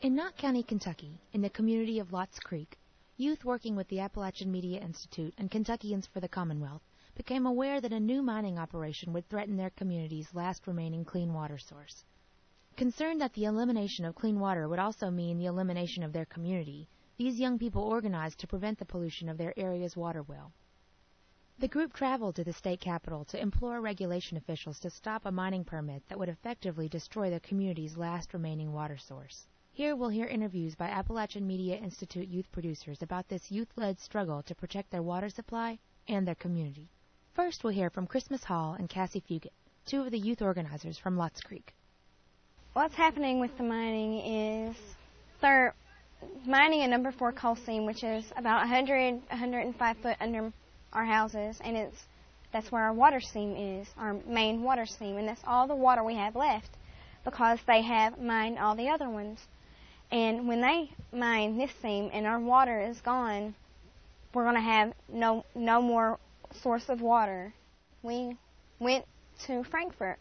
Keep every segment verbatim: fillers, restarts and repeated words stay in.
In Knott County, Kentucky, in the community of Lotts Creek, youth working with the Appalachian Media Institute and Kentuckians for the Commonwealth became aware that a new mining operation would threaten their community's last remaining clean water source. Concerned that the elimination of clean water would also mean the elimination of their community, these young people organized to prevent the pollution of their area's water well. The group traveled to the state capitol to implore regulation officials to stop a mining permit that would effectively destroy their community's last remaining water source. Here we'll hear interviews by Appalachian Media Institute youth producers about this youth-led struggle to protect their water supply and their community. First, we'll hear from Christmas Hall and Cassie Fugit, two of the youth organizers from Lotts Creek. What's happening with the mining is they're mining a number four coal seam, which is about one hundred, one hundred five foot under our houses, and it's that's where our water seam is, our main water seam, and that's all the water we have left because they have mined all the other ones. And when they mine this seam and our water is gone, we're going to have no no more source of water. We went to Frankfort,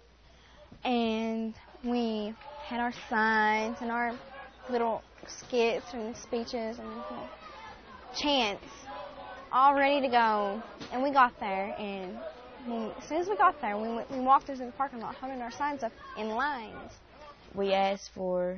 and we had our signs and our little skits and speeches and chants all ready to go. And we got there, and when, as soon as we got there, we, went, we walked into the parking lot holding our signs up in lines. We asked for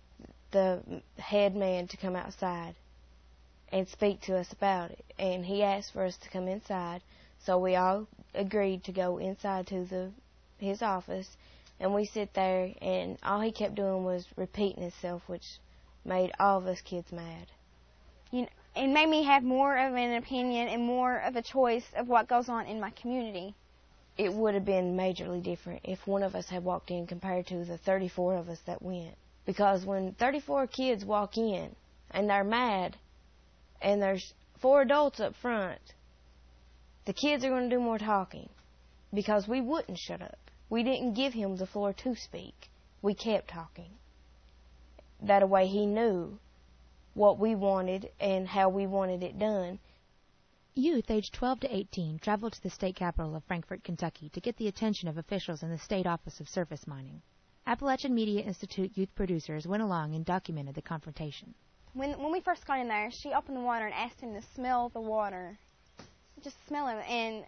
the head man to come outside and speak to us about it, and he asked for us to come inside, so we all agreed to go inside to the his office, and we sit there, and all he kept doing was repeating himself, which made all of us kids mad. You know, it made me have more of an opinion and more of a choice of what goes on in my community. It would have been majorly different if one of us had walked in compared to the thirty-four of us that went. Because when thirty-four kids walk in and they're mad and there's four adults up front, the kids are going to do more talking because we wouldn't shut up. We didn't give him the floor to speak. We kept talking. That way he knew what we wanted and how we wanted it done. Youth aged twelve to eighteen traveled to the state capital of Frankfort, Kentucky to get the attention of officials in the State Office of Surface Mining. Appalachian Media Institute youth producers went along and documented the confrontation. When when we first got in there, she opened the water and asked him to smell the water. Just smell it. And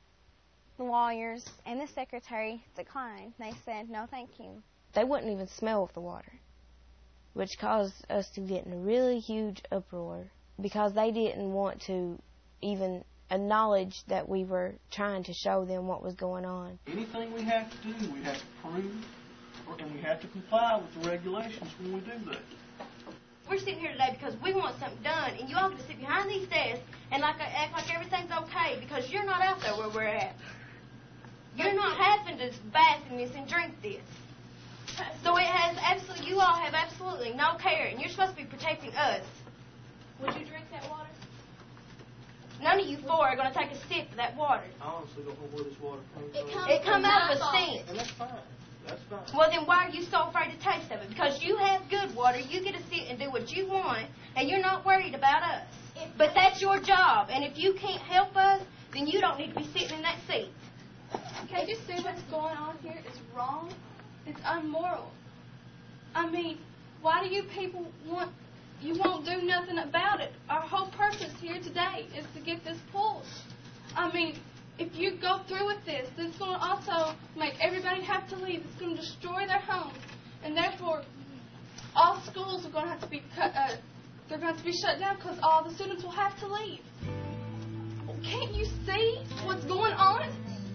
the lawyers and the secretary declined. They said, no, thank you. They wouldn't even smell of the water, which caused us to get in a really huge uproar because they didn't want to even acknowledge that we were trying to show them what was going on. Anything we have to do, we have to prove, and we have to comply with the regulations when we do that. We're sitting here today because we want something done, and you all get to sit behind these desks and like act like everything's okay because you're not out there where we're at. You're not having to bath in this and drink this. So it has absolutely, you all have absolutely no care, and you're supposed to be protecting us. Would you drink that water? None of you four are going to take a sip of that water. I honestly don't know where this water comes It from. comes, it comes out of a sink. And that's fine. That's fine. Well, then why are you so afraid to taste of it? Because you have good water, you get to sit and do what you want, and you're not worried about us. But that's your job, and if you can't help us, then you don't need to be sitting in that seat. Can't you see what's going on here is wrong? It's unmoral. I mean, why do you people want, you won't do nothing about it? Our whole purpose here today is to get this pulled. I mean, if you go through with this, this is going to also make everybody have to leave. It's going to destroy their homes. And therefore, all schools are going to have to be cut, uh, they're going to have to be shut down because all the students will have to leave. Can't you see what's going on?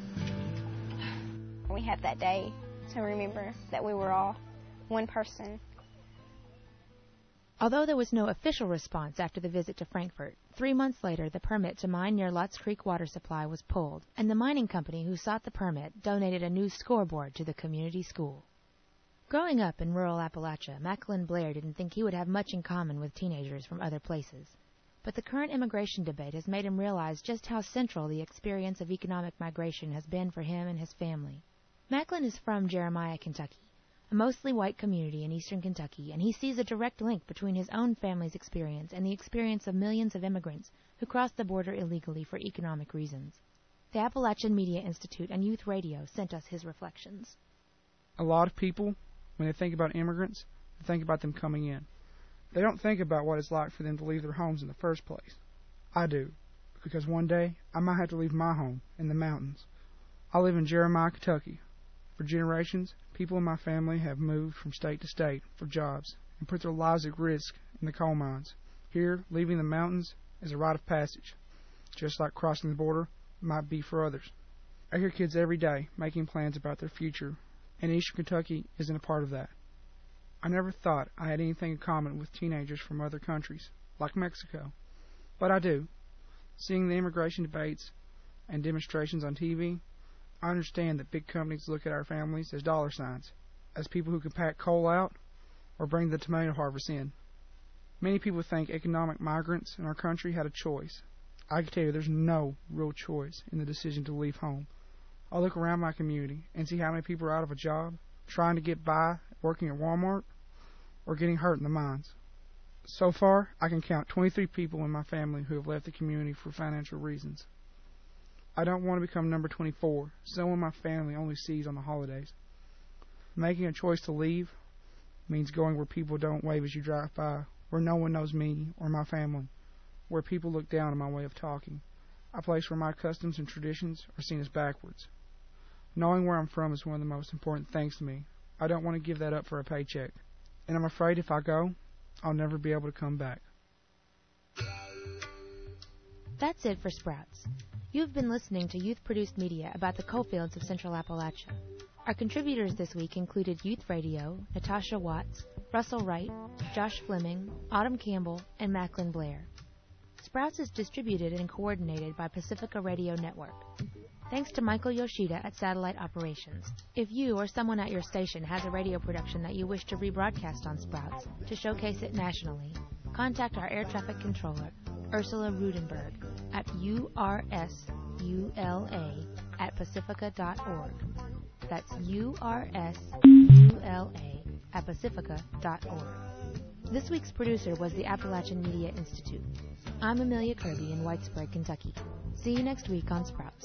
We have that day to remember that we were all one person. Although there was no official response after the visit to Frankfort, three months later the permit to mine near Lotts Creek water supply was pulled, and the mining company who sought the permit donated a new scoreboard to the community school. Growing up in rural Appalachia, Macklin Blair didn't think he would have much in common with teenagers from other places. But the current immigration debate has made him realize just how central the experience of economic migration has been for him and his family. Macklin is from Jeremiah, Kentucky, a mostly white community in eastern Kentucky, and he sees a direct link between his own family's experience and the experience of millions of immigrants who cross the border illegally for economic reasons. The Appalachian Media Institute and Youth Radio sent us his reflections. A lot of people, when they think about immigrants, to think about them coming in. They don't think about what it's like for them to leave their homes in the first place. I do, because one day I might have to leave my home in the mountains. I live in Jeremiah, Kentucky. For generations, people in my family have moved from state to state for jobs and put their lives at risk in the coal mines. Here, leaving the mountains is a rite of passage, just like crossing the border might be for others. I hear kids every day making plans about their future, and Eastern Kentucky isn't a part of that. I never thought I had anything in common with teenagers from other countries, like Mexico. But I do. Seeing the immigration debates and demonstrations on T V, I understand that big companies look at our families as dollar signs, as people who can pack coal out or bring the tomato harvest in. Many people think economic migrants in our country had a choice. I can tell you there's no real choice in the decision to leave home. I look around my community and see how many people are out of a job, trying to get by working at Walmart, or getting hurt in the mines. So far, I can count twenty-three people in my family who have left the community for financial reasons. I don't want to become number twenty-four, someone my family only sees on the holidays. Making a choice to leave means going where people don't wave as you drive by, where no one knows me or my family, where people look down on my way of talking, a place where my customs and traditions are seen as backwards. Knowing where I'm from is one of the most important things to me. I don't want to give that up for a paycheck, and I'm afraid if I go, I'll never be able to come back. That's it for Sprouts. You've been listening to youth-produced media about the coalfields of Central Appalachia. Our contributors this week included Youth Radio, Natasha Watts, Russell Wright, Josh Fleming, Autumn Campbell, and Macklin Blair. Sprouts is distributed and coordinated by Pacifica Radio Network. Thanks to Michael Yoshida at Satellite Operations. If you or someone at your station has a radio production that you wish to rebroadcast on Sprouts to showcase it nationally, contact our air traffic controller, Ursula Rudenberg, at U R S U L A at pacifica dot org. That's U R S U L A at pacifica dot org. This week's producer was the Appalachian Media Institute. I'm Amelia Kirby in Whitesburg, Kentucky. See you next week on Sprouts.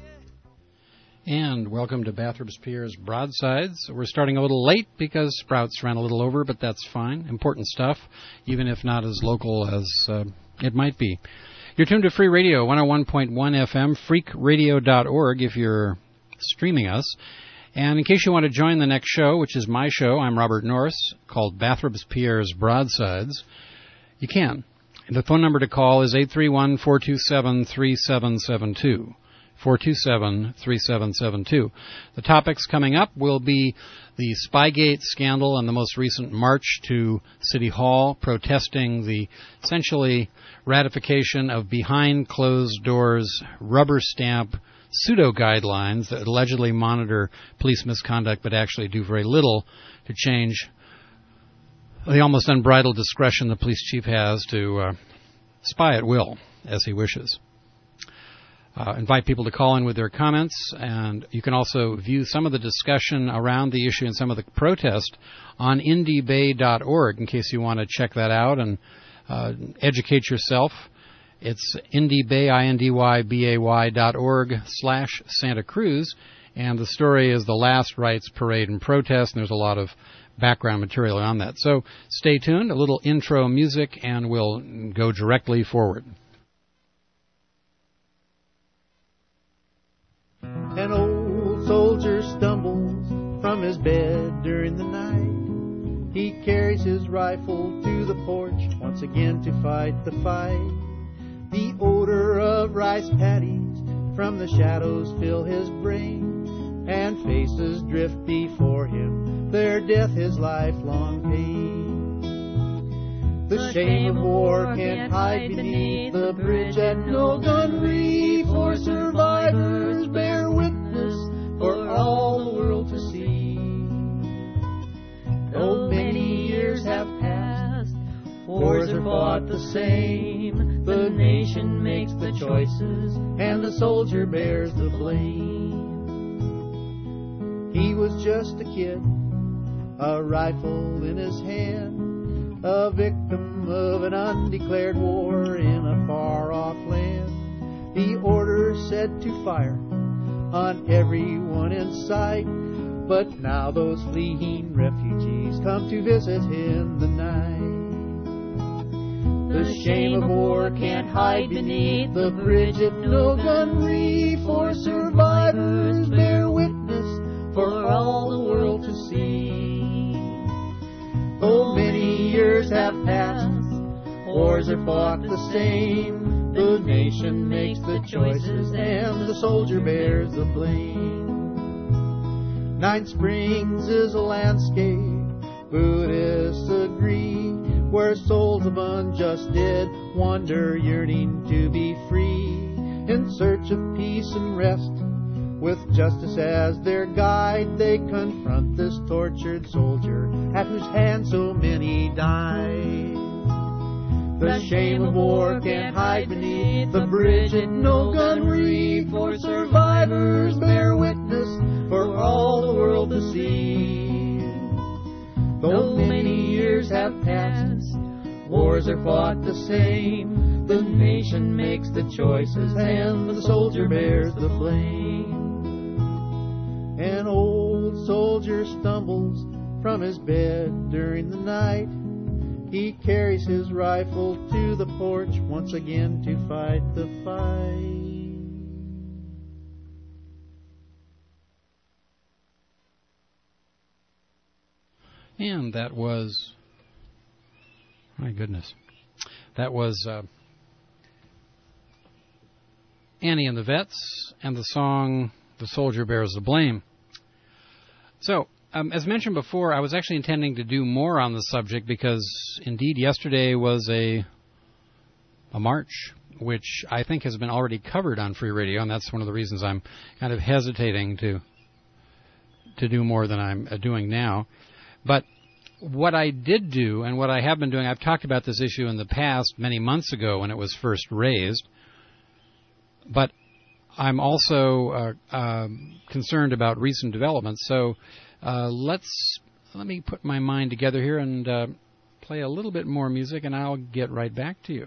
And welcome to Bathurst Pierre's Broadsides. We're starting a little late because Sprouts ran a little over, but that's fine. Important stuff, even if not as local as uh, it might be. You're tuned to Free Radio, one oh one point one F M, freak radio dot org if you're streaming us. And in case you want to join the next show, which is my show, I'm Robert Norris, called Bathurst Pierre's Broadsides, you can. The phone number to call is eight three one, four two seven, three seven seven two. four two seven, three seven seven two. The topics coming up will be the Spygate scandal and the most recent march to City Hall protesting the essentially ratification of behind-closed-doors rubber stamp pseudo-guidelines that allegedly monitor police misconduct but actually do very little to change the almost unbridled discretion the police chief has to uh, spy at will as he wishes. Uh, invite people to call in with their comments, and you can also view some of the discussion around the issue and some of the protest on indy bay dot org in case you want to check that out and uh, educate yourself. It's indybay, I N D Y B A Y dot org slash Santa Cruz, and the story is the Last Rites Parade and Protest, and there's a lot of background material on that. So stay tuned, a little intro music, and we'll go directly forward. An old soldier stumbles from his bed during the night. He carries his rifle to the porch once again to fight the fight. The odor of rice paddies from the shadows fill his brain, and faces drift before him, their death his lifelong pain. The shame of war can't hide beneath the bridge at No Gun Reef, for survivors bear witness for all the world to see. Though many years have passed, wars are fought the same, the nation makes the choices, and the soldier bears the blame. He was just a kid, a rifle in his hand, a victim of an undeclared war in a far-off land. The order said to fire on everyone in sight, but now those fleeing refugees come to visit in the night. The shame of war can't hide beneath the bridge at No Gun Reef, for survivors bear witness for all the world to see. Though many years have passed, wars are fought the same, the nation makes the choices and the soldier bears the blame. Nine Springs is a landscape, Buddhists agree, where souls of unjust dead wander yearning to be free, in search of peace and rest. With justice as their guide, they confront this tortured soldier at whose hand so many died. The shame of war can't hide beneath the bridge at No Gun Reef, for survivors bear witness for all the world to see. Though many years have passed, wars are fought the same, the nation makes the choices and the soldier bears the blame. An old soldier stumbles from his bed during the night. He carries his rifle to the porch once again to fight the fight. And that was, my goodness, that was uh, Annie and the Vets and the song The Soldier Bears the Blame. So, um, as mentioned before, I was actually intending to do more on the subject because, indeed, yesterday was a a march, which I think has been already covered on Free Radio, and that's one of the reasons I'm kind of hesitating to to do more than I'm uh, doing now. But what I did do, and what I have been doing, I've talked about this issue in the past, many months ago when it was first raised, but I'm also uh, uh, concerned about recent developments. So uh, let's let me put my mind together here and uh, play a little bit more music, and I'll get right back to you.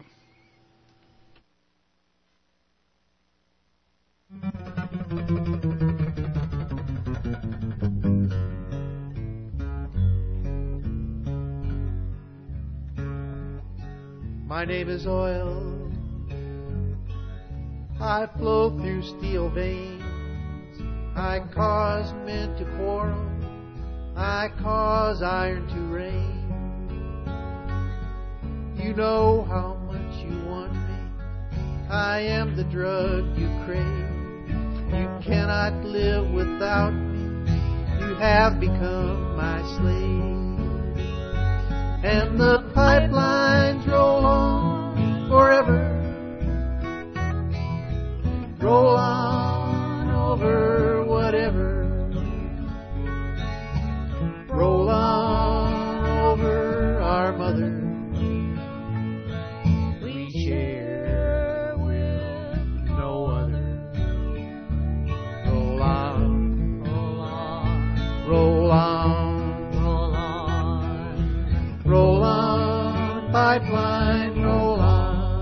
My name is oil. I flow through steel veins. I cause men to quarrel. I cause iron to rain. You know how much you want me. I am the drug you crave. You cannot live without me. You have become my slave. And the pipelines roll on forever. Roll on over whatever. Roll on over our mother. We share with no other. Roll on, roll on, roll on, roll on, roll on, pipeline, roll on.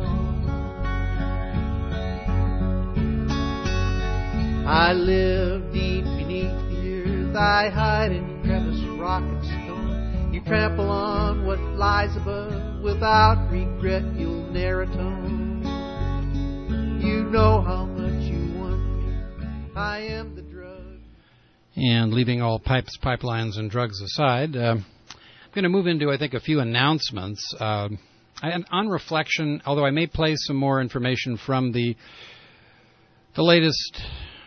I live deep beneath the earth. I hide in crevice, rock, and stone. You trample on what lies above. Without regret, you'll ne'er atone. You know how much you want me. I am the drug. And leaving all pipes, pipelines, and drugs aside, uh, I'm going to move into, I think, a few announcements. Uh, and on reflection, although I may play some more information from the the latest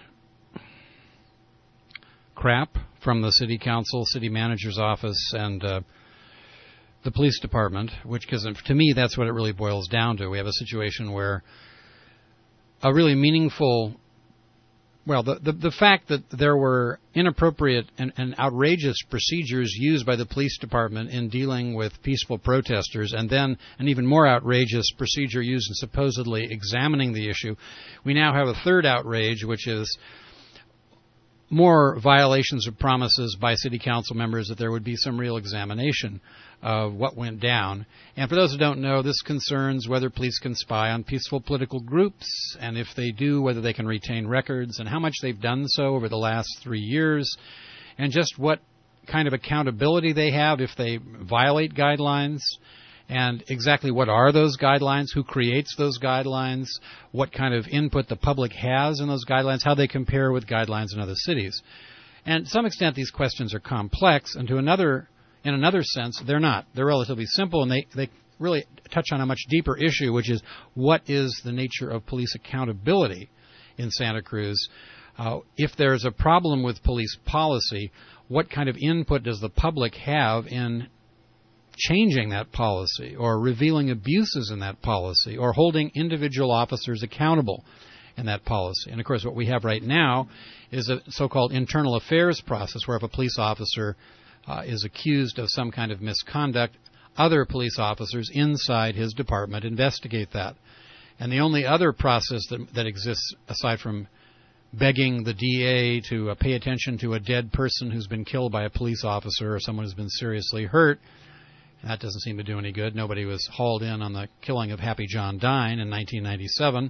crap from the city council, city manager's office, and uh, the police department, which, because to me, that's what it really boils down to. We have a situation where a really meaningful, well, the the, the fact that there were inappropriate and, and outrageous procedures used by the police department in dealing with peaceful protesters, and then an even more outrageous procedure used in supposedly examining the issue. We now have a third outrage, which is more violations of promises by city council members that there would be some real examination of what went down. And for those who don't know, this concerns whether police can spy on peaceful political groups, and if they do, whether they can retain records, and how much they've done so over the last three years, and just what kind of accountability they have if they violate guidelines, and exactly what are those guidelines, who creates those guidelines, what kind of input the public has in those guidelines, how they compare with guidelines in other cities. And to some extent, these questions are complex, and to another, in another sense, they're not. They're relatively simple, and they, they really touch on a much deeper issue, which is what is the nature of police accountability in Santa Cruz? Uh, if there's a problem with police policy, what kind of input does the public have in changing that policy, or revealing abuses in that policy, or holding individual officers accountable in that policy? And, of course, what we have right now is a so-called internal affairs process where if a police officer uh, is accused of some kind of misconduct, other police officers inside his department investigate that. And the only other process that, that exists, aside from begging the D A to uh, pay attention to a dead person who's been killed by a police officer or someone who's been seriously hurt, and that doesn't seem to do any good. Nobody was hauled in on the killing of Happy John Dine in nineteen ninety-seven,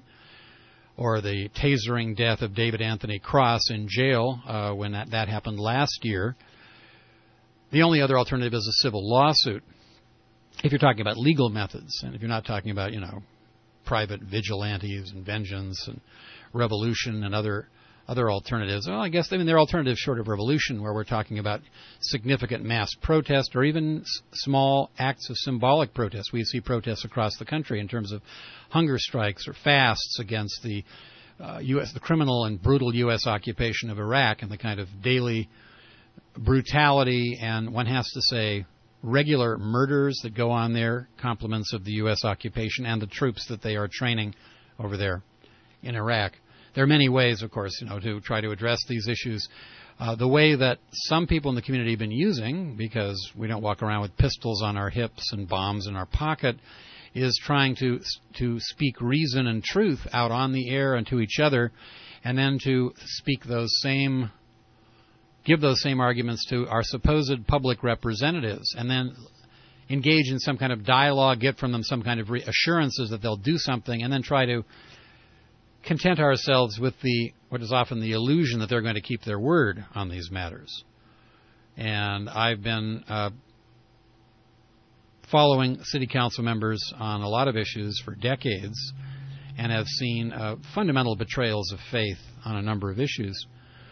or the tasering death of David Anthony Cross in jail uh, when that, that happened last year. The only other alternative is a civil lawsuit, if you're talking about legal methods, and if you're not talking about, you know, private vigilantes and vengeance and revolution and other other alternatives. Well, I guess, I mean, there are alternatives short of revolution where we're talking about significant mass protest or even s- small acts of symbolic protest. We see protests across the country in terms of hunger strikes or fasts against the uh, U S, the criminal and brutal U S occupation of Iraq, and the kind of daily brutality and, one has to say, regular murders that go on there, compliments of the U S occupation and the troops that they are training over there in Iraq. There are many ways, of course, you know, to try to address these issues. Uh, the way that some people in the community have been using, because we don't walk around with pistols on our hips and bombs in our pocket, is trying to to speak reason and truth out on the air and to each other, and then to speak those same, give those same arguments to our supposed public representatives, and then engage in some kind of dialogue, get from them some kind of reassurances that they'll do something, and then try to content ourselves with the what is often the illusion that they're going to keep their word on these matters. And I've been uh, following city council members on a lot of issues for decades, and have seen uh, fundamental betrayals of faith on a number of issues.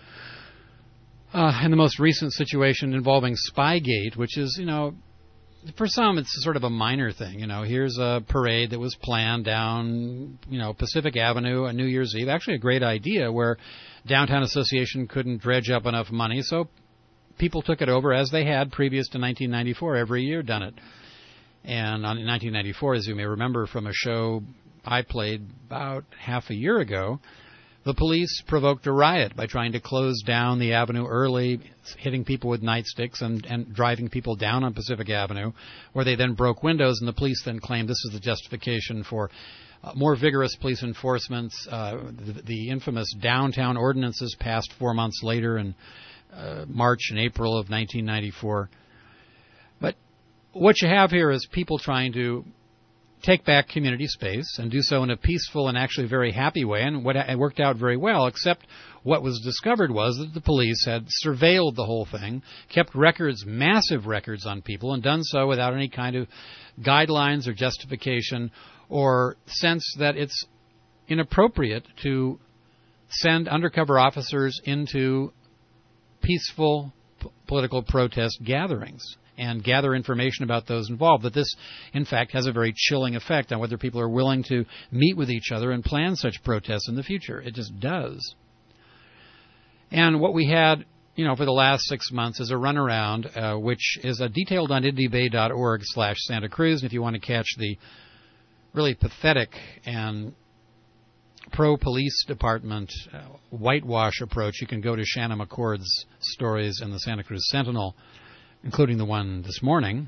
Uh, and the most recent situation involving Spygate, which is, you know, for some, it's sort of a minor thing. You know, here's a parade that was planned down, you know, Pacific Avenue on New Year's Eve. Actually, a great idea where Downtown Association couldn't dredge up enough money, so people took it over as they had previous to nineteen ninety-four, every year done it. And on, in nineteen ninety-four, as you may remember from a show I played about half a year ago, the police provoked a riot by trying to close down the avenue early, hitting people with nightsticks and, and driving people down on Pacific Avenue, where they then broke windows, and the police then claimed this is the justification for uh, more vigorous police enforcement. Uh, the, the infamous downtown ordinances passed four months later in uh, March and April of nineteen ninety-four. But what you have here is people trying to take back community space and do so in a peaceful and actually very happy way, and what it worked out very well, except what was discovered was that the police had surveilled the whole thing, kept records, massive records on people, and done so without any kind of guidelines or justification or sense that it's inappropriate to send undercover officers into peaceful p- political protest gatherings and gather information about those involved, that this, in fact, has a very chilling effect on whether people are willing to meet with each other and plan such protests in the future. It just does. And what we had, you know, for the last six months is a runaround, uh, which is uh, detailed on indy bay dot org slash Santa Cruz. And if you want to catch the really pathetic and pro-police department uh, whitewash approach, you can go to Shanna McCord's stories in the Santa Cruz Sentinel, including the one this morning.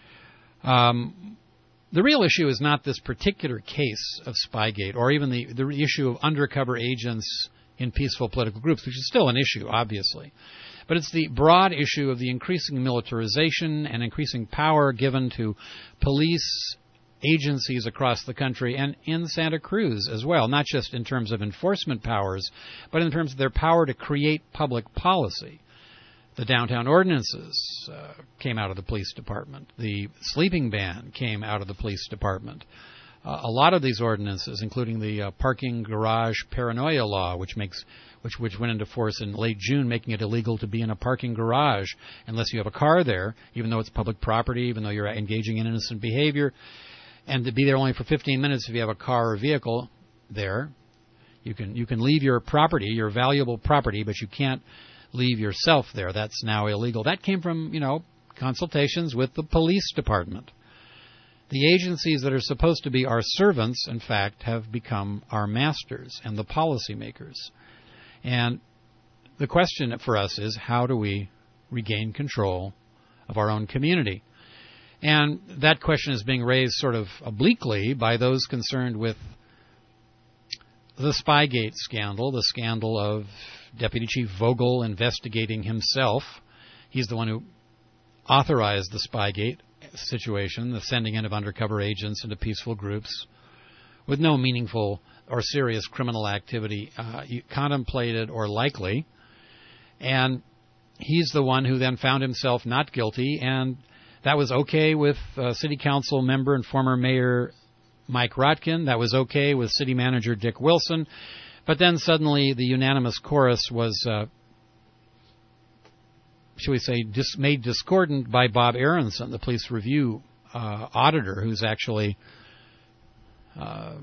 Um, the real issue is not this particular case of Spygate, or even the, the issue of undercover agents in peaceful political groups, which is still an issue, obviously. But it's the broad issue of the increasing militarization and increasing power given to police agencies across the country and in Santa Cruz as well, not just in terms of enforcement powers, but in terms of their power to create public policy. The downtown ordinances uh, came out of the police department. The sleeping ban came out of the police department. Uh, a lot of these ordinances, including the uh, parking garage paranoia law, which makes which which went into force in late June, making it illegal to be in a parking garage unless you have a car there, even though it's public property, even though you're engaging in innocent behavior, and to be there only for fifteen minutes if you have a car or vehicle there. You can you can leave your property, your valuable property, but you can't leave yourself there. That's now illegal. That came from, you know, consultations with the police department. The agencies that are supposed to be our servants, in fact, have become our masters and the policymakers. And the question for us is, how do we regain control of our own community? And that question is being raised sort of obliquely by those concerned with the Spygate scandal, the scandal of Deputy Chief Vogel investigating himself. He's the one who authorized the Spygate situation, the sending in of undercover agents into peaceful groups with no meaningful or serious criminal activity uh, contemplated or likely. And he's the one who then found himself not guilty, and that was okay with uh, City Council member and former Mayor Mike Rotkin. That was okay with City Manager Dick Wilson. But then suddenly the unanimous chorus was, uh, shall we say, dis- made discordant by Bob Aronson, the police review uh, auditor, who's actually uh,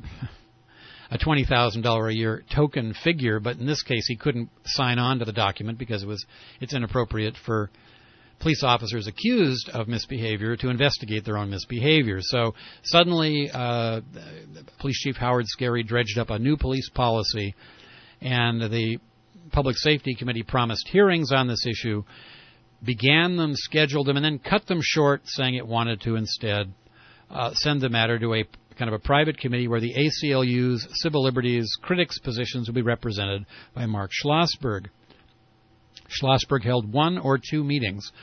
a twenty thousand dollars a year token figure. But in this case, he couldn't sign on to the document because it was it's inappropriate for police officers accused of misbehavior to investigate their own misbehavior. So suddenly, uh, Police Chief Howard Scarry dredged up a new police policy, and the Public Safety Committee promised hearings on this issue, began them, scheduled them, and then cut them short, saying it wanted to instead uh, send the matter to a kind of a private committee where the A C L U's civil liberties critics' positions would be represented by Mark Schlossberg. Schlossberg held one or two meetings,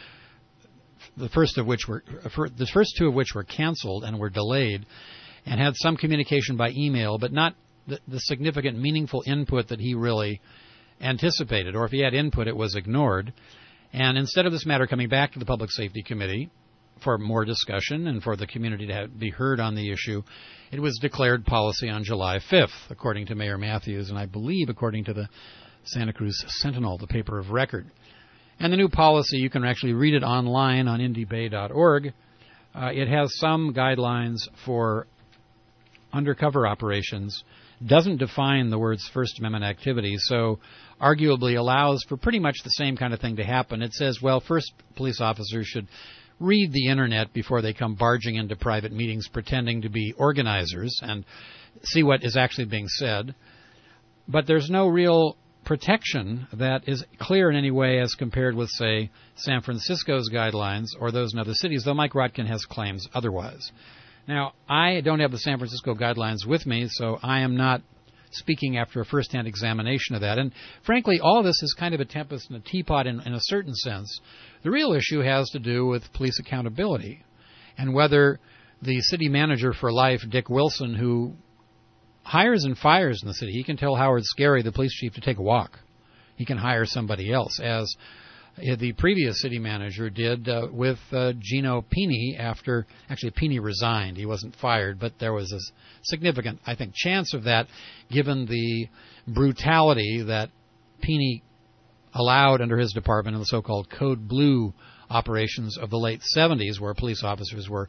the first of which were the first two of which were canceled and were delayed, and had some communication by email, but not the, the significant, meaningful input that he really anticipated. Or if he had input, it was ignored. And instead of this matter coming back to the Public Safety Committee for more discussion and for the community to have, be heard on the issue, it was declared policy on July fifth, according to Mayor Matthews, and I believe according to the Santa Cruz Sentinel, the paper of record. And the new policy, you can actually read it online on indy bay dot org. Uh, it has some guidelines for undercover operations, doesn't define the words First Amendment activity, so arguably allows for pretty much the same kind of thing to happen. It says, well, first police officers should read the Internet before they come barging into private meetings pretending to be organizers and see what is actually being said. But there's no real protection that is clear in any way as compared with, say, San Francisco's guidelines or those in other cities, though Mike Rotkin has claims otherwise. Now, I don't have the San Francisco guidelines with me, so I am not speaking after a first-hand examination of that. And frankly, all this is kind of a tempest in a teapot in, in a certain sense. The real issue has to do with police accountability and whether the city manager for life, Dick Wilson, who hires and fires in the city. He can tell Howard Scarry, the police chief, to take a walk. He can hire somebody else, as the previous city manager did uh, with uh, Gino Pini after, actually Pini resigned. He wasn't fired, but there was a significant, I think, chance of that given the brutality that Pini allowed under his department in the so-called Code Blue operations of the late seventies, where police officers were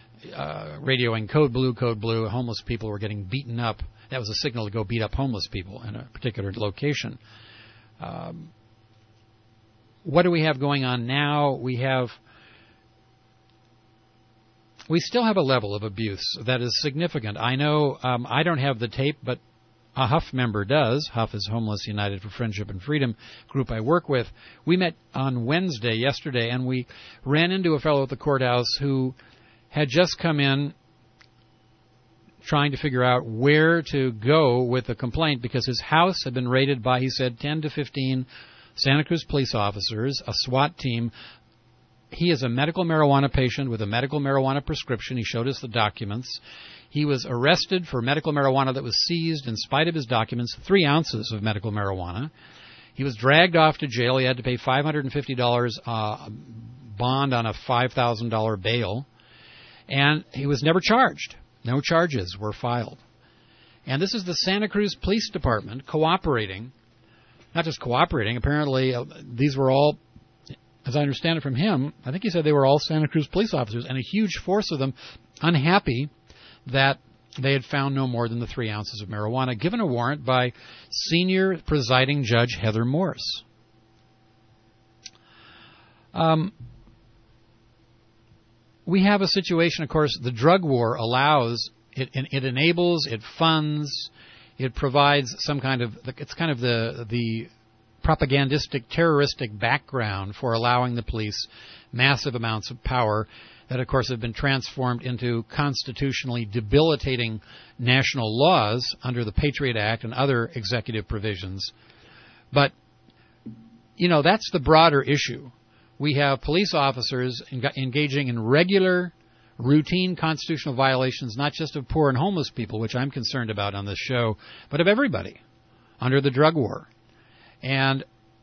Uh, radioing Code Blue, Code Blue. Homeless people were getting beaten up. That was a signal to go beat up homeless people in a particular location. Um, what do we have going on now? We have, we still have a level of abuse that is significant. I know um, I don't have the tape, but a Huff member does. Huff is Homeless United for Friendship and Freedom group I work with. We met on Wednesday, yesterday, and we ran into a fellow at the courthouse who had just come in trying to figure out where to go with a complaint because his house had been raided by, he said, ten to fifteen Santa Cruz police officers, a SWAT team. He is a medical marijuana patient with a medical marijuana prescription. He showed us the documents. He was arrested for medical marijuana that was seized in spite of his documents, three ounces of medical marijuana. He was dragged off to jail. He had to pay five hundred fifty dollars uh, bond on a five thousand dollars bail, and he was never charged. No charges were filed. And this is the Santa Cruz Police Department cooperating, not just cooperating, apparently uh, these were all, as I understand it from him, I think he said they were all Santa Cruz police officers, and a huge force of them unhappy that they had found no more than the three ounces of marijuana, given a warrant by senior presiding judge Heather Morse. Um, we have a situation, of course, the drug war allows, it, it enables, it funds, it provides some kind of, it's kind of the the propagandistic, terroristic background for allowing the police massive amounts of power that, of course, have been transformed into constitutionally debilitating national laws under the Patriot Act and other executive provisions. But, you know, that's the broader issue. We have police officers engaging in regular, routine constitutional violations, not just of poor and homeless people, which I'm concerned about on this show, but of everybody under the drug war. And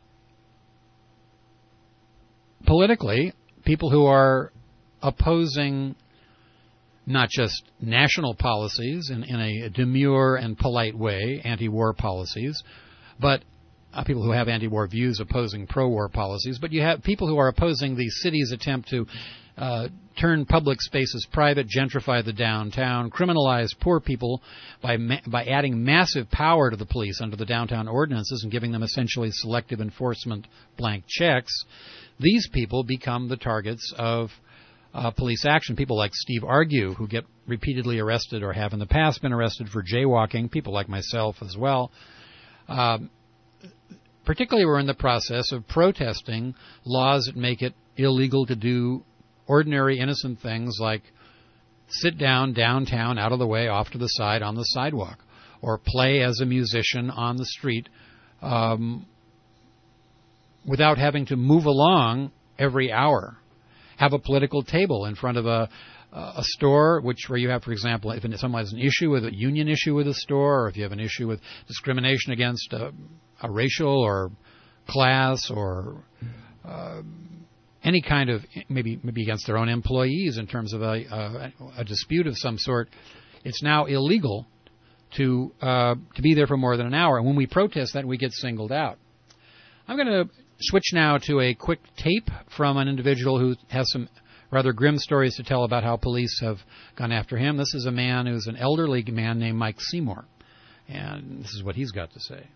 politically, people who are opposing not just national policies in, in a demure and polite way, anti-war policies, but uh, people who have anti-war views opposing pro-war policies, but you have people who are opposing the city's attempt to uh, turn public spaces private, gentrify the downtown, criminalize poor people by ma- by adding massive power to the police under the downtown ordinances and giving them essentially selective enforcement blank checks. These people become the targets of uh, police action. People like Steve Argue, who get repeatedly arrested or have in the past been arrested for jaywalking, people like myself as well. Um, particularly we're in the process of protesting laws that make it illegal to do ordinary innocent things like sit down downtown, out of the way, off to the side on the sidewalk, or play as a musician on the street um, without having to move along every hour. Have a political table in front of a a store, which where you have, for example, if someone has an issue with a union issue with a store, or if you have an issue with discrimination against a, a racial or class or uh, any kind of, maybe maybe against their own employees in terms of a, a, a dispute of some sort, it's now illegal to uh, to be there for more than an hour. And when we protest that, we get singled out. I'm going to switch now to a quick tape from an individual who has some rather grim stories to tell about how police have gone after him. This is a man who's an elderly man named Mike Seymour, and this is what he's got to say.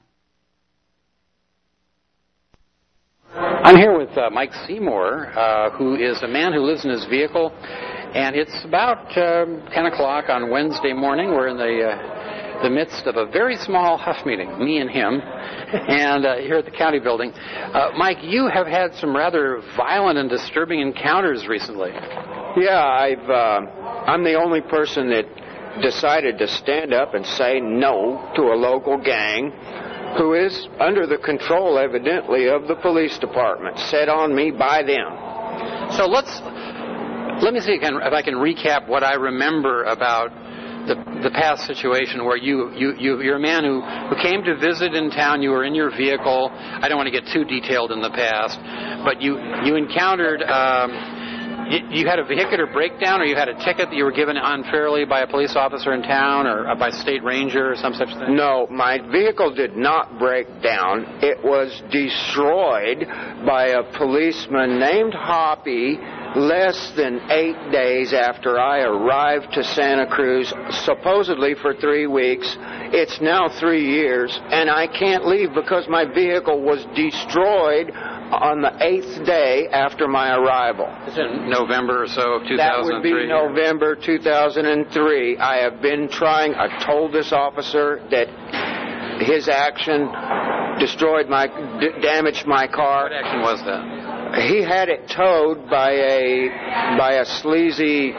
I'm here with uh, Mike Seymour, uh, who is a man who lives in his vehicle, and it's about um, ten o'clock on Wednesday morning. We're in the uh, the midst of a very small Huff meeting, me and him, and uh, here at the county building. Uh, Mike, you have had some rather violent and disturbing encounters recently. Yeah, I've. Uh, I'm the only person that decided to stand up and say no to a local gang who is under the control, evidently, of the police department, set on me by them. So let's let me see again if I can recap what I remember about the the past situation where you you, you you're a man who, who came to visit in town. You were in your vehicle. I don't want to get too detailed in the past, but you you encountered. Um, You had a vehicular breakdown, or you had a ticket that you were given unfairly by a police officer in town, or by state ranger, or some such thing? No, my vehicle did not break down. It was destroyed by a policeman named Hoppy less than eight days after I arrived to Santa Cruz, supposedly for three weeks. It's now three years, and I can't leave because my vehicle was destroyed on the eighth day after my arrival. Is it November or so of two thousand three? That would be November two thousand three. I have been trying, I told this officer that his action destroyed my, d- damaged my car. What action was that? He had it towed by a, by a sleazy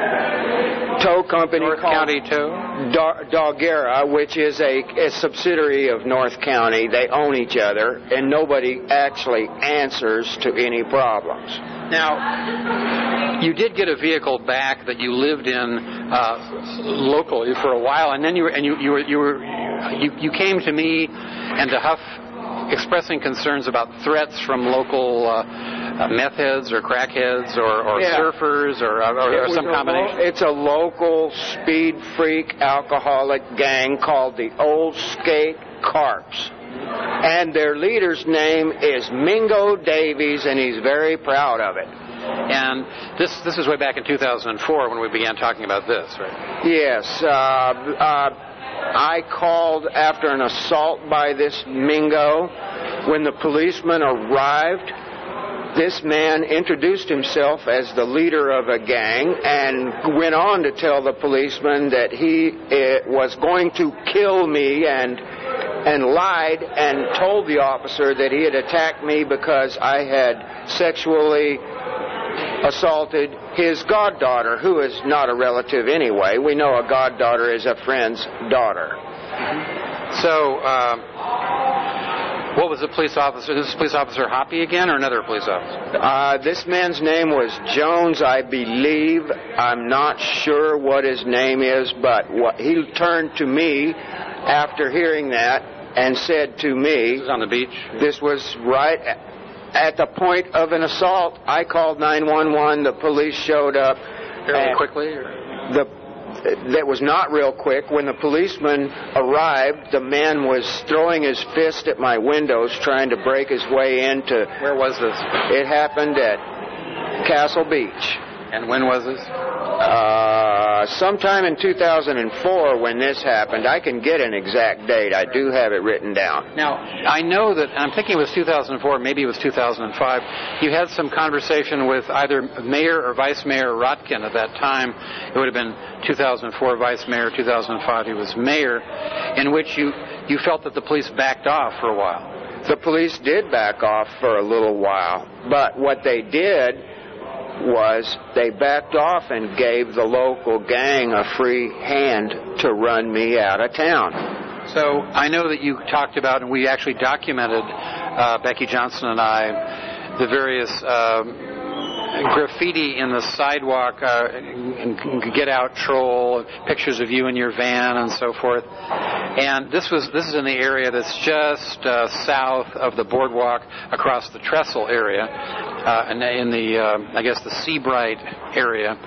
tow company North called County Tow? Da- Dogera, which is a, a subsidiary of North County. They own each other, and nobody actually answers to any problems. Now, you did get a vehicle back that you lived in uh, locally for a while, and then you were, and you, you were you were you, you came to me and to Huff expressing concerns about threats from local uh, uh, meth heads or crack heads or, or Yeah. surfers or, or, or some a combination? Lo- it's a local speed freak alcoholic gang called the Old Skate Carps. And their leader's name is Mingo Davies, and he's very proud of it. And this this is way back in two thousand four when we began talking about this, right? Yes. Uh, uh, I called after an assault by this Mingo. When the policeman arrived, this man introduced himself as the leader of a gang and went on to tell the policeman that he uh, was going to kill me and and lied and told the officer that he had attacked me because I had sexually assaulted his goddaughter, who is not a relative anyway. We know a goddaughter is a friend's daughter. So, uh, what was the police officer? This police officer Hoppy again, or another police officer? Uh, this man's name was Jones, I believe. I'm not sure what his name is, but what, he turned to me after hearing that and said to me... This was on the beach? This was right at the point of an assault. I called nine one one. The police showed up. Fairly quickly? Or? The That was not real quick. When the policeman arrived, the man was throwing his fist at my windows trying to break his way into... Where was this? It happened at Castle Beach. And when was this? Uh, sometime in two thousand four when this happened. I can get an exact date. I do have it written down. Now, I know that, and I'm thinking it was two thousand four, maybe it was two thousand five, you had some conversation with either Mayor or Vice Mayor Rotkin at that time. It would have been two thousand four Vice Mayor, two thousand five he was Mayor, in which you, you felt that the police backed off for a while. The police did back off for a little while, but what they did was they backed off and gave the local gang a free hand to run me out of town. So I know that you talked about, and we actually documented, uh, Becky Johnson and I, the various uh, graffiti in the sidewalk, uh, and get out troll, pictures of you in your van and so forth. And this was this is in the area that's just uh, south of the boardwalk across the Trestle area, uh, and in the uh, I guess the Seabright area.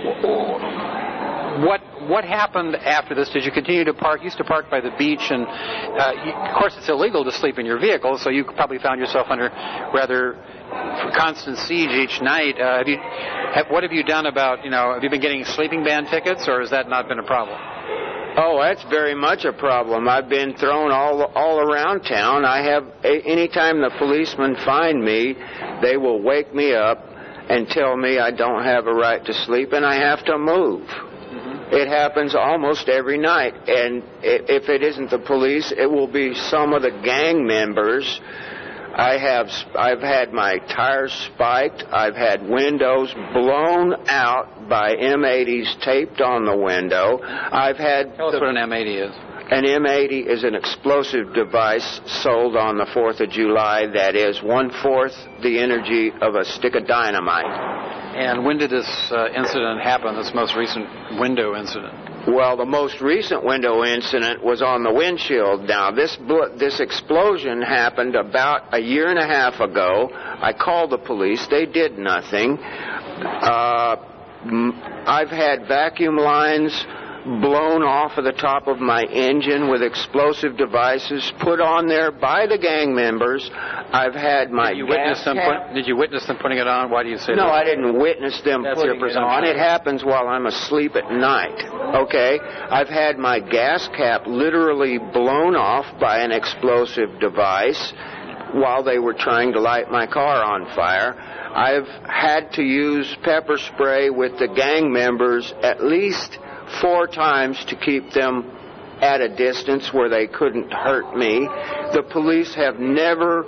What what happened after this? Did you continue to park? You used to park by the beach, and uh, you, of course it's illegal to sleep in your vehicle, so you probably found yourself under rather constant siege each night. Uh, have you, have, what have you done about, you know, have you been getting sleeping band tickets, or has that not been a problem? Oh, that's very much a problem. I've been thrown all all around town. I have, anytime the policemen find me, they will wake me up and tell me I don't have a right to sleep and I have to move. Mm-hmm. It happens almost every night, and if it isn't the police, it will be some of the gang members. I have, I've had my tires spiked. I've had windows blown out by M eighties taped on the window. I've had... Tell us the, what an M eighty is. An M eighty is an explosive device sold on the fourth of July that is one-fourth the energy of a stick of dynamite. And when did this uh, incident happen, this most recent window incident? Well, the most recent window incident was on the windshield. Now, this bl- this explosion happened about a year and a half ago. I called the police. They did nothing. Uh, I've had vacuum lines blown off of the top of my engine with explosive devices put on there by the gang members. I've had my did you gas witness them cap. Put, did you witness them putting it on? Why do you say no, that? No, I didn't witness them That's putting it on. It happens while I'm asleep at night. Okay? I've had my gas cap literally blown off by an explosive device while they were trying to light my car on fire. I've had to use pepper spray with the gang members at least four times to keep them at a distance where they couldn't hurt me. The police have never,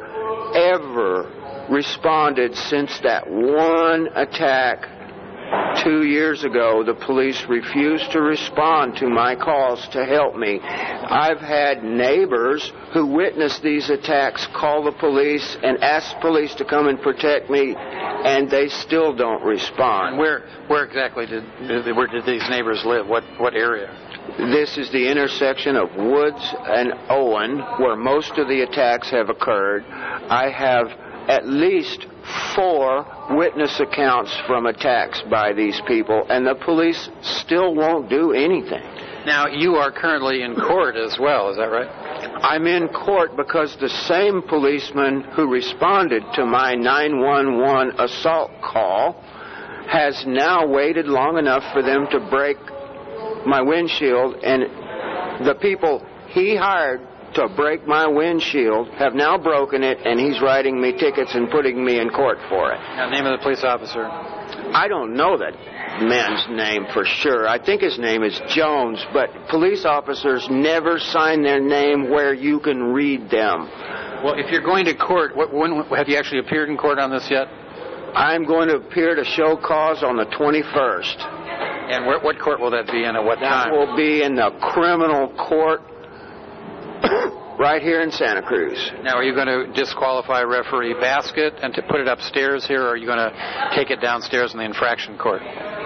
ever responded since that one attack two years ago. The police refused to respond to my calls to help me. I've had neighbors who witnessed these attacks call the police and ask the police to come and protect me, and they still don't respond. And where where exactly did where did these neighbors live? What what area? This is the intersection of Woods and Owen, where most of the attacks have occurred. I have at least four witness accounts from attacks by these people, and the police still won't do anything. Now, you are currently in court as well, is that right? I'm in court because the same policeman who responded to my nine one one assault call has now waited long enough for them to break my windshield, and the people he hired to break my windshield have now broken it, and he's writing me tickets and putting me in court for it. Now, name of the police officer? I don't know that man's name for sure. I think his name is Jones, but police officers never sign their name where you can read them. Well, if you're going to court, what, when, have you actually appeared in court on this yet? I'm going to appear to show cause on the twenty-first. And where, what court will that be and at what that time? That will be in the criminal court right here in Santa Cruz. Now, are you going to disqualify referee Basket and to put it upstairs here, or are you going to take it downstairs in the infraction court?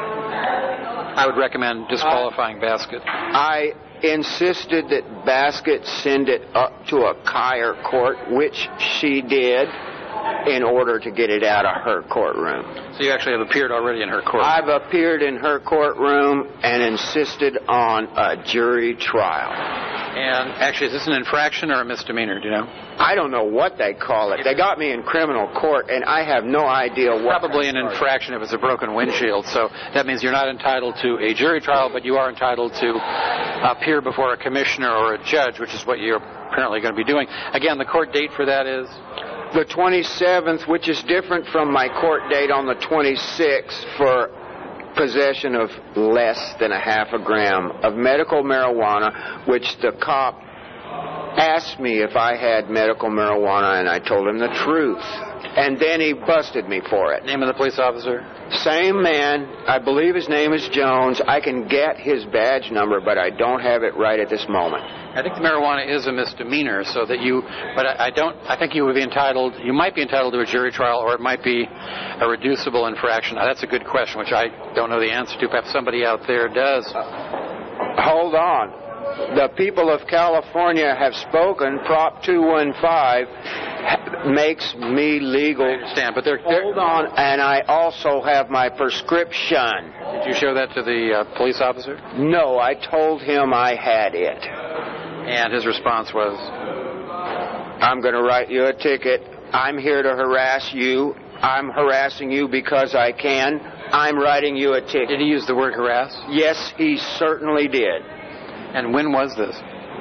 I would recommend disqualifying uh, Basket. I insisted that Basket send it up to a higher court, which she did, in order to get it out of her courtroom. So you actually have appeared already in her court? I've appeared in her courtroom and insisted on a jury trial. And actually, is this an infraction or a misdemeanor, do you know? I don't know what they call it. They got me in criminal court, and I have no idea what... Probably an infraction if it's a broken windshield, so that means you're not entitled to a jury trial, but you are entitled to appear before a commissioner or a judge, which is what you're apparently going to be doing. Again, the court date for that is? The twenty-seventh, which is different from my court date on the twenty-sixth for possession of less than a half a gram of medical marijuana, which the cop asked me if I had medical marijuana, and I told him the truth. And then he busted me for it. Name of the police officer? Same man. I believe his name is Jones. I can get his badge number, but I don't have it right at this moment. I think the marijuana is a misdemeanor, so that you, but I, I don't, I think you would be entitled, you might be entitled to a jury trial, or it might be a reducible infraction. Now, that's a good question, which I don't know the answer to. Perhaps somebody out there does. Uh, hold on. The people of California have spoken. Prop two one five makes me legal. I understand, but they're, they're... Hold on, and I also have my prescription. Did you show that to the uh, police officer? No, I told him I had it. And his response was? I'm going to write you a ticket. I'm here to harass you. I'm harassing you because I can. I'm writing you a ticket. Did he use the word harass? Yes, he certainly did. And when was this?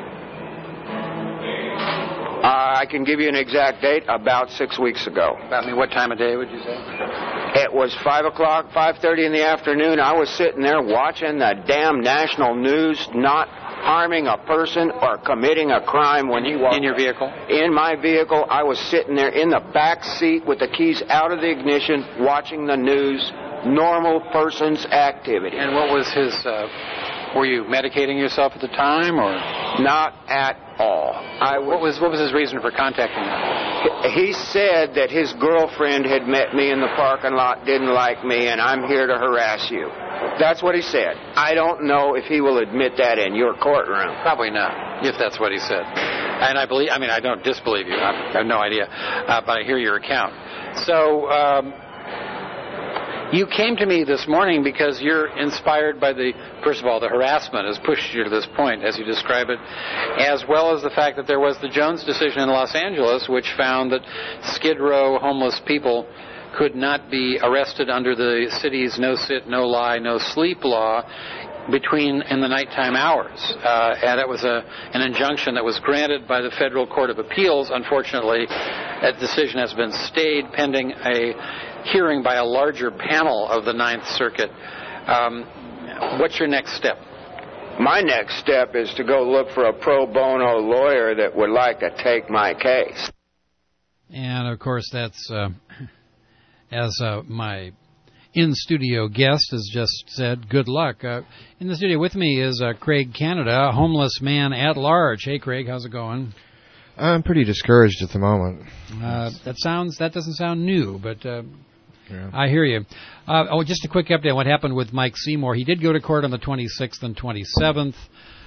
Uh, I can give you an exact date, about six weeks ago. About me, what time of day would you say? It was five o'clock, five thirty in the afternoon. I was sitting there watching the damn national news, not harming a person or committing a crime when he walked. In your vehicle? In my vehicle. I was sitting there in the back seat with the keys out of the ignition, watching the news, normal person's activity. And what was his... Uh, were you medicating yourself at the time, or? Not at all. I was, what was what was his reason for contacting you? He said that his girlfriend had met me in the parking lot, didn't like me, and I'm here to harass you. That's what he said. I don't know if he will admit that in your courtroom. Probably not, if that's what he said. And I believe, I mean, I don't disbelieve you. I have no idea, uh, but I hear your account. So, um, you came to me this morning because you're inspired by the, first of all, the harassment has pushed you to this point, as you describe it, as well as the fact that there was the Jones decision in Los Angeles, which found that Skid Row homeless people could not be arrested under the city's no sit, no lie, no sleep law between in the nighttime hours. Uh, and it was a, an injunction that was granted by the Federal Court of Appeals. Unfortunately, that decision has been stayed pending a hearing by a larger panel of the Ninth Circuit. Um, what's your next step? My next step is to go look for a pro bono lawyer that would like to take my case. And, of course, that's, uh, as uh, my in-studio guest has just said, good luck. Uh, in the studio with me is uh, Craig Canada, a homeless man at large. Hey, Craig, how's it going? I'm pretty discouraged at the moment. Uh, that sounds that doesn't sound new, but uh, yeah. I hear you. Uh, oh, just a quick update on what happened with Mike Seymour. He did go to court on the twenty-sixth and twenty-seventh.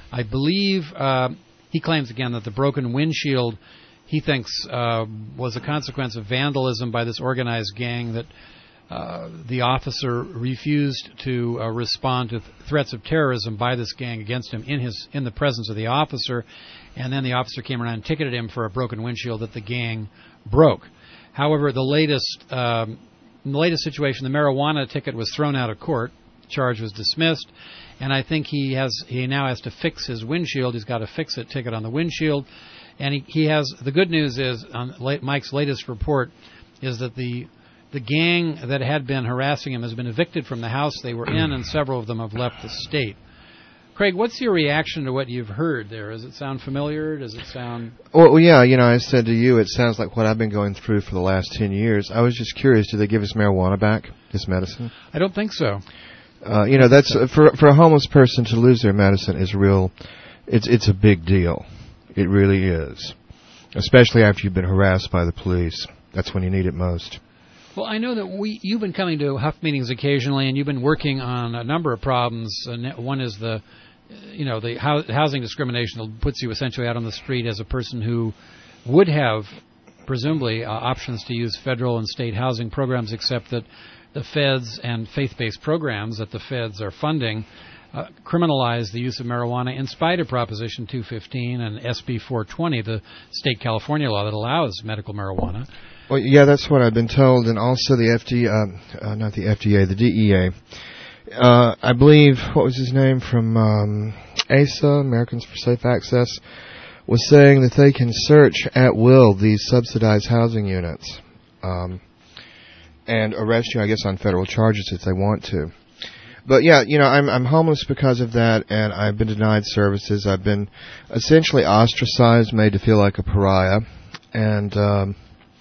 I believe uh, he claims again that the broken windshield he thinks uh, was a consequence of vandalism by this organized gang, that uh, the officer refused to uh, respond to th- threats of terrorism by this gang against him in his in the presence of the officer, and then the officer came around and ticketed him for a broken windshield that the gang broke. However, the latest um, in the latest situation, the marijuana ticket was thrown out of court, charge was dismissed, and I think he has he now has to fix his windshield. He's got a fix-it ticket on the windshield. And he, he has, the good news is, on late, Mike's latest report, is that the the gang that had been harassing him has been evicted from the house they were in, and several of them have left the state. Craig, what's your reaction to what you've heard there? Does it sound familiar? Does it sound... Well, well, yeah, you know, I said to you, it sounds like what I've been going through for the last ten years. I was just curious, do they give his marijuana back, his medicine? I don't think so. Uh, you know, that's uh, for for a homeless person to lose their medicine is real, it's it's a big deal. It really is, especially after you've been harassed by the police. That's when you need it most. Well, I know that we you've been coming to Huff meetings occasionally, and you've been working on a number of problems. Uh, one is the, you know, the ho- housing discrimination that puts you essentially out on the street as a person who would have, presumably, uh, options to use federal and state housing programs, except that the feds and faith-based programs that the feds are funding Uh, criminalize the use of marijuana in spite of Proposition two fifteen and S B four twenty, the state California law that allows medical marijuana. Well, yeah, that's what I've been told, and also the F D A, uh, uh, not the F D A, the D E A. Uh, I believe, what was his name, from um, A S A, Americans for Safe Access, was saying that they can search at will these subsidized housing units um, and arrest you, I guess, on federal charges if they want to. But yeah, you know, I'm I'm homeless because of that, and I've been denied services. I've been essentially ostracized, made to feel like a pariah, and um,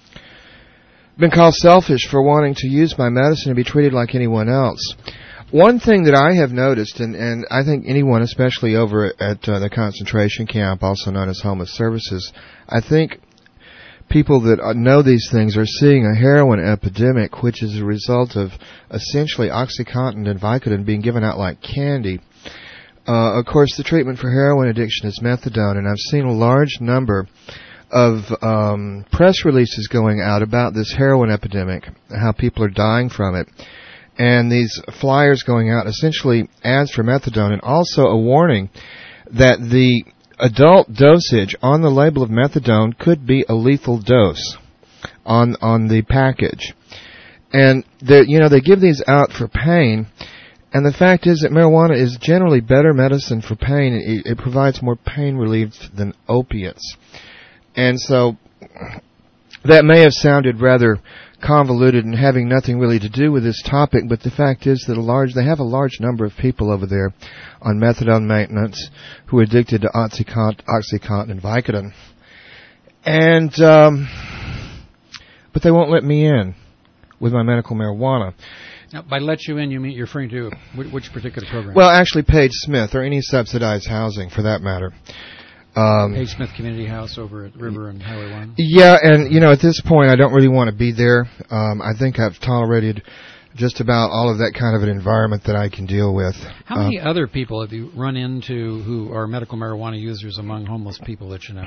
been called selfish for wanting to use my medicine and be treated like anyone else. One thing that I have noticed, and, and I think anyone, especially over at uh, the concentration camp, also known as homeless services, I think people that know these things are seeing a heroin epidemic, which is a result of essentially OxyContin and Vicodin being given out like candy. Uh, of course, the treatment for heroin addiction is methadone, and I've seen a large number of um, press releases going out about this heroin epidemic, how people are dying from it, and these flyers going out, essentially ads for methadone, and also a warning that the adult dosage on the label of methadone could be a lethal dose on on the package. And they, you know, they give these out for pain, and the fact is that marijuana is generally better medicine for pain. It, it provides more pain relief than opiates. And so that may have sounded rather convoluted and having nothing really to do with this topic, but the fact is that a large they have a large number of people over there on methadone maintenance who are addicted to Oxycontin, Oxycontin and Vicodin. And, um, but they won't let me in with my medical marijuana. Now, by let you in, you mean you're referring to which particular program? Well, actually, Page Smith, or any subsidized housing for that matter. Um, Page Smith Community House over at River and Highway one. Yeah, and, you know, at this point, I don't really want to be there. Um, I think I've tolerated just about all of that kind of an environment that I can deal with. How many uh, other people have you run into who are medical marijuana users among homeless people that you know?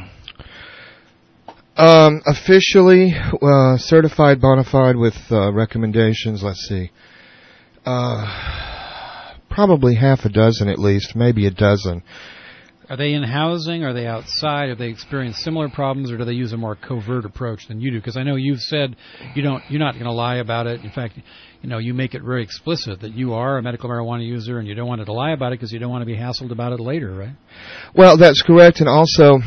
Um, officially, uh, certified, bona fide with uh, recommendations, let's see. Uh, probably half a dozen at least, maybe a dozen. Are they in housing? Are they outside? Have they experienced similar problems, or do they use a more covert approach than you do? Because I know you've said you don't, you're not going to lie about it. In fact, you know, you make it very explicit that you are a medical marijuana user, and you don't want to lie about it because you don't want to be hassled about it later, right? Well, that's correct, and also,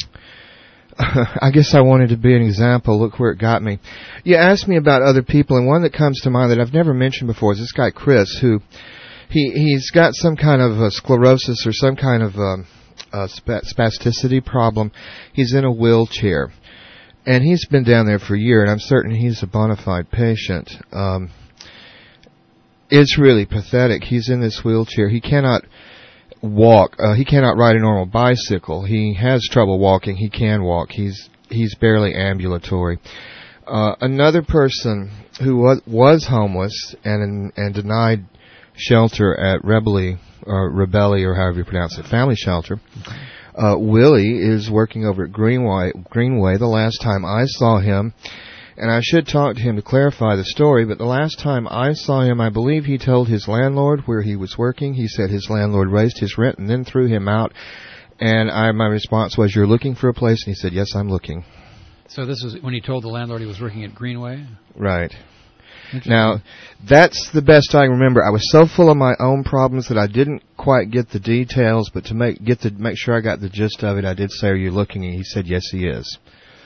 I guess I wanted to be an example. Look where it got me. You asked me about other people, and one that comes to mind that I've never mentioned before is this guy Chris, who he he's got some kind of uh, sclerosis or some kind of um, uh, sp- spasticity problem. He's in a wheelchair, and he's been down there for a year, and I'm certain he's a bona fide patient. Um, it's really pathetic. He's in this wheelchair. He cannot walk. Uh, he cannot ride a normal bicycle. He has trouble walking. He can walk. He's he's barely ambulatory. Uh, another person who was, was homeless and and denied shelter at Rebelli, or Rebelli, or however you pronounce it, family shelter. Uh, Willie is working over at Greenway, Greenway the last time I saw him, and I should talk to him to clarify the story, but the last time I saw him, I believe he told his landlord where he was working. He said his landlord raised his rent and then threw him out, and I, my response was, "You're looking for a place?" And he said, "Yes, I'm looking." So this was when he told the landlord he was working at Greenway? Right. Now, that's the best I can remember. I was so full of my own problems that I didn't quite get the details, but to make get the make sure I got the gist of it, I did say, "Are you looking?" And he said, "Yes, he is."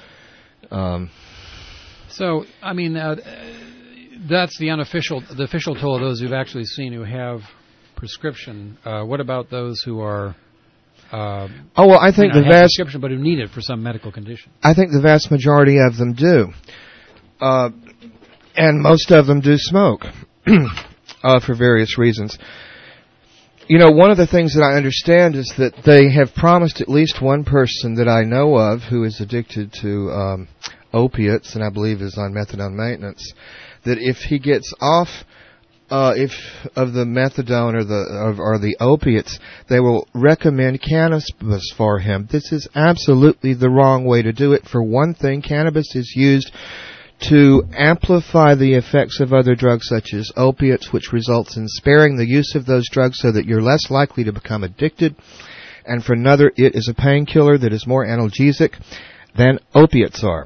Um, so, I mean, uh, that's the unofficial, the official toll of those who've actually seen who have prescription. Uh, what about those who are? Uh, oh well, I think the vast prescription, but who need it for some medical condition. I think the vast majority of them do. Uh, And most of them do smoke uh, for various reasons. You know, one of the things that I understand is that they have promised at least one person that I know of who is addicted to um, opiates, and I believe is on methadone maintenance, that if he gets off uh, if of the methadone or the or, or the opiates, they will recommend cannabis for him. This is absolutely the wrong way to do it. For one thing, cannabis is used to amplify the effects of other drugs such as opiates, which results in sparing the use of those drugs so that you're less likely to become addicted. And for another, it is a painkiller that is more analgesic than opiates are.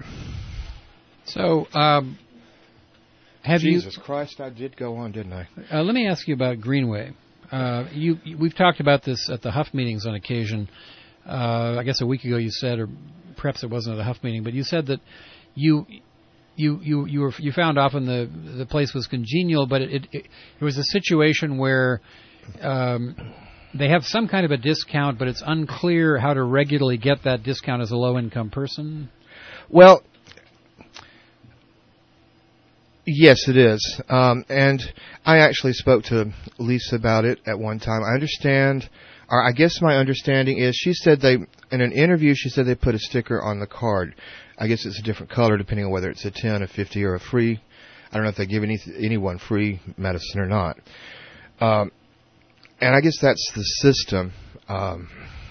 So, um, have Jesus you... Jesus Christ, I did go on, didn't I? Uh, let me ask you about Greenway. Uh, you, we've talked about this at the Huff meetings on occasion. Uh, I guess a week ago you said, or perhaps it wasn't at the Huff meeting, but you said that you... You you you were you found often the the place was congenial, but it it, it was a situation where um, they have some kind of a discount, but it's unclear how to regularly get that discount as a low income person. Well, yes, it is, um, and I actually spoke to Lisa about it at one time. I understand, or I guess my understanding is, she said they in an interview she said they put a sticker on the card. I guess it's a different color depending on whether it's a ten, a fifty, or a free. I don't know if they give any, anyone free medicine or not. Um, and I guess that's the system. Um,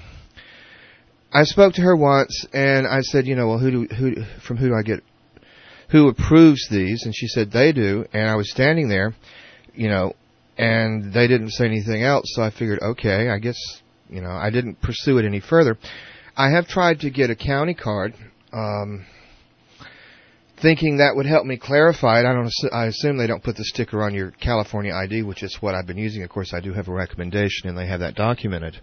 I spoke to her once, and I said, you know, well, who do, who from who do I get, who approves these? And she said they do. And I was standing there, you know, and they didn't say anything else. So I figured, okay, I guess, you know, I didn't pursue it any further. I have tried to get a county card. Um, thinking that would help me clarify it. I don't. I assume they don't put the sticker on your California I D, which is what I've been using. Of course, I do have a recommendation, and they have that documented.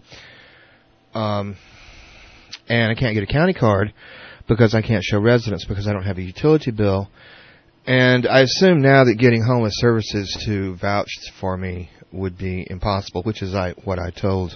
Um, and I can't get a county card because I can't show residence because I don't have a utility bill. And I assume now that getting homeless services to vouch for me would be impossible, which is I what I told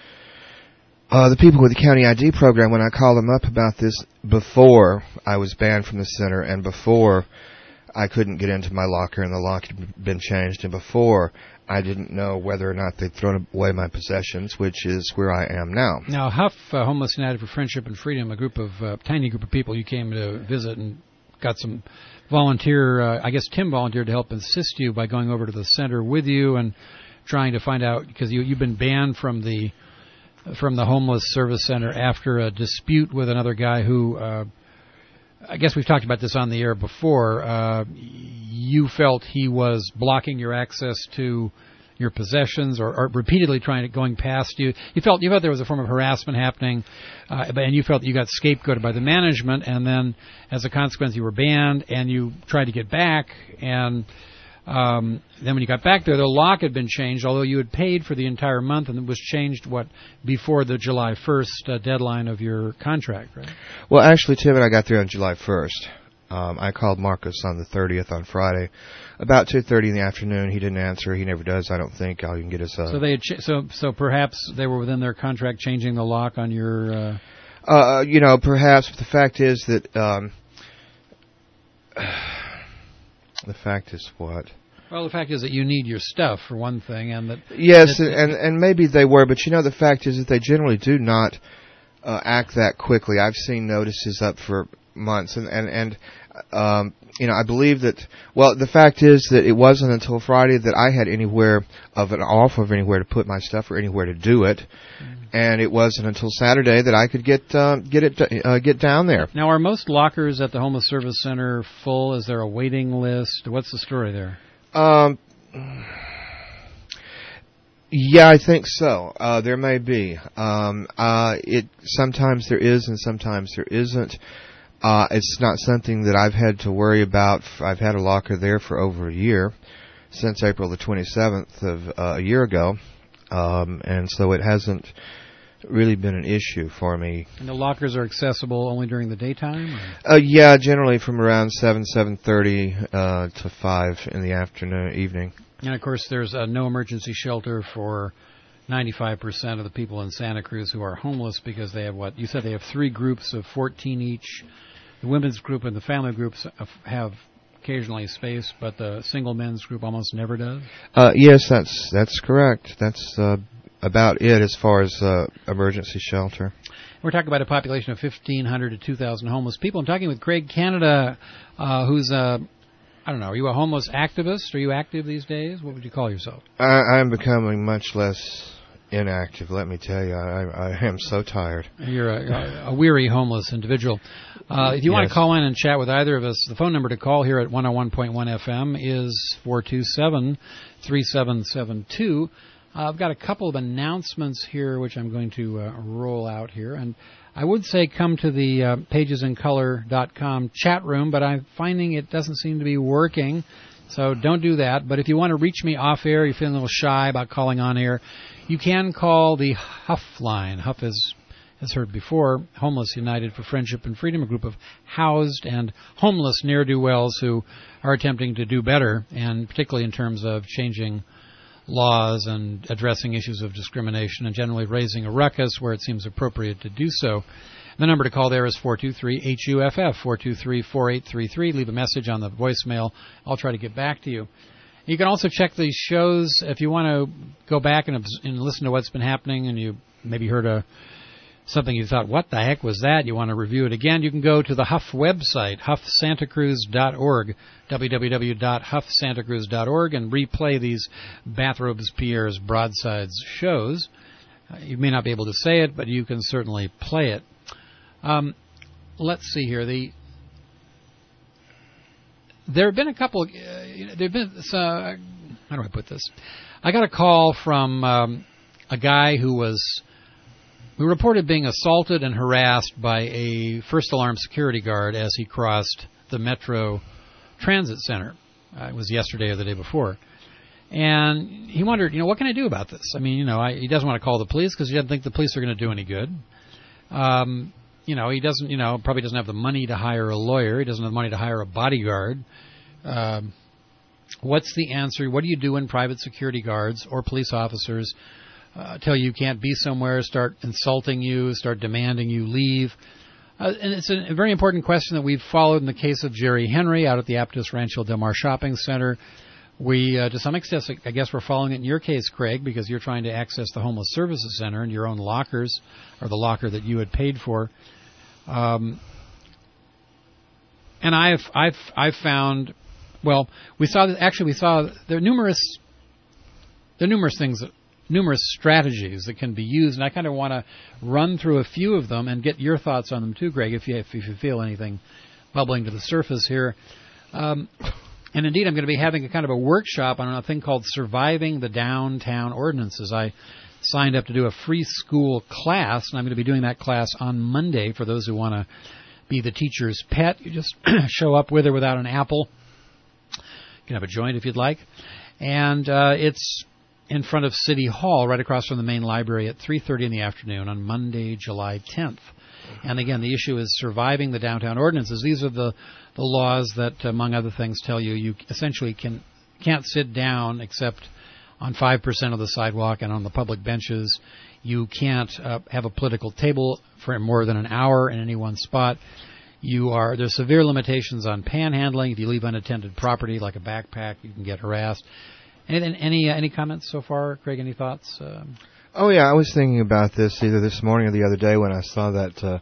Uh, the people with the county I D program, when I called them up about this before I was banned from the center and before I couldn't get into my locker and the lock had been changed and before I didn't know whether or not they'd thrown away my possessions, which is where I am now. Now, Huff, uh, Homeless United for Friendship and Freedom, a group of, uh, tiny group of people you came to visit and got some volunteer, uh, I guess Tim volunteered to help assist you by going over to the center with you and trying to find out, because you, you've been banned from the from the homeless service center after a dispute with another guy who, uh, I guess we've talked about this on the air before. Uh, you felt he was blocking your access to your possessions, or, or repeatedly trying to going past you. You felt you felt there was a form of harassment happening, uh, and you felt that you got scapegoated by the management, and then as a consequence, you were banned, and you tried to get back, and Um, then when you got back there, the lock had been changed, although you had paid for the entire month, and it was changed, what, before the July first uh, deadline of your contract, right? Well, actually, Tim and I got there on July first. Um, I called Marcus on the thirtieth on Friday. About two thirty in the afternoon, he didn't answer. He never does, I don't think. I'll even get us a... So, they had ch- so, so perhaps they were within their contract changing the lock on your... Uh... Uh, you know, perhaps, but the fact is that... Um, The fact is what? Well, the fact is that you need your stuff, for one thing, and that... Yes, that, and, and maybe they were, but you know, the fact is that they generally do not uh, act that quickly. I've seen notices up for months, and and and um, you know, I believe that. Well, the fact is that it wasn't until Friday that I had anywhere of an off of anywhere to put my stuff or anywhere to do it, mm-hmm. and it wasn't until Saturday that I could get uh, get it uh, get down there. Now, are most lockers at the Homeless Service Center full? Is there a waiting list? What's the story there? Um. Yeah, I think so. Uh, there may be. Um, uh, it sometimes there is, and sometimes there isn't. Uh, it's not something that I've had to worry about. I've had a locker there for over a year, since April the twenty-seventh of uh, a year ago, um, and so it hasn't really been an issue for me. And the lockers are accessible only during the daytime? Uh, yeah, generally from around seven, seven thirty uh, to five in the afternoon, evening. And, of course, there's uh, no emergency shelter for ninety-five percent of the people in Santa Cruz who are homeless because they have what? You said they have three groups of fourteen each. The women's group and the family groups have occasionally space, but the single men's group almost never does? Uh, yes, that's that's correct. That's uh, about it as far as uh, emergency shelter. We're talking about a population of fifteen hundred to two thousand homeless people. I'm talking with Craig Canada, uh, who's a... I don't know, are you a homeless activist? Are you active these days? What would you call yourself? I, I'm becoming much less inactive, let me tell you. I, I am so tired. You're a, a weary homeless individual. Uh, if you yes. want to call in and chat with either of us, the phone number to call here at one oh one point one F M is four two seven, three seven seven two. Uh, I've got a couple of announcements here which I'm going to uh, roll out here. And I would say come to the uh, pages in color dot com chat room, but I'm finding it doesn't seem to be working, so don't do that. But if you want to reach me off air, you're feeling a little shy about calling on air, you can call the Huff line. Huff is, as heard before, Homeless United for Friendship and Freedom, a group of housed and homeless ne'er-do-wells who are attempting to do better, and particularly in terms of changing laws and addressing issues of discrimination and generally raising a ruckus where it seems appropriate to do so. The number to call there is four two three H U F F, four two three, four eight three three. Leave a message on the voicemail. I'll try to get back to you. You can also check these shows if you want to go back and, and listen to what's been happening and you maybe heard a something you thought, what the heck was that? You want to review it again, you can go to the Huff website, huff santa cruz dot org, w w w dot huff santa cruz dot org, and replay these Bathrobes Pierre's Broadsides shows. Uh, you may not be able to say it, but you can certainly play it. Um, let's see here. The There have been a couple, uh, there have been, uh, how do I put this? I got a call from um, a guy who was who reported being assaulted and harassed by a first alarm security guard as he crossed the Metro Transit Center. Uh, it was yesterday or the day before. And he wondered, you know, what can I do about this? I mean, you know, I, he doesn't want to call the police because he doesn't think the police are going to do any good. Um, you know, he doesn't, you know, probably doesn't have the money to hire a lawyer. He doesn't have the money to hire a bodyguard. Um, what's the answer? What do you do when private security guards or police officers Uh, tell you you can't be somewhere, start insulting you, start demanding you leave? Uh, and it's a, a very important question that we've followed in the case of Jerry Henry out at the Aptos Rancho Del Mar Shopping Center. We, uh, to some extent, I guess we're following it in your case, Craig, because you're trying to access the Homeless Services Center and your own lockers, or the locker that you had paid for. Um, and I've, I've, I've found, well, we saw that, actually we saw there are numerous, there are numerous things that numerous strategies that can be used, and I kind of want to run through a few of them and get your thoughts on them too, Greg, if you, if you feel anything bubbling to the surface here. Um, and indeed, I'm going to be having a kind of a workshop on a thing called Surviving the Downtown Ordinances. I signed up to do a free school class, and I'm going to be doing that class on Monday for those who want to be the teacher's pet. You just show up with or without an apple. You can have a joint if you'd like. And uh, it's in front of City Hall, right across from the main library at three thirty in the afternoon on Monday, July tenth. And again, the issue is surviving the downtown ordinances. These are the, the laws that, among other things, tell you you essentially can, can't sit down except on five percent of the sidewalk and on the public benches. You can't uh, have a political table for more than an hour in any one spot. You are there's severe limitations on panhandling. If you leave unattended property like a backpack, you can get harassed. Any any, uh, any comments so far, Craig? Any thoughts? Um, oh yeah, I was thinking about this either this morning or the other day when I saw that uh,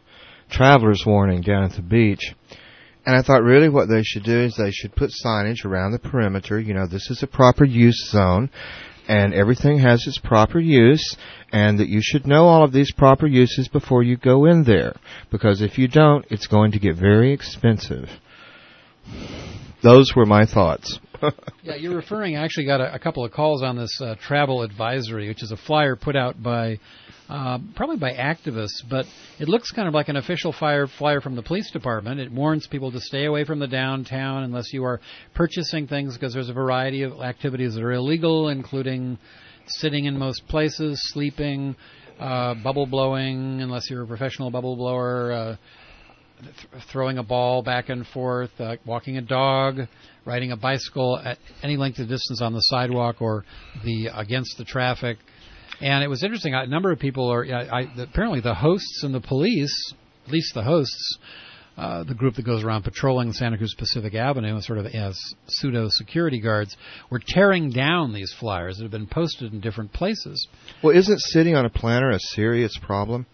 traveler's warning down at the beach. And I thought really what they should do is they should put signage around the perimeter. You know, this is a proper use zone, and everything has its proper use, and that you should know all of these proper uses before you go in there. Because if you don't, it's going to get very expensive. Those were my thoughts. Yeah, you're referring, I actually got a, a couple of calls on this uh, travel advisory, which is a flyer put out by, uh, probably by activists, but it looks kind of like an official flyer, flyer from the police department. It warns people to stay away from the downtown unless you are purchasing things, because there's a variety of activities that are illegal, including sitting in most places, sleeping, uh, bubble blowing, unless you're a professional bubble blower, uh, th- throwing a ball back and forth, uh, walking a dog, riding a bicycle at any length of distance on the sidewalk or the against the traffic. And it was interesting. A number of people are I, I, apparently the hosts and the police, at least the hosts, uh, the group that goes around patrolling Santa Cruz Pacific Avenue, sort of as pseudo security guards, were tearing down these flyers that have been posted in different places. Well, isn't sitting on a planter a serious problem?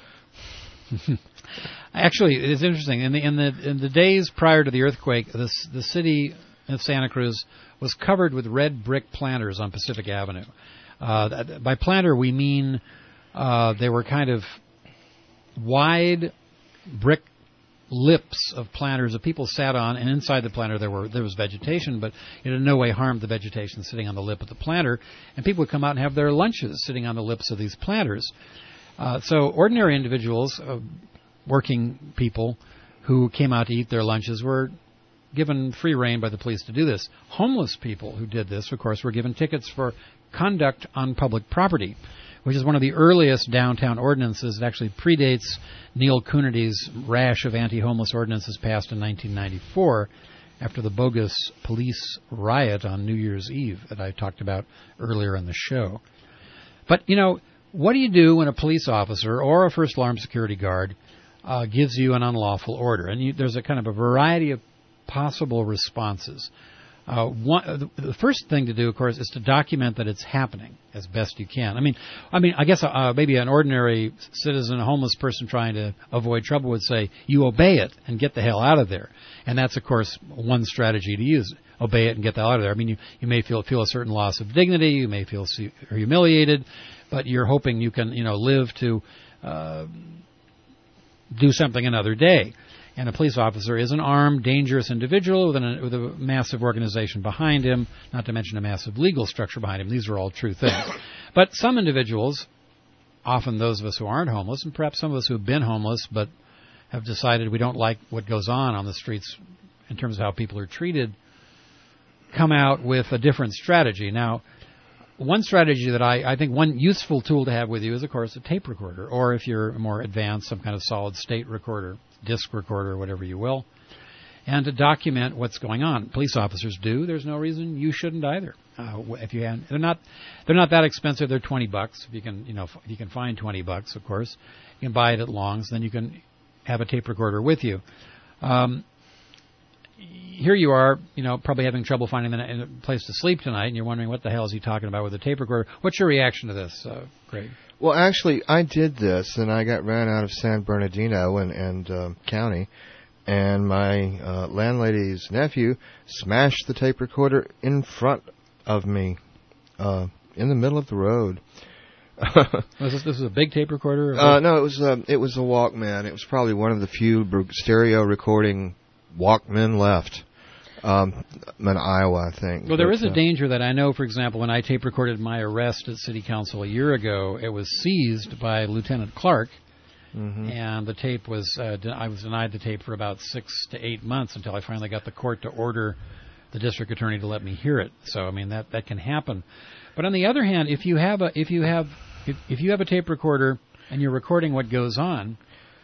Actually, it's interesting. In the in the in the days prior to the earthquake, the the city of Santa Cruz was covered with red brick planters on Pacific Avenue. Uh, by planter, we mean uh, they were kind of wide brick lips of planters that people sat on, and inside the planter there were there was vegetation, but it in no way harmed the vegetation sitting on the lip of the planter. And people would come out and have their lunches sitting on the lips of these planters. Uh, so ordinary individuals, uh, working people who came out to eat their lunches, were given free rein by the police to do this. Homeless people who did this, of course, were given tickets for conduct on public property, which is one of the earliest downtown ordinances. It actually predates Neil Coonerty's rash of anti-homeless ordinances passed in nineteen ninety-four after the bogus police riot on New Year's Eve that I talked about earlier in the show. But, you know, what do you do when a police officer or a first alarm security guard uh, gives you an unlawful order? And you, there's a kind of a variety of possible responses. Uh, one, the first thing to do, of course, is to document that it's happening as best you can. I mean, I mean, I guess uh, maybe an ordinary citizen, a homeless person trying to avoid trouble would say, you obey it and get the hell out of there. And that's, of course, one strategy to use. Obey it and get the hell out of there. I mean, you, you may feel feel a certain loss of dignity, you may feel humiliated, but you're hoping you can, you know, live to uh, do something another day. And a police officer is an armed, dangerous individual with, an, with a massive organization behind him, not to mention a massive legal structure behind him. These are all true things. But some individuals, often those of us who aren't homeless, and perhaps some of us who have been homeless but have decided we don't like what goes on on the streets in terms of how people are treated, come out with a different strategy. Now, one strategy that I, I think one useful tool to have with you is, of course, a tape recorder, or if you're more advanced, some kind of solid-state recorder, disc recorder, whatever you will, and to document what's going on. Police officers do. There's no reason you shouldn't either. Uh, if you have, they're not, they're not that expensive. They're twenty bucks. If you can, you know, if you can find twenty bucks, of course, you can buy it at Long's. Then you can have a tape recorder with you. Um, Here you are, you know, probably having trouble finding a place to sleep tonight, and you're wondering what the hell is he talking about with a tape recorder. What's your reaction to this, uh, Craig? Well, actually, I did this, and I got ran out of San Bernardino and, and uh, County, and my uh, landlady's nephew smashed the tape recorder in front of me, uh, in the middle of the road. was this, this was a big tape recorder? Uh, no, it was a, it was a Walkman. It was probably one of the few stereo recording Walkmen left. Um, in Iowa, I think. Well, there but, is a uh, danger that I know, for example, when I tape recorded my arrest at City Council a year ago, it was seized by Lieutenant Clark, mm-hmm. and the tape was, uh, de- I was denied the tape for about six to eight months until I finally got the court to order the district attorney to let me hear it. So, I mean, that, that can happen. But on the other hand, if you have a, if you have, if, if you have a tape recorder and you're recording what goes on,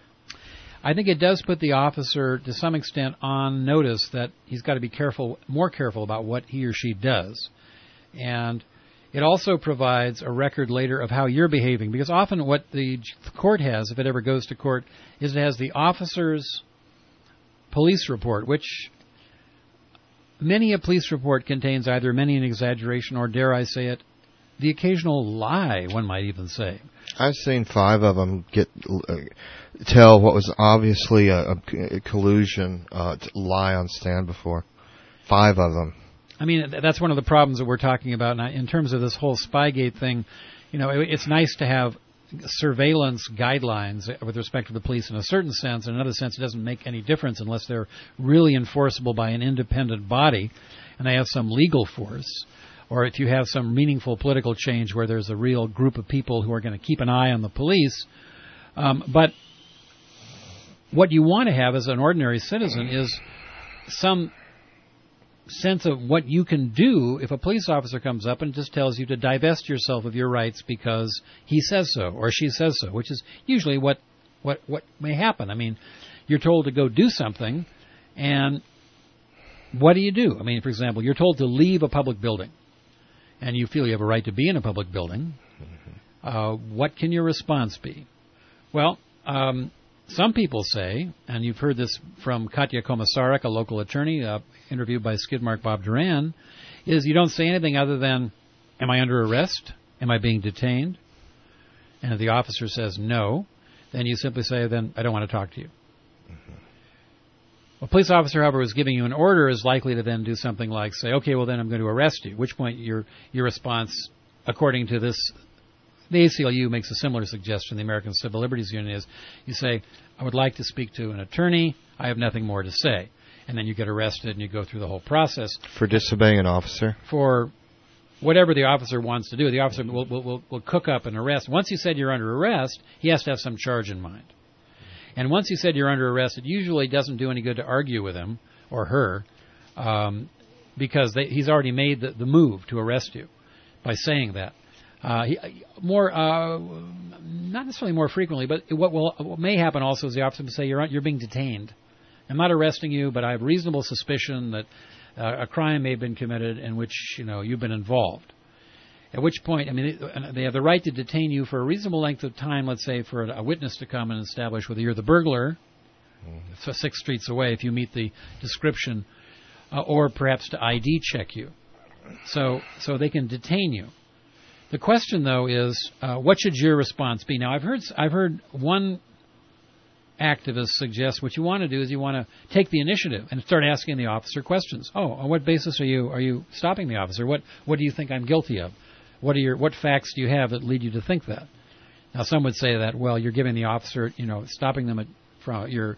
I think it does put the officer, to some extent, on notice that he's got to be careful, more careful about what he or she does. And it also provides a record later of how you're behaving, because often what the court has, if it ever goes to court, is it has the officer's police report, which many a police report contains either many an exaggeration or, dare I say it, the occasional lie, one might even say. I've seen five of them get uh, tell what was obviously a, a collusion uh, to lie on stand before. Five of them. I mean, that's one of the problems that we're talking about now in terms of this whole Spygate thing. You know, it, it's nice to have surveillance guidelines with respect to the police in a certain sense. In another sense, it doesn't make any difference unless they're really enforceable by an independent body and they have some legal force, or if you have some meaningful political change where there's a real group of people who are going to keep an eye on the police. Um, but what you want to have as an ordinary citizen is some sense of what you can do if a police officer comes up and just tells you to divest yourself of your rights because he says so or she says so, which is usually what, what, what may happen. I mean, you're told to go do something, and what do you do? I mean, for example, you're told to leave a public building, and you feel you have a right to be in a public building. Uh, what can your response be? Well, um, some people say, and you've heard this from Katya Komisarek, a local attorney, uh, interviewed by Skidmark Bob Duran, is you don't say anything other than, am I under arrest? Am I being detained? And if the officer says no, then you simply say, then I don't want to talk to you. Mm-hmm. A police officer, however, who's giving you an order is likely to then do something like say, okay, well, then I'm going to arrest you, at which point your your response, according to this, the A C L U makes a similar suggestion, the American Civil Liberties Union, is you say, I would like to speak to an attorney. I have nothing more to say. And then you get arrested and you go through the whole process. For disobeying an officer? For whatever the officer wants to do. The officer will, will, will, will cook up an arrest. Once you said you're under arrest, he has to have some charge in mind. And once you said you're under arrest, it usually doesn't do any good to argue with him or her um, because they, he's already made the, the move to arrest you by saying that. Uh, he, more, uh, not necessarily more frequently, but what will what may happen also is the officer will say you're you're being detained. I'm not arresting you, but I have reasonable suspicion that uh, a crime may have been committed in which you know you've been involved. At which point, I mean, they have the right to detain you for a reasonable length of time. Let's say for a witness to come and establish whether you're the burglar, mm-hmm. six streets away if you meet the description, uh, or perhaps to I D check you. So, so they can detain you. The question, though, is uh, what should your response be? Now, I've heard I've heard one activist suggest what you want to do is you want to take the initiative and start asking the officer questions. Oh, on what basis are you are you stopping the officer? What what do you think I'm guilty of? What are your what facts do you have that lead you to think that? Now, some would say that well, you're giving the officer, you know, stopping them at, from you're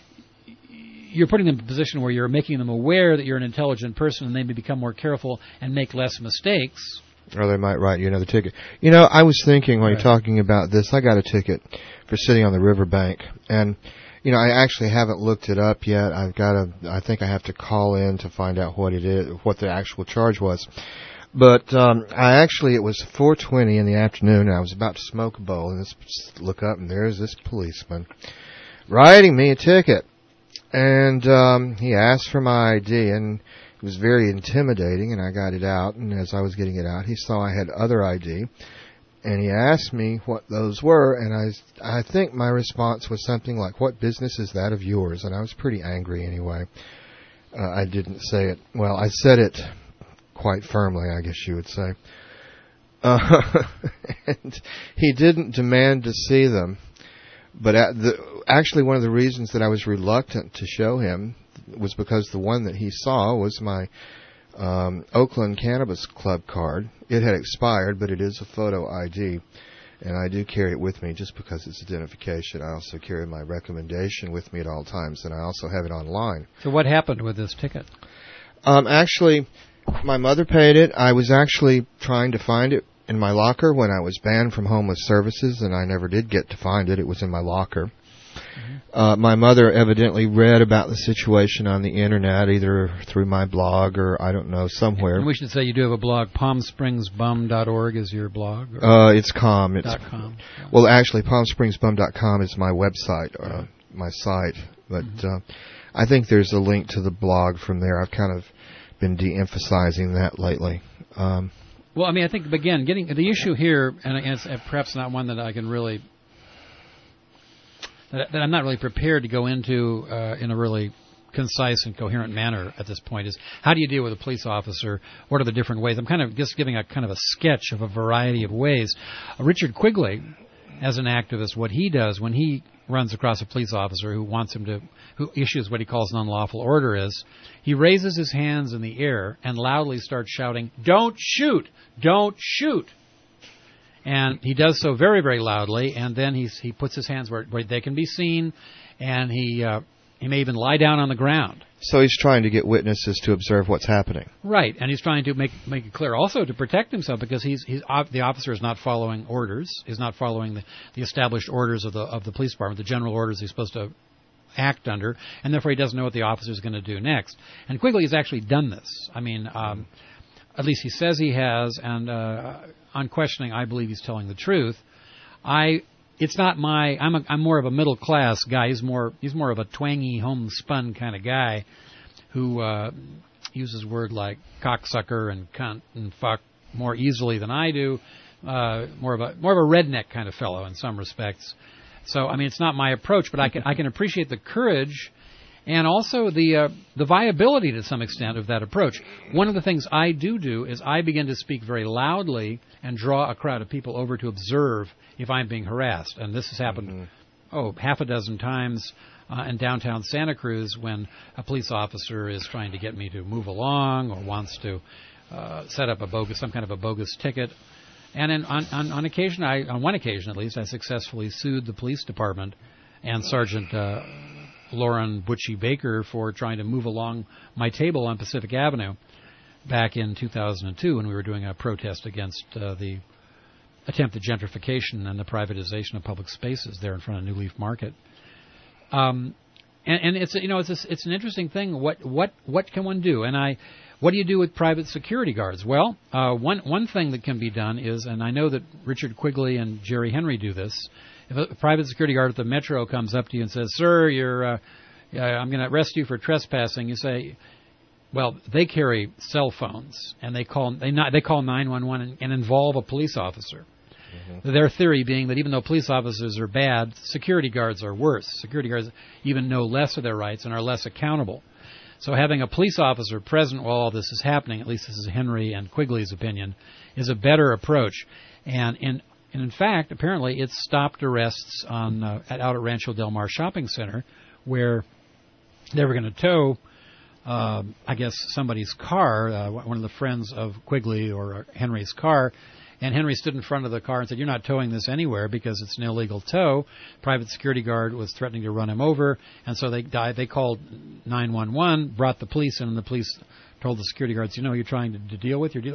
you're putting them in a position where you're making them aware that you're an intelligent person and they may become more careful and make less mistakes. Or they might write you another ticket. You know, I was thinking when right. you're talking about this, I got a ticket for sitting on the riverbank. And, you know, I actually haven't looked it up yet. I've got to, I think I have to call in to find out what it is, what the actual charge was. But, um, I actually, it was four twenty in the afternoon and I was about to smoke a bowl and just look up and there's this policeman writing me a ticket. And, um, he asked for my I D and it was very intimidating, and I got it out, and as I was getting it out, he saw I had other I D, and he asked me what those were, and I, I think my response was something like, what business is that of yours? And I was pretty angry anyway. Uh, I didn't say it. Well, I said it quite firmly, I guess you would say. Uh, and he didn't demand to see them, but at the, actually one of the reasons that I was reluctant to show him was because the one that he saw was my um, Oakland Cannabis Club card. It had expired, but it is a photo I D, and I do carry it with me just because it's identification. I also carry my recommendation with me at all times, and I also have it online. So what happened with this ticket? Um, actually, my mother paid it. I was actually trying to find it in my locker when I was banned from homeless services, and I never did get to find it. It was in my locker. Mm-hmm. Uh, my mother evidently read about the situation on the internet, either through my blog or, I don't know, somewhere. And we should say you do have a blog. palm springs bum dot org is your blog? Uh, it's com. It's, dot com. Yeah. Well, actually, palm springs bum dot com is my website, uh, my site. But mm-hmm. uh, I think there's a link to the blog from there. I've kind of been de-emphasizing that lately. Um, well, I mean, I think, again, getting the issue here, and it's perhaps not one that I can really... that I'm not really prepared to go into uh, in a really concise and coherent manner at this point, is how do you deal with a police officer? What are the different ways? I'm kind of just giving a kind of a sketch of a variety of ways. Uh, Richard Quigley as an activist, what he does when he runs across a police officer who wants him to, who issues what he calls an unlawful order, is he raises his hands in the air and loudly starts shouting, "Don't shoot! Don't shoot!" And he does so very, very loudly, and then he's, he puts his hands where, where they can be seen, and he uh, he may even lie down on the ground. So he's trying to get witnesses to observe what's happening. Right, and he's trying to make make it clear also to protect himself, because he's he's the officer is not following orders, is not following the, the established orders of the of the police department, the general orders he's supposed to act under, and therefore he doesn't know what the officer is going to do next. And Quigley has actually done this. I mean, um, at least he says he has, and uh, on questioning, I believe he's telling the truth. I. It's not my. I'm a, I'm more of a middle class guy. He's more. He's more of a twangy, homespun kind of guy, who uh, uses words like cocksucker and cunt and fuck more easily than I do. Uh, more of a more of a redneck kind of fellow in some respects. So I mean, it's not my approach, but I can I can appreciate the courage and also the uh, the viability to some extent of that approach. One of the things I do do is I begin to speak very loudly and draw a crowd of people over to observe if I'm being harassed. And this has happened, mm-hmm. oh, half a dozen times uh, in downtown Santa Cruz when a police officer is trying to get me to move along or wants to uh, set up a bogus, some kind of a bogus ticket. And in, on, on, on occasion, I, on one occasion at least, I successfully sued the police department and Sergeant uh, Lauren Butchie Baker for trying to move along my table on Pacific Avenue back in two thousand two when we were doing a protest against uh, the attempted gentrification and the privatization of public spaces there in front of New Leaf Market. Um, and, and it's you know it's a, it's an interesting thing. What what what can one do? And I, what do you do with private security guards? Well, uh, one one thing that can be done is, and I know that Richard Quigley and Jerry Henry do this. If a private security guard at the Metro comes up to you and says, "Sir, you're uh, uh, I'm going to arrest you for trespassing," you say, well, they carry cell phones, and they call they not, they call nine one one and, and involve a police officer. Mm-hmm. Their theory being that even though police officers are bad, security guards are worse. Security guards even know less of their rights and are less accountable. So having a police officer present while all this is happening, at least this is Henry and Quigley's opinion, is a better approach. And in and in fact, apparently, it's stopped arrests on uh, at, out at Rancho Del Mar Shopping Center, where they were going to tow. Uh, I guess somebody's car, uh, one of the friends of Quigley or Henry's car, and Henry stood in front of the car and said, "You're not towing this anywhere because it's an illegal tow." Private security guard was threatening to run him over, and so they died. They called nine one one, brought the police in, and the police told the security guards, "You know, you're trying to, to deal with you're dealing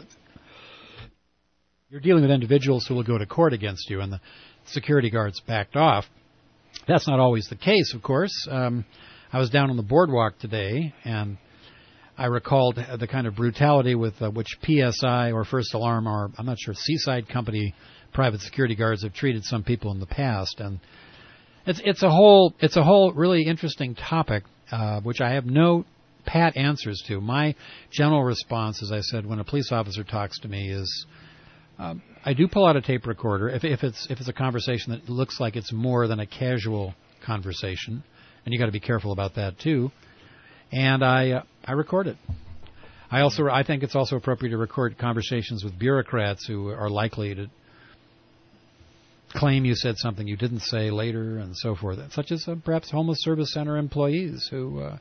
you're dealing with individuals who will go to court against you," and the security guards backed off. That's not always the case, of course. Um, I was down on the boardwalk today, and I recalled the kind of brutality with uh, which P S I or First Alarm or, I'm not sure, Seaside Company private security guards have treated some people in the past. And it's it's a whole it's a whole really interesting topic, uh, which I have no pat answers to. My general response, as I said, when a police officer talks to me is, um, I do pull out a tape recorder if, if it's if it's a conversation that looks like it's more than a casual conversation. And you got to be careful about that too. And I uh, I record it. I also I think it's also appropriate to record conversations with bureaucrats who are likely to claim you said something you didn't say later, and so forth. Such as uh, perhaps homeless service center employees who uh,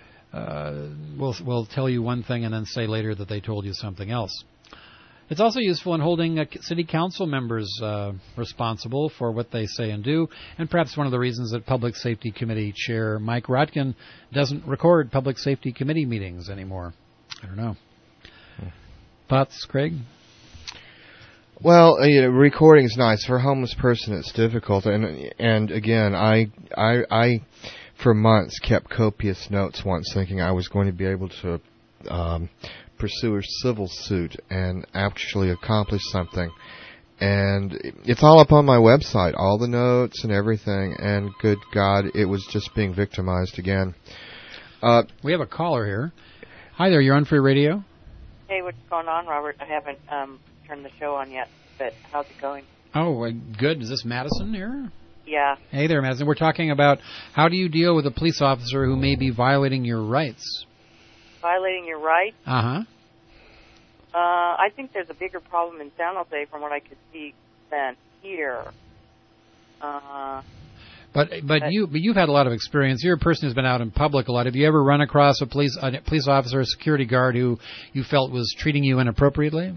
uh, will will tell you one thing and then say later that they told you something else. It's also useful in holding uh, city council members uh, responsible for what they say and do, and perhaps one of the reasons that Public Safety Committee Chair Mike Rotkin doesn't record Public Safety Committee meetings anymore. I don't know. Hmm. Thoughts, Craig? Well, uh, you know, recording is nice. For a homeless person, it's difficult. And and again, I, I, I, for months, kept copious notes once, thinking I was going to be able to um, pursue a civil suit and actually accomplish something. And it's all up on my website, all the notes and everything. And good God, it was just being victimized again. Uh, we have a caller here. Hi there, you're on Free Radio. Hey, what's going on, Robert? I haven't um, turned the show on yet, but how's it going? Oh, uh, good. Is this Madison here? Yeah. Hey there, Madison. We're talking about how do you deal with a police officer who may be violating your rights? Violating your rights? Uh-huh. Uh, I think there's a bigger problem in San Jose from what I could see than here. Uh, But but you but you've had a lot of experience. You're a person who's been out in public a lot. Have you ever run across a police a police officer, a security guard who you felt was treating you inappropriately?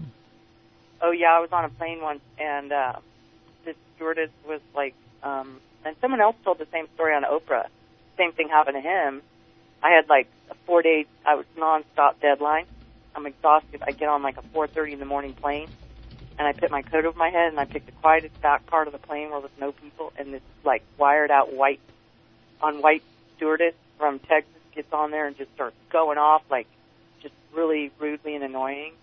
oh yeah, I was on a plane once, and uh, this stewardess was like, um, and someone else told the same story on Oprah. Same thing happened to him. I had like a four day, I was nonstop deadline. I'm exhausted. I get on like a four thirty in the morning plane, and I put my coat over my head, and I picked the quietest back part of the plane where there's no people, and this like wired out white on white stewardess from Texas gets on there and just starts going off like just really rudely and annoying.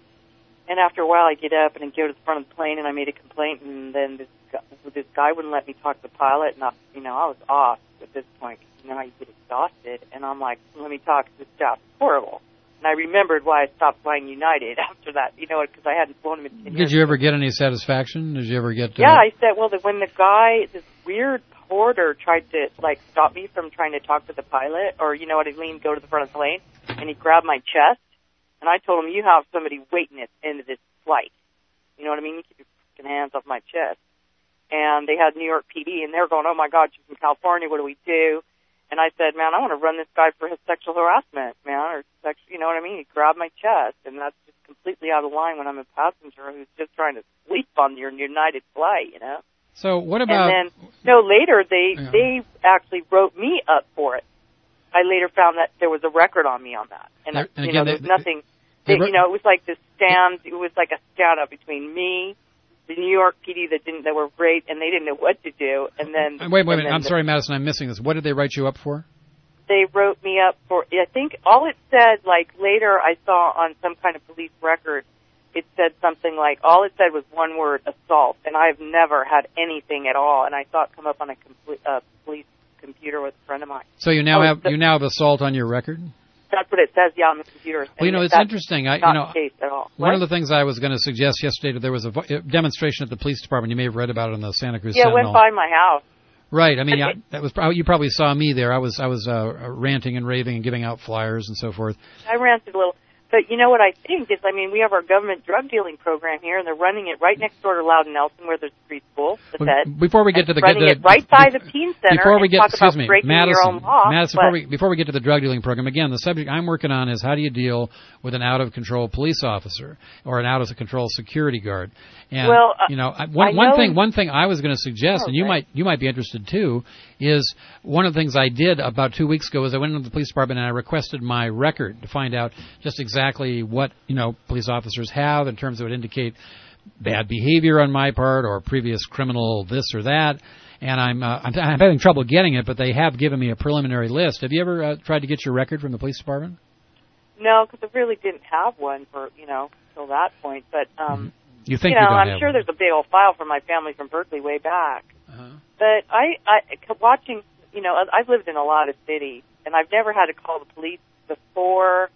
And after a while, I get up and I go to the front of the plane, and I made a complaint, and then this guy, this guy wouldn't let me talk to the pilot, and I, you know, I was off at this point. You know how you get exhausted, and I'm like, let me talk to this job. It's horrible. And I remembered why I stopped flying United after that, you know, because I hadn't flown him in ten years. Did you ever get any satisfaction? Did you ever get... Uh, yeah, I said, well, that when the guy, this weird porter tried to, like, stop me from trying to talk to the pilot, or, you know what I mean, go to the front of the plane, and he grabbed my chest, and I told him, you have somebody waiting at the end of this flight. You know what I mean? You keep your fucking hands off my chest. And they had New York P D, and they were going, oh, my God, she's from California, what do we do? And I said, man, I want to run this guy for his sexual harassment, man, or sex, you know what I mean? He grabbed my chest, and that's just completely out of line when I'm a passenger who's just trying to sleep on your United flight, you know? So what about... And then, no, later they yeah. they actually wrote me up for it. I later found that there was a record on me on that. And, and you again, know, there's they, nothing, they, they, they, you know, it was like this stand, it was like a stand up between me, the New York P D that didn't, that were great, and they didn't know what to do, and then... Wait, wait a minute, I'm the, sorry, Madison, I'm missing this. What did they write you up for? They wrote me up for, I think all it said, like later I saw on some kind of police record, it said something like, all it said was one word, assault, and I've never had anything at all, and I saw it come up on a complete, uh, police computer with a friend of mine. So you now oh, have the, you now have assault on your record? That's what it says, yeah, on the computer. Well, you know, it's interesting. I, you not know, the case at all. One what? of the things I was going to suggest yesterday, there was a, vo- a demonstration at the police department. You may have read about it in the Santa Cruz yeah, Sentinel. it went by my house. Right. I mean, I, that was probably, you probably saw me there. I was I was uh, ranting and raving and giving out flyers and so forth. I ranted a little. But you know what I think is, I mean, we have our government drug dealing program here, and they're running it right next door to Loudon Nelson, where there's a preschool, the well, Fed. Before we get to the running the, it right by the teen center. Before we get, talk excuse about me, breaking Madison, your own law, Madison. Before we before we get to the drug dealing program, again, the subject I'm working on is how do you deal with an out of control police officer or an out of control security guard? And well, uh, you know, I, one I one know thing one thing I was going to suggest, oh, and you right. might you might be interested too, is one of the things I did about two weeks ago is I went into the police department and I requested my record to find out just exactly what you know police officers have in terms of it indicate bad behavior on my part or previous criminal this or that. And I'm, uh, I'm I'm having trouble getting it, but they have given me a preliminary list. Have you ever uh, tried to get your record from the police department? No, because I really didn't have one for you know till that point. But um, you think you know, you don't I'm have sure one. there's a big old file from my family from Berkeley way back. Uh-huh. But I, I watching, you know, I've lived in a lot of cities, and I've never had to call the police before.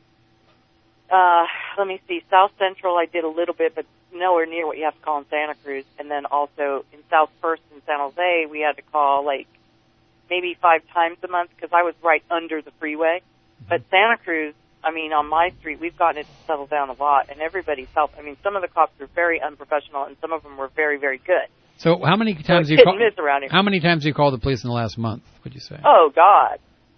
Uh, let me see, South Central I did a little bit, but nowhere near what you have to call in Santa Cruz. And then also in South First in San Jose, we had to call like maybe five times a month because I was right under the freeway. But Santa Cruz, I mean, on my street, we've gotten it to settle down a lot, and everybody's helped. I mean, some of the cops are very unprofessional, and some of them were very, very good. So how many times so you call? around here. How many times you called the police in the last month? Would you say? Oh God.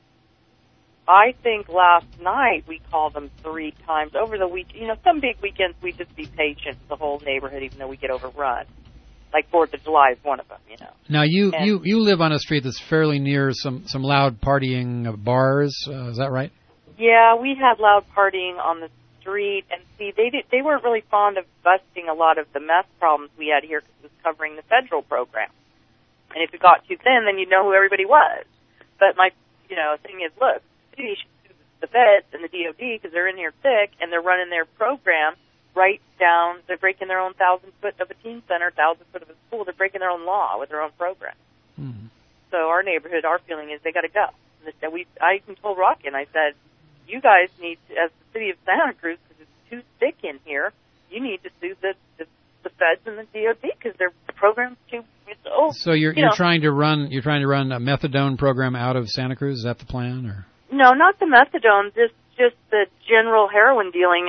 I think last night we called them three times over the week. You know, some big weekends we just be patient, the whole neighborhood, even though we get overrun. Like Fourth of July is one of them, you know. Now you and, you you live on a street that's fairly near some some loud partying bars. Uh, is that right? Yeah, we had loud partying on the street, and see, they did, they weren't really fond of busting a lot of the meth problems we had here because it was covering the federal program. And if it got too thin, then you'd know who everybody was. But my, you know, thing is, look. City should sue the feds and the D O D because they're in here thick and they're running their program right down. They're breaking their own thousand foot of a teen center, thousand foot of a school. They're breaking their own law with their own program. Mm-hmm. So our neighborhood, our feeling is they got to go. And we, I even told Rocky and I said, you guys need to, as the city of Santa Cruz, because it's too thick in here, you need to sue the the, the feds and the D O D because their program's too. It's old. So you're you you're know. trying to run you're trying to run a methadone program out of Santa Cruz. Is that the plan, or? No, not the methadone, just just the general heroin dealing. And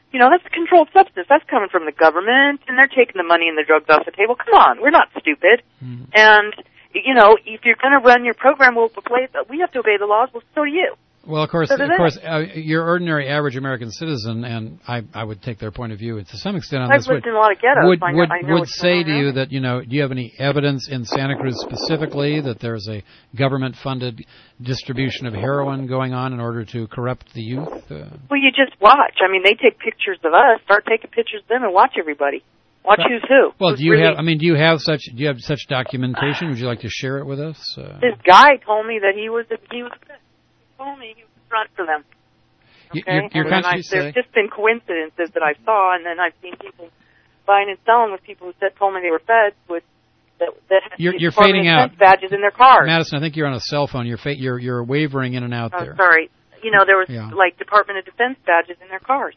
You know, that's a controlled substance. That's coming from the government, and they're taking the money and the drugs off the table. Come on, we're not stupid. Mm. And, you know, if you're going to run your program, we'll play, we have to obey the laws, well, so do you. Well, of course, so of course, uh, your ordinary average American citizen, and I, I would take their point of view to some extent on I've this. lived would, in a lot of ghettos. Would I know, would, I know would say to on you there. that, you know, do you have any evidence in Santa Cruz specifically that there's a government-funded distribution of heroin going on in order to corrupt the youth? Uh, Well, you just watch. I mean, they take pictures of us. Start taking pictures of them and watch everybody. Watch who's who. well, who's do you really, have? I mean, do you have such? Do you have such documentation? Would you like to share it with us? Uh, This guy told me that he was a, he was a, he told me he was front for them. you- Okay, you're, you're and then I, constantly there's just been coincidences that I saw, and then I've seen people buying and selling with people who said told me they were feds with that that had You're, these you're Department fading of out. Defense badges in their cars. Madison, I think you're on a cell phone. You're fa- you're you're wavering in and out Oh, there. sorry. You know, there was Yeah. like Department of Defense badges in their cars.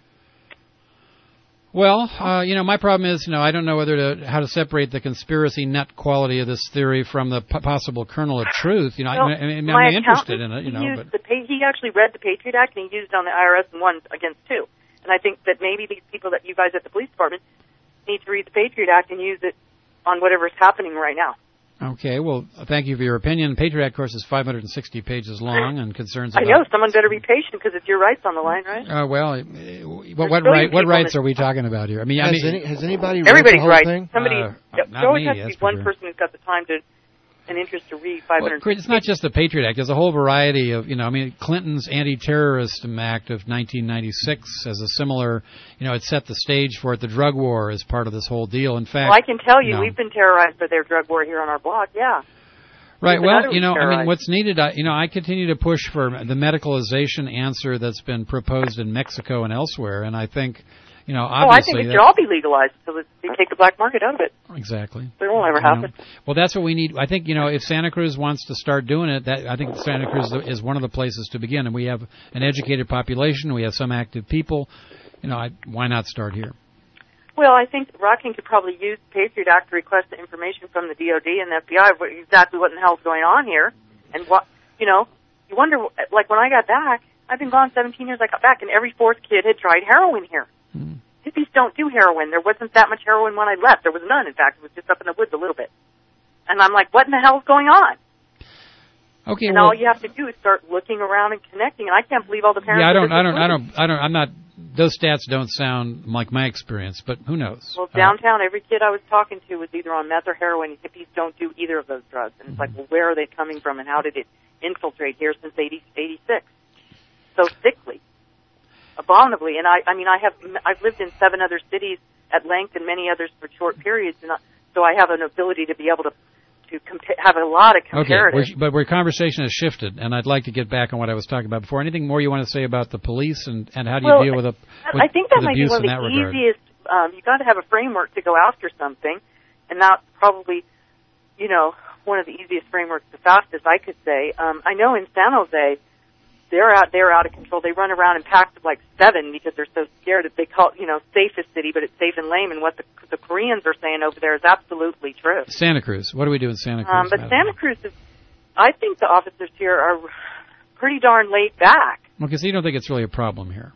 Well, uh, you know, my problem is, you know, I don't know whether to how to separate the conspiracy nut quality of this theory from the p- possible kernel of truth. You know, Well, I, I mean, my I'm interested in accountant, it. You know, he used but the pa- he actually read the Patriot Act and he used it on the I R S and won against two. And I think that maybe these people that you guys at the police department need to read the Patriot Act and use it on whatever's happening right now. okay. Well, thank you for your opinion. Patriot Act, of course, is five hundred sixty pages long and concerns I about. know someone better be patient because it's your rights on the line, right? Uh, well, uh, what, what, billion right, what people rights that- are we talking about here? I mean, I Has, mean, any, has anybody read Everybody's the whole right. thing? Somebody, Uh, there not always me, has to that's be for one sure. person who's got the time to, an interest to read five hundred. Well, it's not just the Patriot Act. There's a whole variety of, you know, I mean, Clinton's Anti-Terrorist Act of nineteen ninety-six has a similar, you know, it set the stage for it. The drug war is part of this whole deal. In fact, Well, I can tell you, no. we've been terrorized by their drug war here on our block. Yeah. Right. We've been Well, utterly you know, I mean, terrorized. what's needed, I, you know, I continue to push for the medicalization answer that's been proposed in Mexico and elsewhere, and I think, you know, Oh, I think obviously it should that- all be legalized so that they take the black market out of it. exactly. It won't ever You know, happen. well, that's what we need. I think, you know, if Santa Cruz wants to start doing it, that I think Santa Cruz is one of the places to begin. And we have an educated population. We have some active people. You know, I, why not start here? Well, I think Rocking could probably use the Patriot Act to request the information from the D O D and the F B I of what, exactly what in the hell is going on here. And what, you know, you wonder, like when I got back, I've been gone seventeen years, I got back, and every fourth kid had tried heroin here. Hmm. Hippies don't do heroin. There wasn't that much heroin when I left. There was none, in fact. It was just up in the woods a little bit. And I'm like, what in the hell is going on? Okay, and well, all you have to do is start looking around and connecting. And I can't believe all the parents. yeah, I that don't, are I don't, I disappointed. don't, I don't, I'm not. Those stats don't sound like my experience, but who knows? Well, Uh, downtown, every kid I was talking to was either on meth or heroin. Hippies don't do either of those drugs. And it's like, well, where are they coming from, and how did it infiltrate here since eighty, eighty-six? So thickly, abominably. And I, I mean, I have, I've lived in seven other cities at length and many others for short periods, and I, so I have an ability to be able to to compa- have a lot of Okay, comparative. we're, but our conversation has shifted, and I'd like to get back on what I was talking about before. Anything more you want to say about the police and, and how do you well, deal with, a, with, I think that with might be abuse one in of that the regard? easiest. Um, you got to have a framework to go after something, and that's probably, you know, one of the easiest frameworks, the fastest I could say. Um, I know in San Jose, they're out, they're out of control. They run around in packs of like seven because they're so scared that they call it, you know, safest city, but it's safe and lame. And what the, the Koreans are saying over there is absolutely true. Santa Cruz. What do we do in Santa Cruz? Um, but Madison? Santa Cruz is, I think the officers here are pretty darn laid back. Okay, so you don't think it's really a problem here?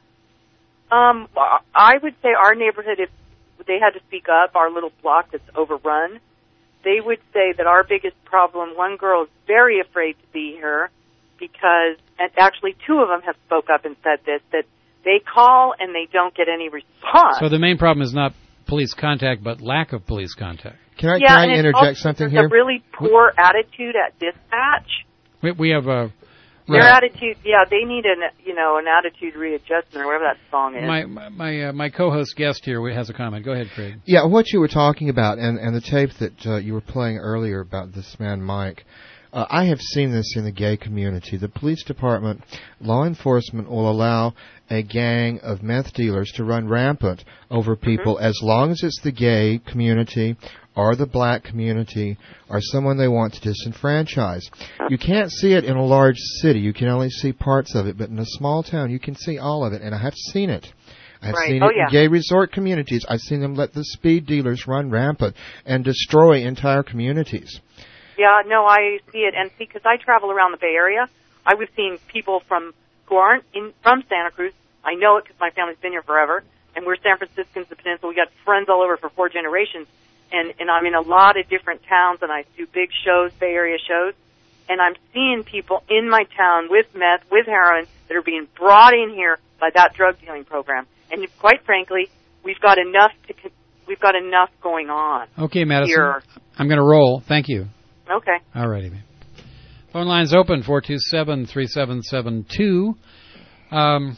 Um, I would say our neighborhood, if they had to speak up, our little block that's overrun, they would say that our biggest problem, one girl is very afraid to be here because, and actually two of them have spoke up and said this, that they call and they don't get any response. So the main problem is not police contact, but lack of police contact. Can I, yeah, can I and it's interject also, something there's here? a really poor attitude at dispatch. We, we have a... Their Right. attitude, yeah, they need an, you know, an attitude readjustment or whatever that song is. My my my, uh, my co-host guest here has a comment. Go ahead, Craig. Yeah, what you were talking about and, and the tape that uh, you were playing earlier about this man, Mike, uh, I have seen this in the gay community. The police department, law enforcement will allow a gang of meth dealers to run rampant over people Mm-hmm. as long as it's the gay community or the black community or someone they want to disenfranchise. You can't see it in a large city. You can only see parts of it. But in a small town, you can see all of it. And I have seen it. I've Right. seen Oh, it yeah. in gay resort communities. I've seen them let the speed dealers run rampant and destroy entire communities. Yeah, no, I see it, and see, because I travel around the Bay Area, I was seeing people from who aren't in from Santa Cruz. I know it because my family's been here forever. and we're San Franciscans, the Peninsula. We got friends all over for four generations, and and I'm in a lot of different towns, and I do big shows, Bay Area shows, and I'm seeing people in my town with meth, with heroin, that are being brought in here by that drug dealing program. And quite frankly, we've got enough to we've got enough going on. Okay, Madison. Here. I'm going to roll. Thank you. Okay. All righty. Phone line's open, four two seven, three seven seven two. Um,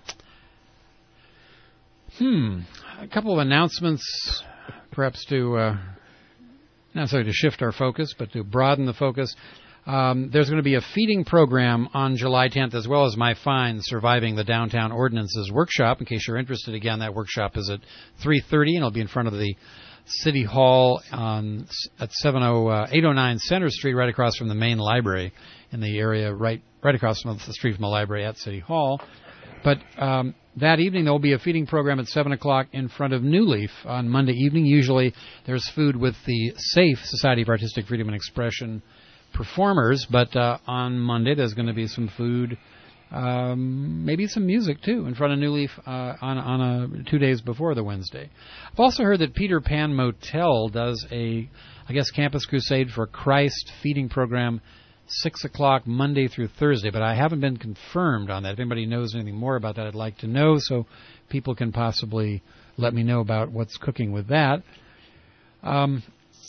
hmm. A couple of announcements, perhaps to, uh, not necessarily to shift our focus, but to broaden the focus. Um, there's going to be a feeding program on July tenth, as well as My Fine, Surviving the Downtown Ordinances workshop. In case you're interested, again, that workshop is at three thirty, and it'll be in front of the City Hall on at eight oh nine Center Street, right across from the main library in the area, right right across from the street from the library at City Hall. But um, that evening there will be a feeding program at seven o'clock in front of New Leaf on Monday evening. Usually there's food with the SAFE, Society for Artistic Freedom and Expression, performers, but uh, on Monday there's going to be some food, um, maybe some music too, in front of New Leaf uh, on on a, two days before the Wednesday. I've also heard that Peter Pan Motel does a, I guess, Campus Crusade for Christ feeding program, six o'clock Monday through Thursday, but I haven't been confirmed on that. If anybody knows anything more about that, I'd like to know, so people can possibly let me know about what's cooking with that. Um,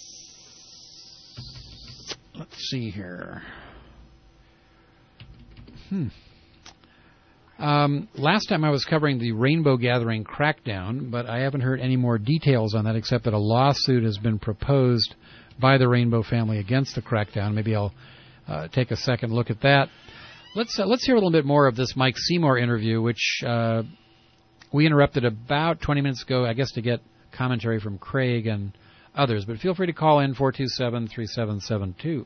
let's see here. Hmm. Um, last time I was covering the Rainbow Gathering crackdown, but I haven't heard any more details on that except that a lawsuit has been proposed by the Rainbow family against the crackdown. Maybe I'll uh, take a second look at that. Let's uh, let's hear a little bit more of this Mike Seymour interview, which uh, we interrupted about twenty minutes ago, I guess, to get commentary from Craig and others. But feel free to call in four two seven, three seven seven two.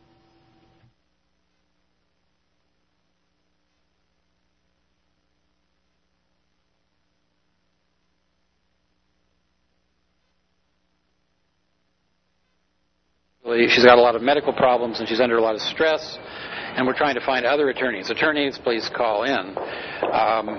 She's got a lot of medical problems and she's under a lot of stress, and we're trying to find other attorneys. Attorneys, please call in. Um,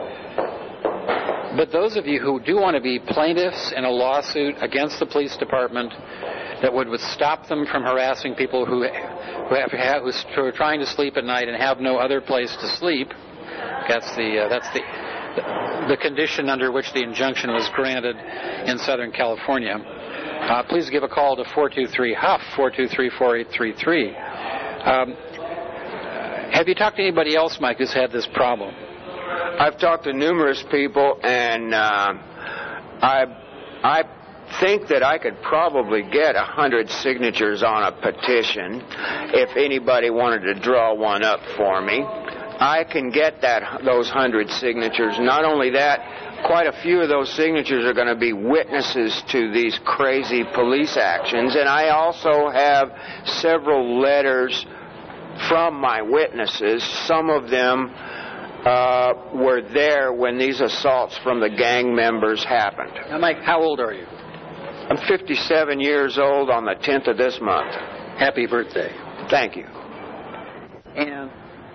but those of you who do want to be plaintiffs in a lawsuit against the police department that would, would stop them from harassing people who, who, have, who are trying to sleep at night and have no other place to sleep, that's the uh, that's the the condition under which the injunction was granted in Southern California. Uh, please give a call to four two three H U F, four two three, four eight three three. Um, have you talked to anybody else, Mike, who's had this problem? I've talked to numerous people, and uh, I I think that I could probably get a hundred signatures on a petition if anybody wanted to draw one up for me. I can get that those hundred signatures. Not only that, quite a few of those signatures are going to be witnesses to these crazy police actions, and I also have several letters from my witnesses. Some of them uh, were there when these assaults from the gang members happened. Now, Mike, how old are you? I'm fifty-seven years old on the tenth of this month. Happy birthday. Thank you. And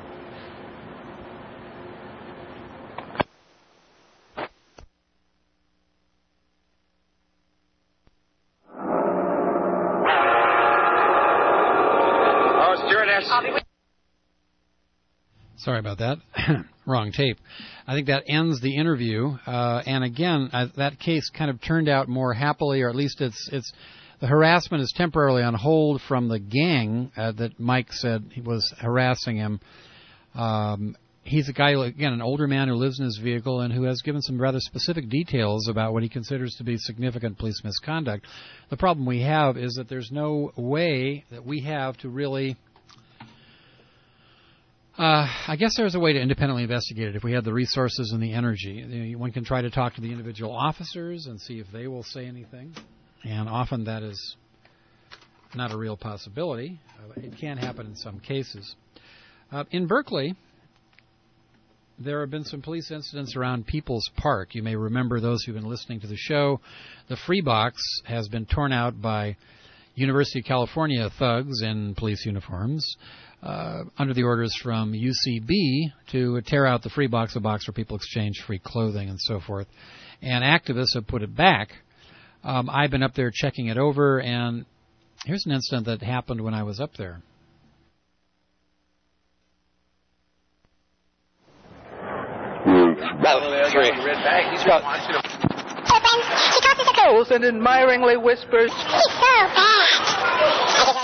Sorry about that. Wrong tape. I think that ends the interview. Uh, and again, uh, that case kind of turned out more happily, or at least it's it's the harassment is temporarily on hold from the gang uh, that Mike said he was harassing him. Um, he's a guy, again, an older man who lives in his vehicle and who has given some rather specific details about what he considers to be significant police misconduct. The problem we have is that there's no way that we have to really... Uh, I guess there's a way to independently investigate it if we had the resources and the energy. You know, one can try to talk to the individual officers and see if they will say anything, and often that is not a real possibility. Uh, it can happen in some cases. Uh, in Berkeley, there have been some police incidents around People's Park. You may remember, those who've been listening to the show, the Free Box has been torn out by University of California thugs in police uniforms, uh, under the orders from U C B to tear out the free box, a box where people exchange free clothing and so forth. And activists have put it back. Um, I've been up there checking it over, and here's an incident that happened when I was up there. About three. He's got. He tosses the coals and admiringly whispers, "He's so bad."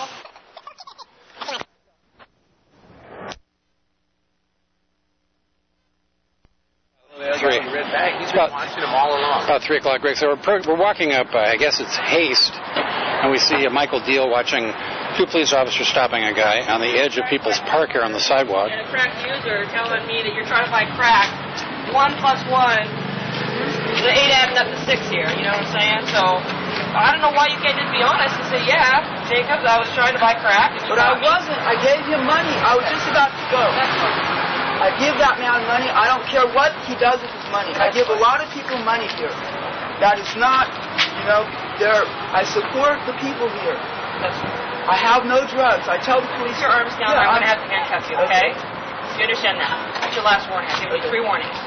Three. He's about, about three o'clock, Greg. So we're, pro- we're walking up, uh, I guess it's Haste, and we see uh, Michael Deal watching two police officers stopping a guy on the edge of People's Park here on the sidewalk. And a crack user telling me that you're trying to buy crack. One plus one, the eight adding up to six here, you know what I'm saying? So, I don't know why you can't just be honest and say, yeah, Jacobs, I was trying to buy crack. But I wasn't. I gave him money. I was just about to go. That's fine. I give that man money. I don't care what he does with his money. I give a lot of people money here. That is not, you know, there. I support the people here. That's right. I have no drugs. I tell the police. Put your arms down. Yeah, I'm, I'm going to have to handcuff you, okay? okay? So you understand that. That's your last warning. I'll give you three warnings.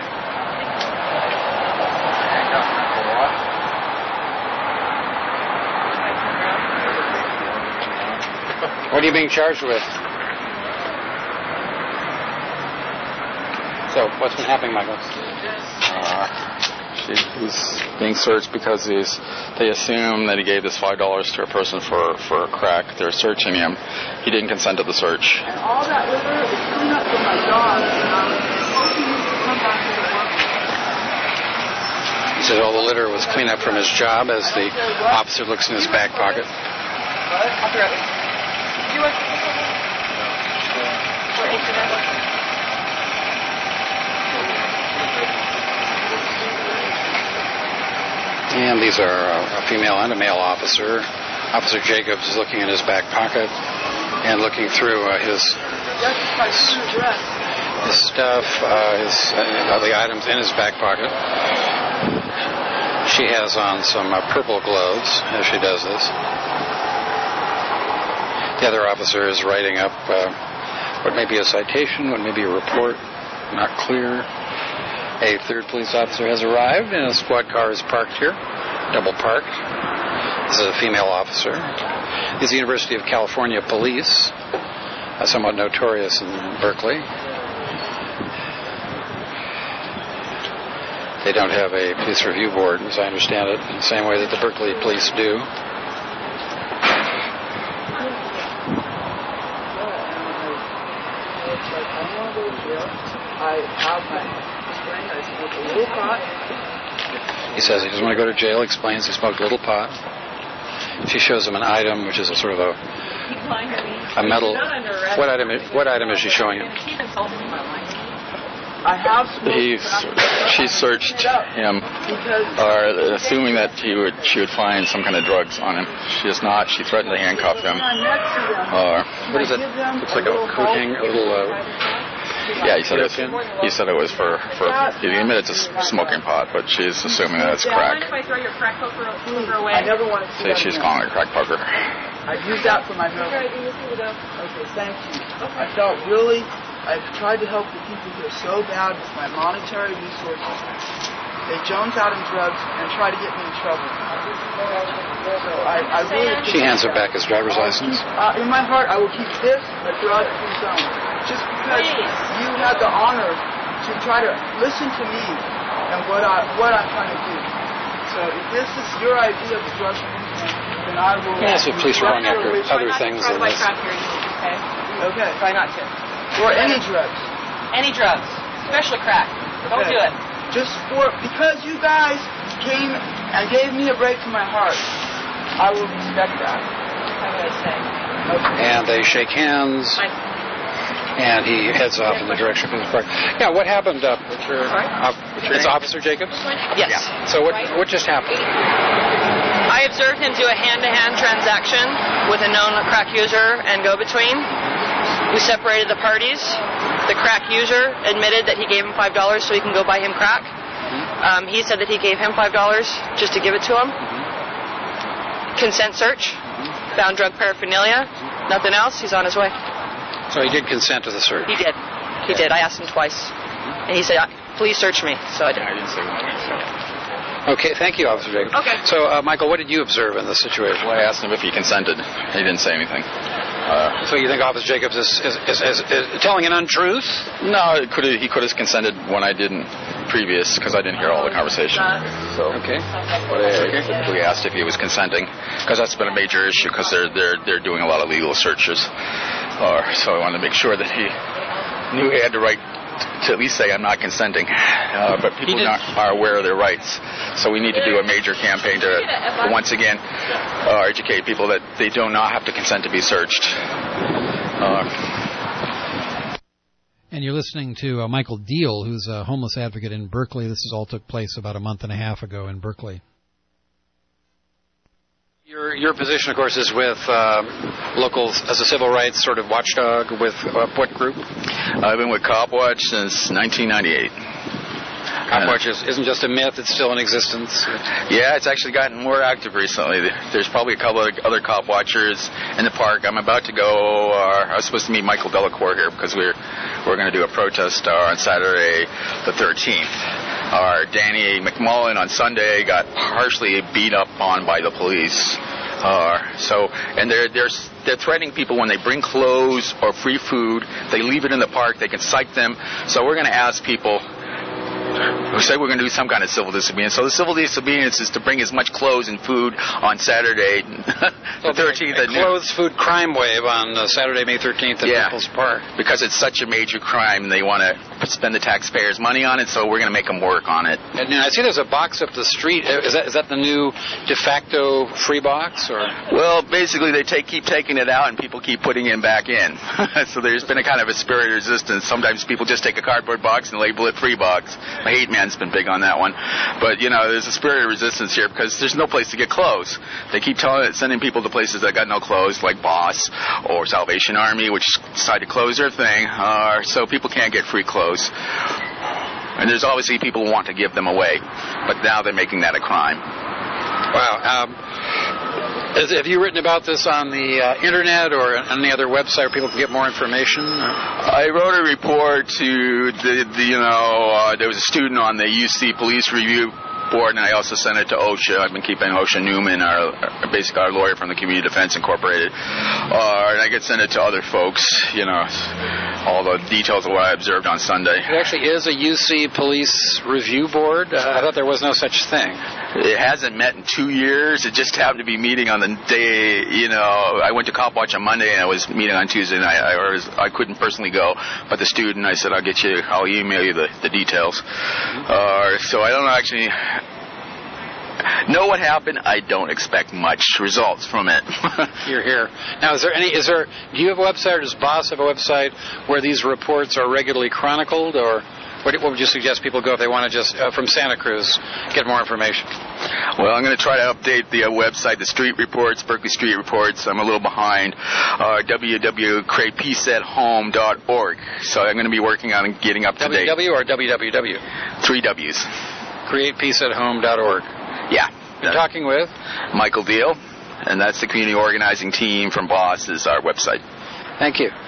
What are you being charged with? So, what's been happening, Michael? Uh, she was being searched because he's, they assume that he gave this five dollars to a person for, for crack. They're searching him. He didn't consent to the search. And all that litter is clean up for my dog. And I'm hoping you can come back to the work. He said all the litter was clean up from his job as the officer looks in his back pocket. What? I'll be right with you. You work for H and M? And these are a female and a male officer. Officer Jacobs is looking in his back pocket and looking through uh, his, his his stuff, uh, his uh, the items in his back pocket. She has on some uh, purple gloves as she does this. The other officer is writing up uh, what may be a citation, what may be a report, not clear. A third police officer has arrived, and a squad car is parked here, double parked. This is a female officer. This is the University of California Police, uh, somewhat notorious in Berkeley. They don't have a police review board, as I understand it, in the same way that the Berkeley police do. I have my... He says he doesn't want to go to jail. He explains he smoked a little pot. She shows him an item, which is a sort of a a metal. What item? Is, what item is she showing him? I have He's. She searched him, or assuming that he would, she would find some kind of drugs on him. She is not. She threatened to handcuff him. Or what is it? Looks like a coat hanger, a little. Uh, Yeah, he said it was. He said it was for for. He admitted to smoking pot, but she's assuming that it's crack. Mind if I throw your crack poker away? I never want to see that. She's calling it crack poker. I've used that for my milk. Okay, thank you. I felt really. I've tried to help the people here so bad with my monetary resources. They jones out in drugs and try to get me in trouble. So I, I really. She hands him back his driver's license. Uh, in my heart, I will keep this a drug-free zone. Just because you had the honor to try to listen to me and what I what I'm trying to do. So if this is your idea of a drug-free zone, then I will. Yes, if police are going after other things than this. Okay. Okay. Try not to. Or any drugs. Any drugs, especially crack. Don't Okay. do it. Just for because you guys came and gave me a break to my heart, I will respect that. How would I say? Okay. And they shake hands. And he heads off in the direction of his park. Yeah, what happened? Uh, uh, it's Officer Jacobs? Yes. Yeah. So what what just happened? I observed him do a hand-to-hand transaction with a known crack user and go-between. We separated the parties. The crack user admitted that he gave him five dollars so he can go buy him crack. Um, he said that he gave him five dollars just to give it to him. Consent search. found drug paraphernalia. Nothing else. He's on his way. So he did consent to the search? He did. He did. I asked him twice. And he said, please search me. So I did. I didn't say anything. Okay, thank you, Officer Jacobs. Okay. So, uh, Michael, what did you observe in this situation? Well, I asked him if he consented. He didn't say anything. Uh, so you think Officer Jacobs is, is, is, is, is telling an untruth? No, it could he could have consented when I didn't previous, because I didn't hear all the conversation. So, okay. But I typically asked if he was consenting, because that's been a major issue, because they're they're they're doing a lot of legal searches. Uh, so I wanted to make sure that he knew he had the right to at least say I'm not consenting, uh, but people not, are aware of their rights. So we need to do a major campaign to, to once again, uh, educate people that they do not have to consent to be searched. Uh, and you're listening to uh, Michael Deal, who's a homeless advocate in Berkeley. This is all took place about a month and a half ago in Berkeley. Your your position, of course, is with uh, locals as a civil rights sort of watchdog with uh, what group? I've been with CopWatch since nineteen ninety-eight. CopWatch uh, isn't just a myth, it's still in existence. Yeah, it's actually gotten more active recently. There's probably a couple of other CopWatchers in the park. I'm about to go, uh, I was supposed to meet Michael Delacour here because we're, we're going to do a protest uh, on Saturday the thirteenth. Our Danny McMullen on Sunday got partially beat up on by the police. Uh, so, and they're, they're, they're threatening people when they bring clothes or free food. They leave it in the park. They can cite them. So we're going to ask people who say we're going to do some kind of civil disobedience. So the civil disobedience is to bring as much clothes and food on Saturday, the thirteenth. A clothes food crime wave on uh, Saturday, May thirteenth at yeah, People's Park. Because it's such a major crime, they want to spend the taxpayers' money on it, so we're going to make them work on it. And I see there's a box up the street. Is that is that the new de facto free box? Or? Well, basically they take keep taking it out and people keep putting it back in. So there's been a kind of a spirit of resistance. Sometimes people just take a cardboard box and label it free box. My hate man's been big on that one. But, you know, there's a spirit of resistance here because there's no place to get clothes. They keep telling, sending people to places that got no clothes, like Boss or Salvation Army, which decided to close their thing, uh, so people can't get free clothes. And there's obviously people who want to give them away, but now they're making that a crime. Wow. Um, is, have you written about this on the uh, internet or on any other website where people can get more information? I wrote a report to the, the you know, uh, there was a student on the U C Police Review Board, and I also sent it to OSHA. I've been keeping OSHA Newman, our, our basically our lawyer from the Community Defense Incorporated, uh, and I could send it to other folks, you know, all the details of what I observed on Sunday. It actually is a U C Police Review Board? Uh, I thought there was no such thing. It hasn't met in two years. It just happened to be meeting on the day, you know, I went to CopWatch on Monday and I was meeting on Tuesday and I, I, was, I couldn't personally go, but the student, I said, I'll get you, I'll email you the, the details. Uh, so I don't actually know what happened. I don't expect much results from it. You're here. Now, is there any, is there, do you have a website or does Boss have a website where these reports are regularly chronicled, or what, what would you suggest people go if they want to just, uh, from Santa Cruz, get more information? Well, I'm going to try to update the uh, website, the street reports, Berkeley Street Reports. I'm a little behind. Uh, w w w dot create peace at home dot org. So I'm going to be working on getting up to date. W W or W W W? Three W's. create peace at home dot org. Yeah. You're talking with? Michael Deal, and that's the community organizing team from Boss, is our website. Thank you.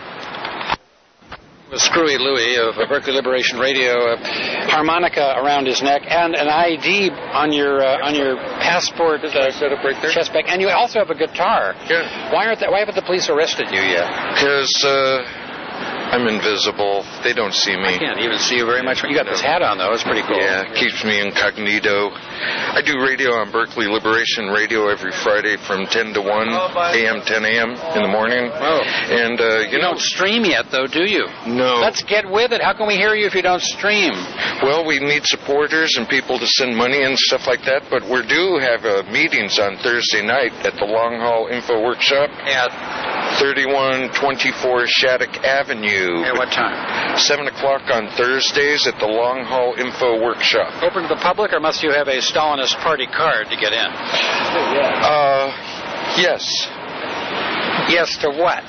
With Screwy Louie of Berkeley Liberation Radio, a harmonica around his neck, and an I D on your uh, on your passport uh, set up right there. Chest bag, and you also have a guitar. Yeah. Why aren't they, Why haven't the police arrested you yet? Because uh, I'm invisible. They don't see me. I can't even see you very much. You got this hat on, though. It's pretty cool. Yeah, it keeps me incognito. I do radio on Berkeley Liberation Radio every Friday from ten to one a m, ten a m in the morning. Oh. And, uh, you, you know. don't stream yet, though, do you? No. Let's get with it. How can we hear you if you don't stream? Well, we need supporters and people to send money and stuff like that, but we do have uh, meetings on Thursday night at the Long Haul Info Workshop. At thirty-one twenty-four Shattuck Avenue. At what time? seven o'clock on Thursdays at the Long Haul Info Workshop. Open to the public, or must you have a Stalinist party card to get in? Uh, yes. Yes to what?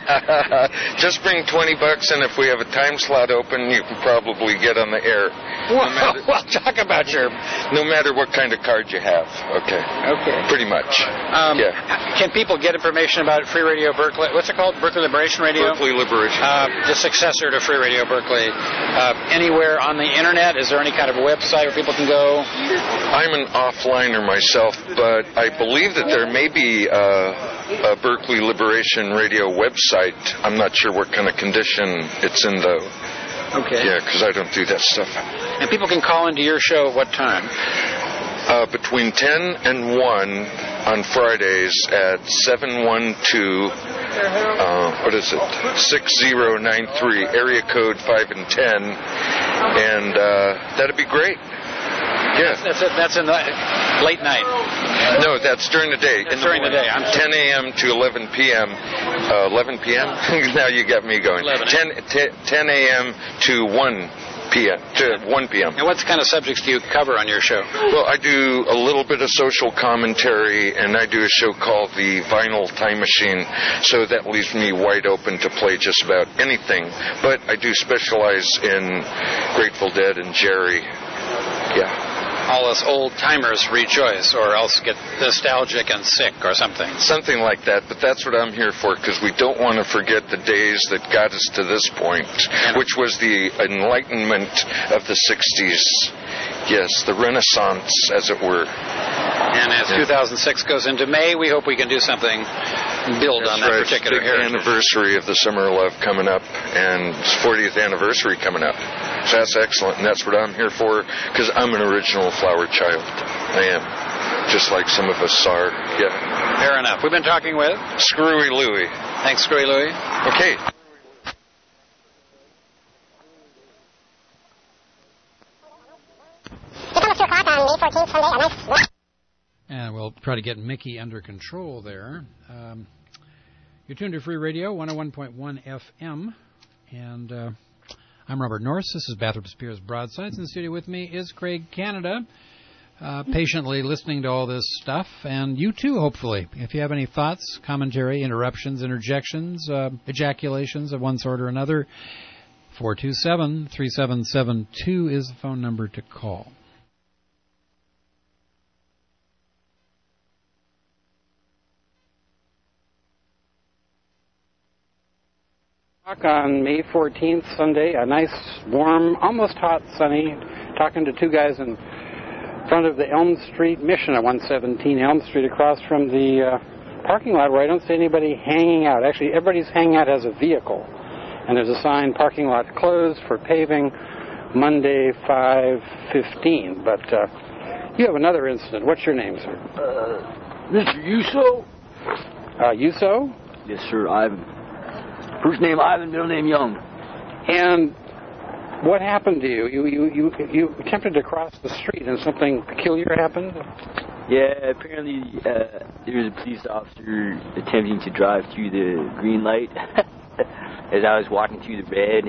Just bring twenty bucks, and if we have a time slot open, you can probably get on the air. Well, no matter, well talk about your... No matter what kind of card you have. Okay. Okay. Pretty much. Um, yeah. Can people get information about Free Radio Berkeley? What's it called? Berkeley Liberation Radio? Berkeley Liberation uh, Radio. The successor to Free Radio Berkeley. Uh, anywhere on the internet? Is there any kind of website where people can go? I'm an offliner myself, but I believe that there may be uh, a Berkeley Liberation Radio website. I'm not sure what kind of condition it's in, though. Okay. Yeah, because I don't do that stuff. And people can call into your show at what time? Uh, between ten and one on Fridays at seven one two, uh, what is it, six zero nine three, area code five and ten, and uh, that'd be great. Yeah. That's it. That's in the late night. No, that's during the day. That's during the, the day. I'm ten a.m. to eleven p.m. Uh, eleven p.m. Now you got me going. ten a.m. to one p.m. to one p.m. And what kind of subjects do you cover on your show? Well, I do a little bit of social commentary, and I do a show called the Vinyl Time Machine, so that leaves me wide open to play just about anything. But I do specialize in Grateful Dead and Jerry. Yeah. All us old timers rejoice, or else get nostalgic and sick, or something. Something like that, but that's what I'm here for, because we don't want to forget the days that got us to this point, yeah. Which was the enlightenment of the sixties. Yes, the Renaissance, as it were. And as yeah. two thousand six goes into May, we hope we can do something, build that's on that right. particular Big heritage. Anniversary of the Summer of Love coming up, and it's fortieth anniversary coming up. So that's excellent, and that's what I'm here for, because I'm an original flower child. I am. Just like some of us are. Yeah. Fair enough. We've been talking with Screwy Louie. Thanks, Screwy Louie. Okay. And we'll try to get Mickey under control there. Um, you're tuned to Free Radio, one oh one point one F M. And uh, I'm Robert Norris. This is Bathurst Spears Broadsides. In the studio with me is Craig Canada, uh, patiently listening to all this stuff. And you too, hopefully. If you have any thoughts, commentary, interruptions, interjections, uh, ejaculations of one sort or another, four two seven, three seven seven two is the phone number to call. On May fourteenth, Sunday, a nice, warm, almost hot, sunny, talking to two guys in front of the Elm Street Mission at one seventeen Elm Street, across from the uh, parking lot where I don't see anybody hanging out. Actually, everybody's hanging out as a vehicle. And there's a sign, parking lot closed for paving Monday five fifteen. But uh, you have another incident. What's your name, sir? Uh, Mister Yuso. Uh, Yuso? Yes, sir. Ivan. First name Ivan, middle name Young. And what happened to you? You you you you attempted to cross the street and something peculiar happened? Yeah, apparently uh, there was a police officer attempting to drive through the green light as I was walking through the red.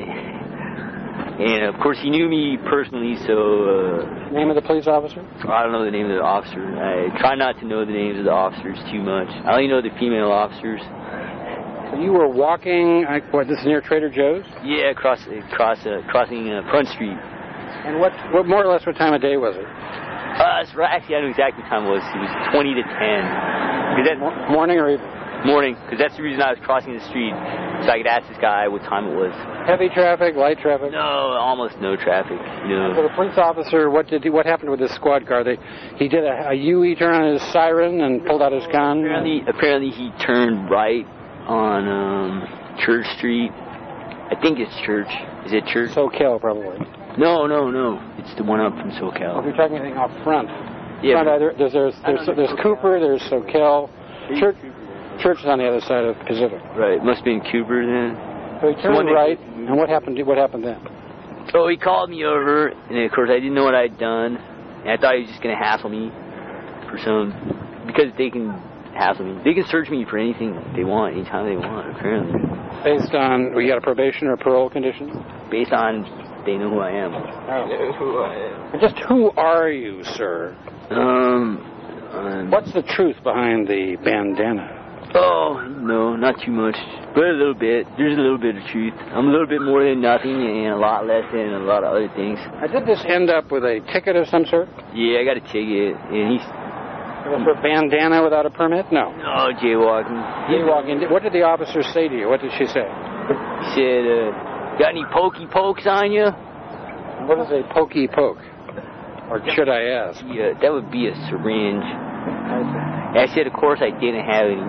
And of course he knew me personally, so... Uh, name of the police officer? I don't know the name of the officer. I try not to know the names of the officers too much. I only know the female officers. You were walking, what, this is near Trader Joe's? Yeah, cross, cross, uh, crossing uh, Front Street. And what, what, more or less, what time of day was it? Uh, so actually, I know exactly what time it was. It was twenty to ten. That, morning or evening? Morning, because that's the reason I was crossing the street, so I could ask this guy what time it was. Heavy traffic, light traffic? No, almost no traffic. No. So the police officer, what did he, what happened with his squad car? They, he did a, a U-E turn on his siren and pulled out his gun? Apparently, apparently he turned right on um, Church Street. I think it's Church. Is it Church? SoCal, probably. No, no, no. It's the one up from SoCal. If you're talking anything up front. Yeah. Front either, there's there's, there's, there's, there's Cooper, there's SoCal. Church, Church is on the other side of Pacific. Right. It must have been Cooper then. So he turned right, and what happened? What happened then? So he called me over, and of course I didn't know what I'd done, and I thought he was just going to hassle me for some, because they can hassle me. They can search me for anything they want, anytime they want, apparently. Based on, you got a probation or parole condition? Based on, they know who I am. Oh. They know who I am. Just who are you, sir? Um, um... What's the truth behind the bandana? Oh, no, not too much, but a little bit. There's a little bit of truth. I'm a little bit more than nothing and a lot less than a lot of other things. Uh, did this end up with a ticket of some sort? Yeah, I got a ticket, and he's... It was for bandana without a permit? No. No, jaywalking. Jaywalking. What did the officer say to you? What did she say? He said, uh, got any pokey pokes on you? What is a pokey poke? Or should I ask? Yeah, that would be a syringe. I said, of course I didn't have any.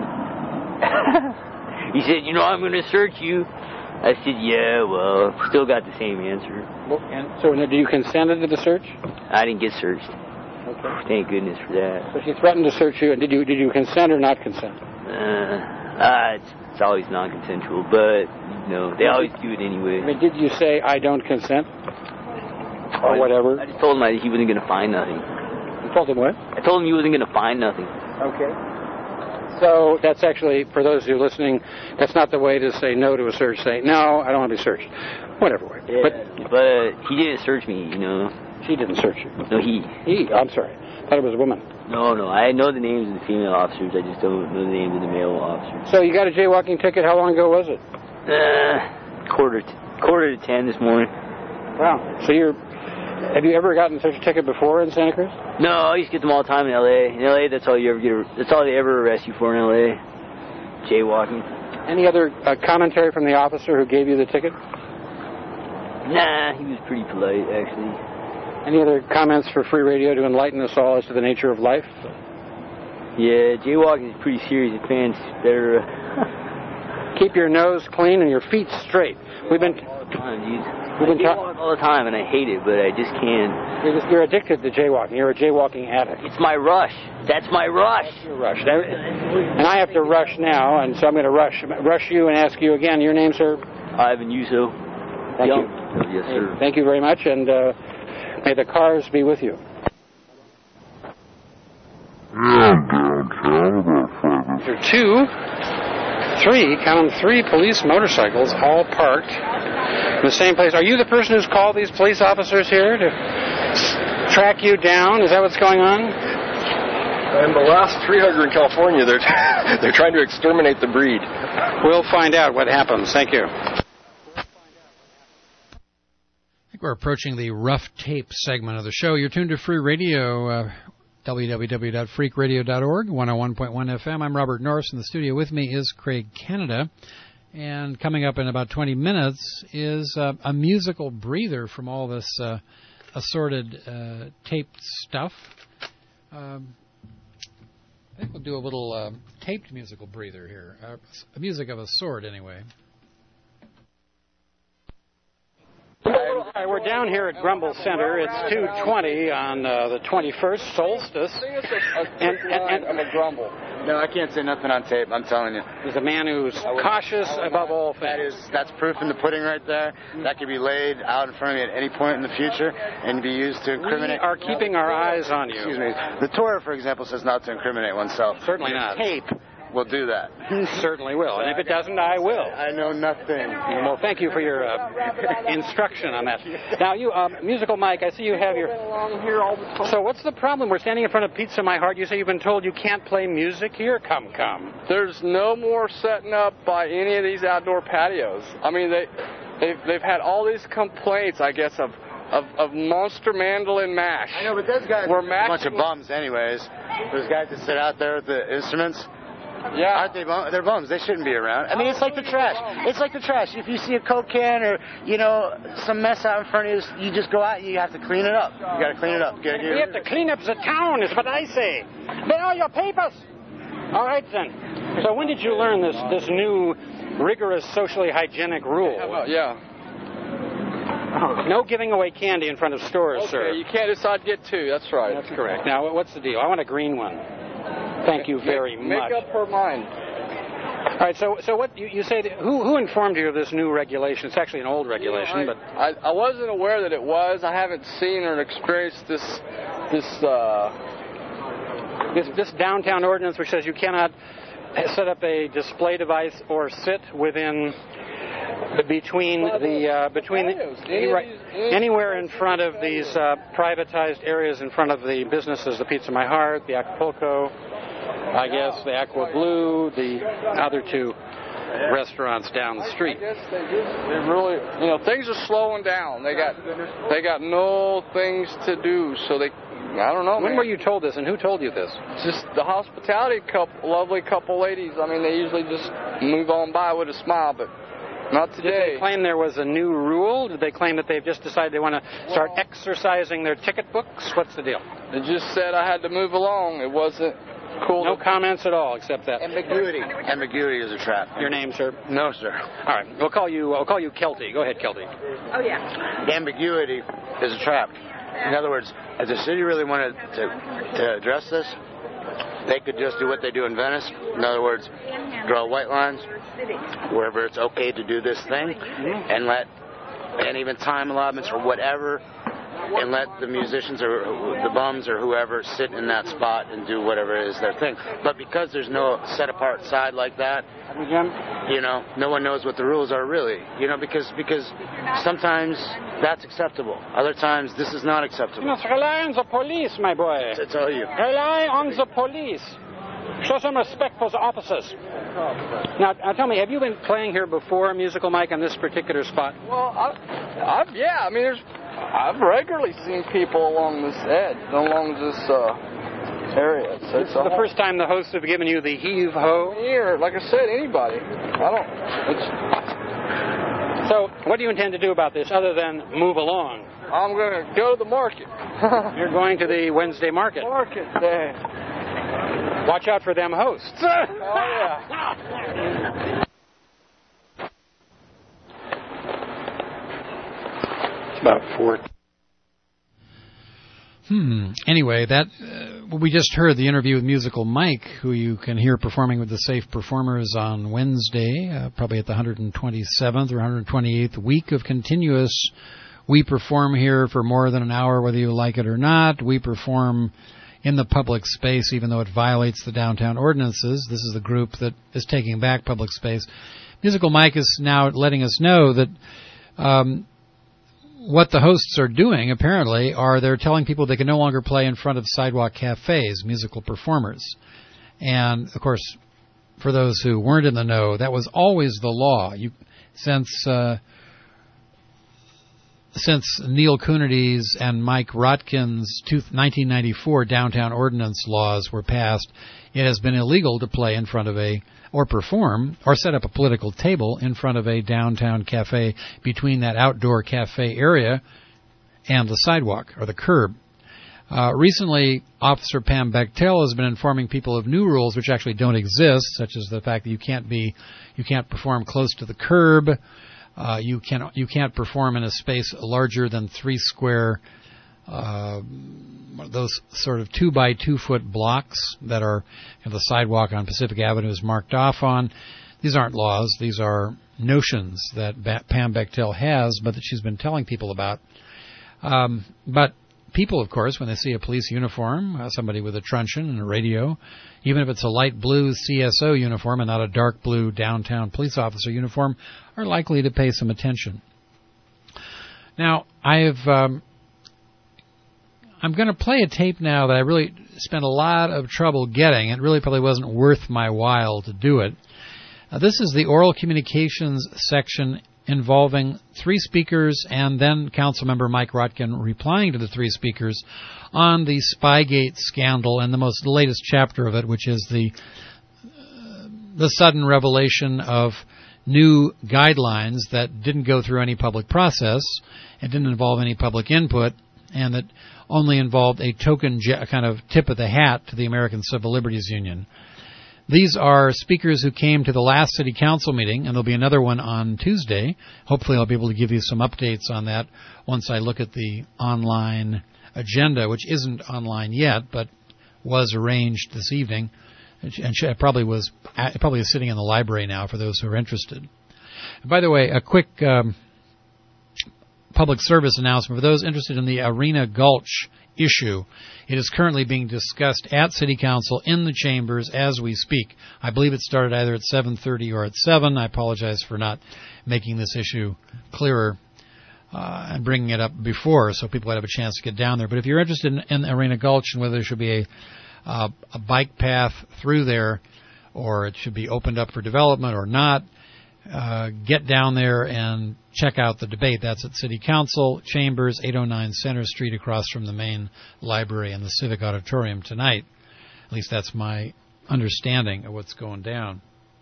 He said, you know, I'm going to search you. I said, yeah, well, still got the same answer. Well, and so did you consent to the search? I didn't get searched. Okay. Thank goodness for that. So she threatened to search you, and did you did you consent or not consent? Uh, uh it's, it's always non-consensual, but, you know, they always do it anyway. I mean, did you say, I don't consent? Or whatever? I just told him that he wasn't going to find nothing. You told him what? I told him he wasn't going to find nothing. Okay. So that's actually, for those of you listening, that's not the way to say no to a search. Say, no, I don't want to be searched. Whatever way. Yeah, but, but he didn't search me, you know. She didn't search you? No, he. He? I'm sorry. I thought it was a woman. No, no. I know the names of the female officers. I just don't know the names of the male officers. So you got a jaywalking ticket. How long ago was it? Uh, quarter to, quarter to ten this morning. Wow. So you're... Have you ever gotten such a ticket before in Santa Cruz? No, I used to get them all the time in L A In L A, that's all you ever get. That's all they ever arrest you for in L A Jaywalking. Any other uh, commentary from the officer who gave you the ticket? Nah, he was pretty polite, actually. Any other comments for Free Radio to enlighten us all as to the nature of life? Yeah, jaywalking is pretty serious offense. Better uh... keep your nose clean and your feet straight. We've been. All the time, dude. We've been I jaywalk all the time, and I hate it, but I just can't. You're, just, you're addicted to jaywalking. You're a jaywalking addict. It's my rush. That's my rush. That's your rush. That, and I have to rush now, and so I'm going to rush rush you and ask you again. Your name, sir? Ivan Yuso. Thank Young. you. Yes, sir. Thank you very much, and uh, may the cars be with you. There are two, three, count them, three police motorcycles all parked in the same place. Are you the person who's called these police officers here to track you down? Is that what's going on? I'm the last tree hugger in California. They're they're trying to exterminate the breed. We'll find out what happens. Thank you. I think we're approaching the rough tape segment of the show. You're tuned to Free Radio, uh, w w w dot freak radio dot org, one oh one point one F M. I'm Robert Norris. In the studio with me is Craig Canada. And coming up in about twenty minutes is uh, a musical breather from all this uh, assorted uh, taped stuff. Um, I think we'll do a little uh, taped musical breather here. Uh, a music of a sort, anyway. Hi, we're down here at Grumble Center. It's two twenty on uh, the twenty-first, solstice. And, and, and I'm a grumble. No, I can't say nothing on tape, I'm telling you. There's a man who's cautious above all things. That is, that's proof in the pudding right there. That could be laid out in front of me at any point in the future and be used to incriminate. We are keeping our eyes on you. Excuse me. The Torah, for example, says not to incriminate oneself. Certainly not. Tape will do that. Certainly will. And if it doesn't, I will. I know nothing. Well, thank you for your uh, instruction on that. Now, you, uh, Musical Mike, I see you have your... So what's the problem? We're standing in front of Pizza My Heart. You say you've been told you can't play music here? Come, come. There's no more setting up by any of these outdoor patios. I mean, they, they've, they've had all these complaints, I guess, of Of, of monster mandolin mash. I know, but those guys We're are a bunch of bums anyways. Those guys that sit out there with the instruments. Yeah. Aren't they bums? They're bums. They shouldn't be around. I mean, it's like the trash. It's like the trash. If you see a Coke can or, you know, some mess out in front of you, you just go out and you have to clean it up. You got to clean it up. Get, get, we have to clean up the town, is what I say. There are your papers. All right, then. So when did you learn this, this new rigorous socially hygienic rule? Yeah. Well, yeah. No giving away candy in front of stores, okay, sir. You can't decide to get two. That's right. That's correct. Now, what's the deal? I want a green one. Thank you very make, much. Make up her mind. All right, so so what you, you say, that, who who informed you of this new regulation? It's actually an old regulation, you know, I, but... I, I wasn't aware that it was. I haven't seen or experienced this, this, uh... This, this downtown ordinance which says you cannot set up a display device or sit within... Between the uh, between the, any, right, anywhere in front of these uh, privatized areas in front of the businesses, the Pizza My Heart, the Acapulco, I guess, the Aqua Blue, the other two restaurants down the street. I guess they just, they really, you know, things are slowing down. They got, they got no things to do, so they, I don't know. When man. were you told this, and who told you this? Just the hospitality couple, lovely couple ladies. I mean, they usually just move on by with a smile, but not today. Did they claim there was a new rule? Did they claim that they've just decided they want to start well, exercising their ticket books? What's the deal? They just said I had to move along. It wasn't cool. No comments at all, except that. Ambiguity. Ambiguity is a trap. Your name, sir? No, sir. All right. We'll call you. I'll call you Kelty. Go ahead, Kelty. Oh yeah. Ambiguity is a trap. In other words, if the city really wanted to, to address this, they could just do what they do in Venice. In other words, draw white lines wherever it's okay to do this thing, and let, and even time allotments or whatever, and let the musicians or the bums or whoever sit in that spot and do whatever is their thing. But because there's no set apart side like that, you know, no one knows what the rules are really. You know, because because sometimes that's acceptable. Other times this is not acceptable. You must rely on the police, my boy. To tell you. Rely on the police. Show some respect for the officers. Now, now, tell me, have you been playing here before, Musical Mike, on this particular spot? Well, I, I've, yeah, I mean, there's, I've regularly seen people along this edge, along this uh, area. So this is the first time the hosts have given you the heave-ho? Here, like I said, anybody. I don't... It's... So, what do you intend to do about this, other than move along? I'm going to go to the market. You're going to the Wednesday market? Market day. Watch out for them hosts. Oh, yeah. It's about four. Hmm. Anyway, that uh, we just heard the interview with Musical Mike, who you can hear performing with the Safe Performers on Wednesday, uh, probably at the one hundred twenty-seventh or one hundred twenty-eighth week of continuous. We perform here for more than an hour, whether you like it or not. We perform in the public space, even though it violates the downtown ordinances. This is the group that is taking back public space. Musical Mike is now letting us know that um, what the hosts are doing, apparently, are they're telling people they can no longer play in front of sidewalk cafes, musical performers. And, of course, for those who weren't in the know, that was always the law. You, since... Uh, Since Neil Coonides and Mike Rotkin's nineteen ninety-four downtown ordinance laws were passed, it has been illegal to play in front of a, or perform, or set up a political table in front of a downtown cafe between that outdoor cafe area and the sidewalk, or the curb. Uh, recently, Officer Pam Bechtel has been informing people of new rules which actually don't exist, such as the fact that you can't be, you can't perform close to the curb. Uh, you can you can't perform in a space larger than three square, uh, those sort of two by two foot blocks that are you know, the sidewalk on Pacific Avenue is marked off on. These aren't laws; these are notions that ba- Pam Bechtel has, but that she's been telling people about. Um, but people, of course, when they see a police uniform, uh, somebody with a truncheon and a radio, even if it's a light blue C S O uniform and not a dark blue downtown police officer uniform, are likely to pay some attention. Now, I've um, I'm going to play a tape now that I really spent a lot of trouble getting. It really probably wasn't worth my while to do it. Uh, this is the oral communications section involving three speakers and then Councilmember Mike Rotkin replying to the three speakers on the Spygate scandal and the most latest chapter of it, which is the uh, the sudden revelation of new guidelines that didn't go through any public process, it didn't involve any public input, and that only involved a token kind of tip of the hat to the American Civil Liberties Union. These are speakers who came to the last city council meeting, and there'll be another one on Tuesday. Hopefully I'll be able to give you some updates on that once I look at the online agenda, which isn't online yet, but was arranged this evening. And it probably was it probably is sitting in the library now for those who are interested. And by the way, a quick um, public service announcement for those interested in the Arena Gulch issue. It is currently being discussed at City Council in the chambers as we speak. I believe it started either at seven thirty or at seven. I apologize for not making this issue clearer uh, and bringing it up before so people would have a chance to get down there. But if you're interested in, in Arena Gulch and whether there should be a uh, a bike path through there, or it should be opened up for development or not, uh, get down there and check out the debate. That's at City Council Chambers, eight oh nine Center Street, across from the main library and the Civic Auditorium tonight. At least that's my understanding of what's going down.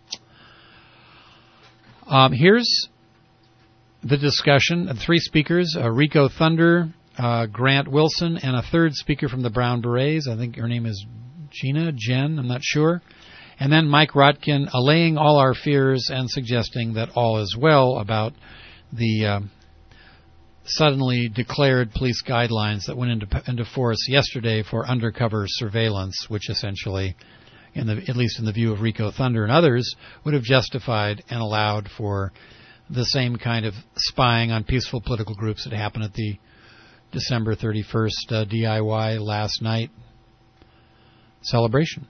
Um, here's the discussion. Three speakers, uh, Rico Thunder, uh, Grant Wilson, and a third speaker from the Brown Berets. I think her name is Gina, Jen, I'm not sure. And then Mike Rotkin allaying all our fears and suggesting that all is well about the uh, suddenly declared police guidelines that went into, into force yesterday for undercover surveillance, which essentially, in the, at least in the view of Rico Thunder and others, would have justified and allowed for the same kind of spying on peaceful political groups that happened at the December thirty-first uh, D I Y last night celebration.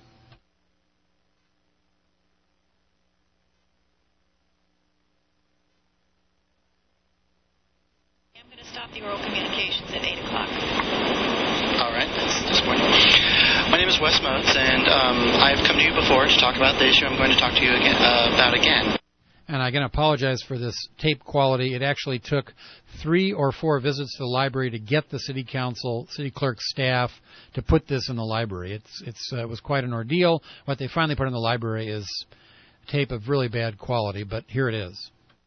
I'm going to stop the oral communications at eight o'clock. All right, that's disappointing. My name is Wes Motes, and um, I've come to you before to talk about the issue I'm going to talk to you again, uh, about again. And I can apologize for this tape quality. It actually took three or four visits to the library to get the city council, city clerk staff to put this in the library. It's it's uh, it was quite an ordeal. What they finally put in the library is tape of really bad quality, but here it is.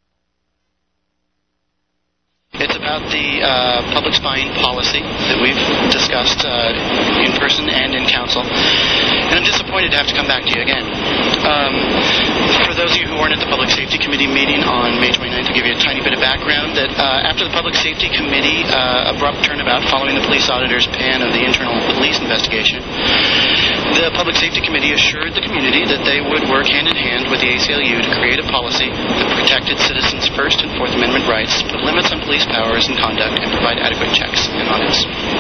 It's about the uh, public spying policy that we've discussed uh, in person and in council. And I'm disappointed to have to come back to you again. Um, for those of you who weren't at the Public Safety Committee meeting on May twenty-ninth, I'll give you a tiny bit of background that uh, after the Public Safety Committee uh, abrupt turnabout following the police auditor's pan of the internal police investigation, the Public Safety Committee assured the community that they would work hand in hand with the A C L U to create a policy that protected citizens' First and Fourth Amendment rights, put limits on police powers and conduct, and provide adequate checks and audits.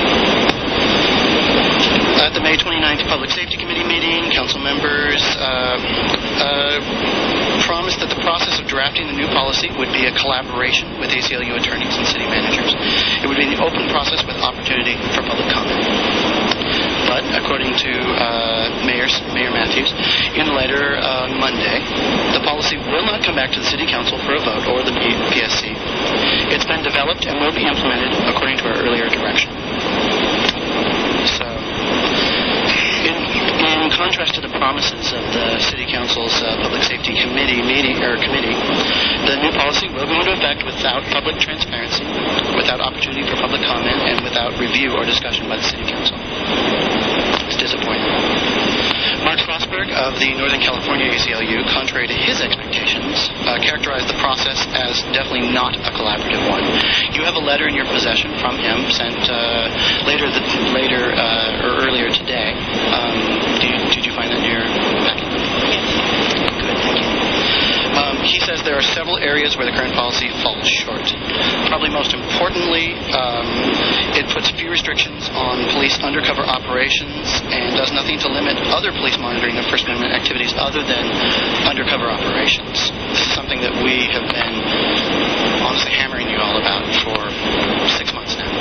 At the May twenty-ninth Public Safety Committee meeting, council members uh, uh, promised that the process of drafting the new policy would be a collaboration with A C L U attorneys and city managers. It would be an open process with opportunity for public comment. But according to uh, Mayor, Mayor Matthews, in a letter on Monday, the policy will not come back to the City Council for a vote or the P S C. It's been developed and will be implemented according to our earlier direction. So, in, in contrast to the promises of the City Council's uh, Public Safety Committee meeting or committee, the new policy will go into effect without public transparency, without opportunity for public comment, and without review or discussion by the City Council. It's disappointing. Mark Schlossberg of the Northern California A C L U, contrary to his expectations, uh, characterized the process as definitely not a collaborative one. You have a letter in your possession from him sent uh, later the, later uh, or earlier today. Um, do you, did you find that in your packet? Good, thank you. Um, he says there are several areas where the current policy falls short. Probably most importantly, um, it puts few restrictions on police undercover operations and does nothing to limit other police monitoring of First Amendment activities other than undercover operations. This is something that we have been honestly hammering you all about for six months now.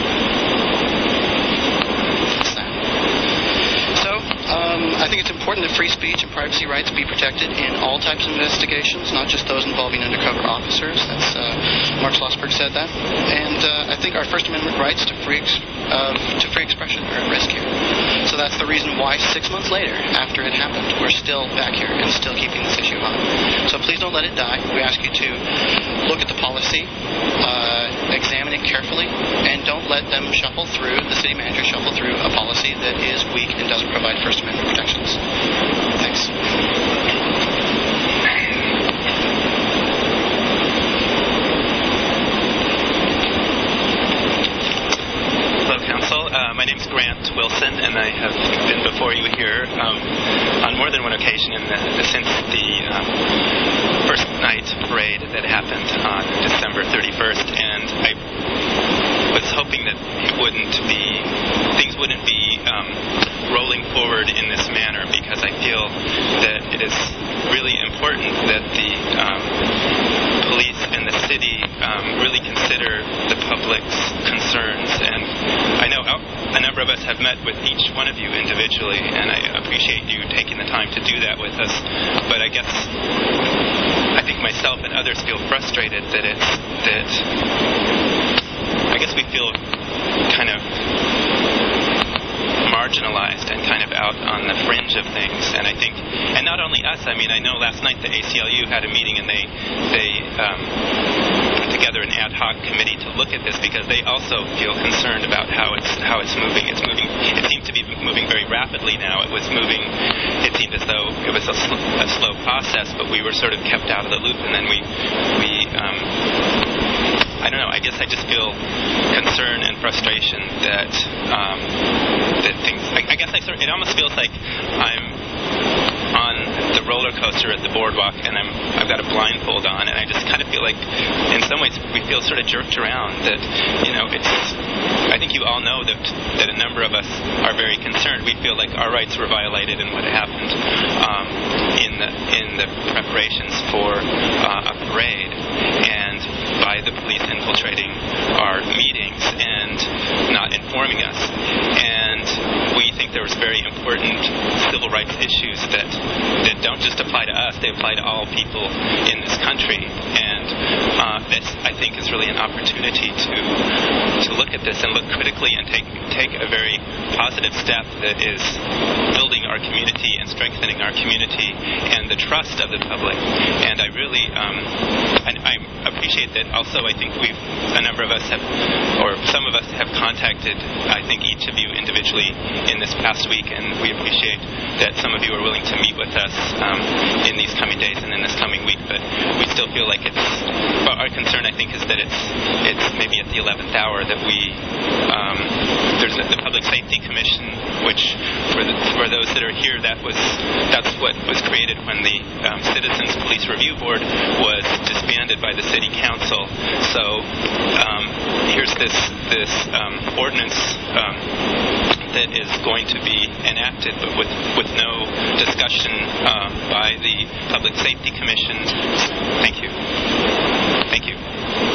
Um, I think it's important that free speech and privacy rights be protected in all types of investigations, not just those involving undercover officers. That's uh, Mark Schlossberg said that. And uh, I think our First Amendment rights to free ex- uh, to free expression are at risk here. So that's the reason why six months later, after it happened, we're still back here and still keeping this issue on. So please don't let it die. We ask you to look at the policy, uh, examine it carefully, and don't let them shuffle through, the city manager shuffle through a policy that is weak and doesn't provide First Amendment protections. Thanks. Hello, Council. Uh, my name is Grant Wilson, and I have been before you here um, on more than one occasion in the, since the um, first night parade that happened on December thirty-first, and I was hoping that it wouldn't be, things wouldn't be um, rolling forward in this manner, because I feel that it is really important that the um, police and the city um, really consider the public's concerns. And I know a number of of us have met with each one of you individually, and I appreciate you taking the time to do that with us. But I guess I think myself and others feel frustrated that it's that I guess we feel kind of marginalized and kind of out on the fringe of things. And I think, and not only us, I mean, I know last night the A C L U had a meeting and they they um, put together an ad hoc committee to look at this because they also feel concerned about how it's how it's moving. It's moving. It seemed to be moving very rapidly now. It was moving. It seemed as though it was a, sl- a slow process, but we were sort of kept out of the loop, and then we we. Um, I don't know. I guess I just feel concern and frustration that um, that things. I, I guess I sort of, it almost feels like I'm on the roller coaster at the boardwalk, and I'm I've got a blindfold on, and I just kind of feel like, in some ways, we feel sort of jerked around. That you know, it's. I think you all know that that a number of us are very concerned. We feel like our rights were violated in what happened um, in the in the preparations for uh, a parade, and by the police infiltrating our meetings and not informing us. And we think there was very important civil rights issues that, that don't just apply to us, they apply to all people in this country. And uh, this, I think, is really an opportunity to to look at this and look critically and take take a very positive step that is building our community and strengthening our community and the trust of the public. And I really um, and I appreciate that. Also, I think we've a number of us have, or some of us have contacted, I think, each of you individually in this past week, and we appreciate that some of you are willing to meet with us um, in these coming days and in this coming week. But we still feel like it's well, our concern, I think, is that it's it's maybe at the eleventh hour that we um, there's the Public Safety Commission, which for the, for those that are here, that was that's what was created when the um, Citizens Police Review Board was disbanded by the City Council. So um, here's this this um, ordinance um, that is going to be enacted, but with with no discussion uh, by the Public Safety Commission. Thank you. Thank you.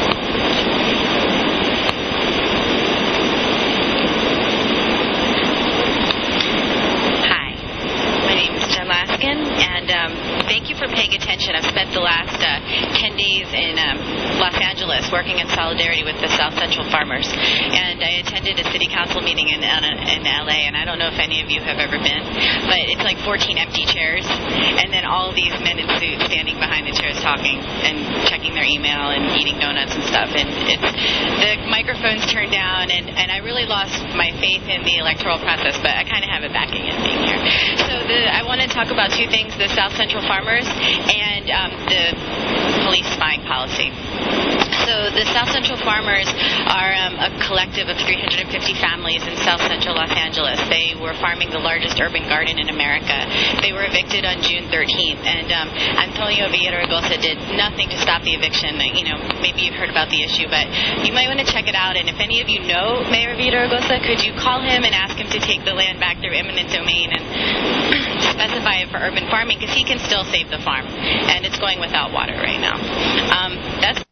And um, thank you for paying attention. I've spent the last uh, ten days in um, Los Angeles working in solidarity with the South Central farmers. And I attended a city council meeting in, in L A, and I don't know if any of you have ever been, but it's like fourteen empty chairs, and then all of these men in suits standing behind the chairs talking and checking their email and eating donuts and stuff. And it's, the microphones turned down, and, and I really lost my faith in the electoral process, but I kind of have it back again being here. So the, I want to talk about two things, the South Central farmers and um, the police spying policy. So the South Central farmers are um, a collective of three hundred fifty families in South Central Los Angeles. They were farming the largest urban garden in America. They were evicted on June thirteenth, and um, Antonio Villaraigosa did nothing to stop the eviction. You know, maybe you've heard about the issue, but you might want to check it out. And if any of you know Mayor Villaraigosa, could you call him and ask him to take the land back through eminent domain and specify it for urban farming, because he can still save the farm, and it's going without water right now. Um, that's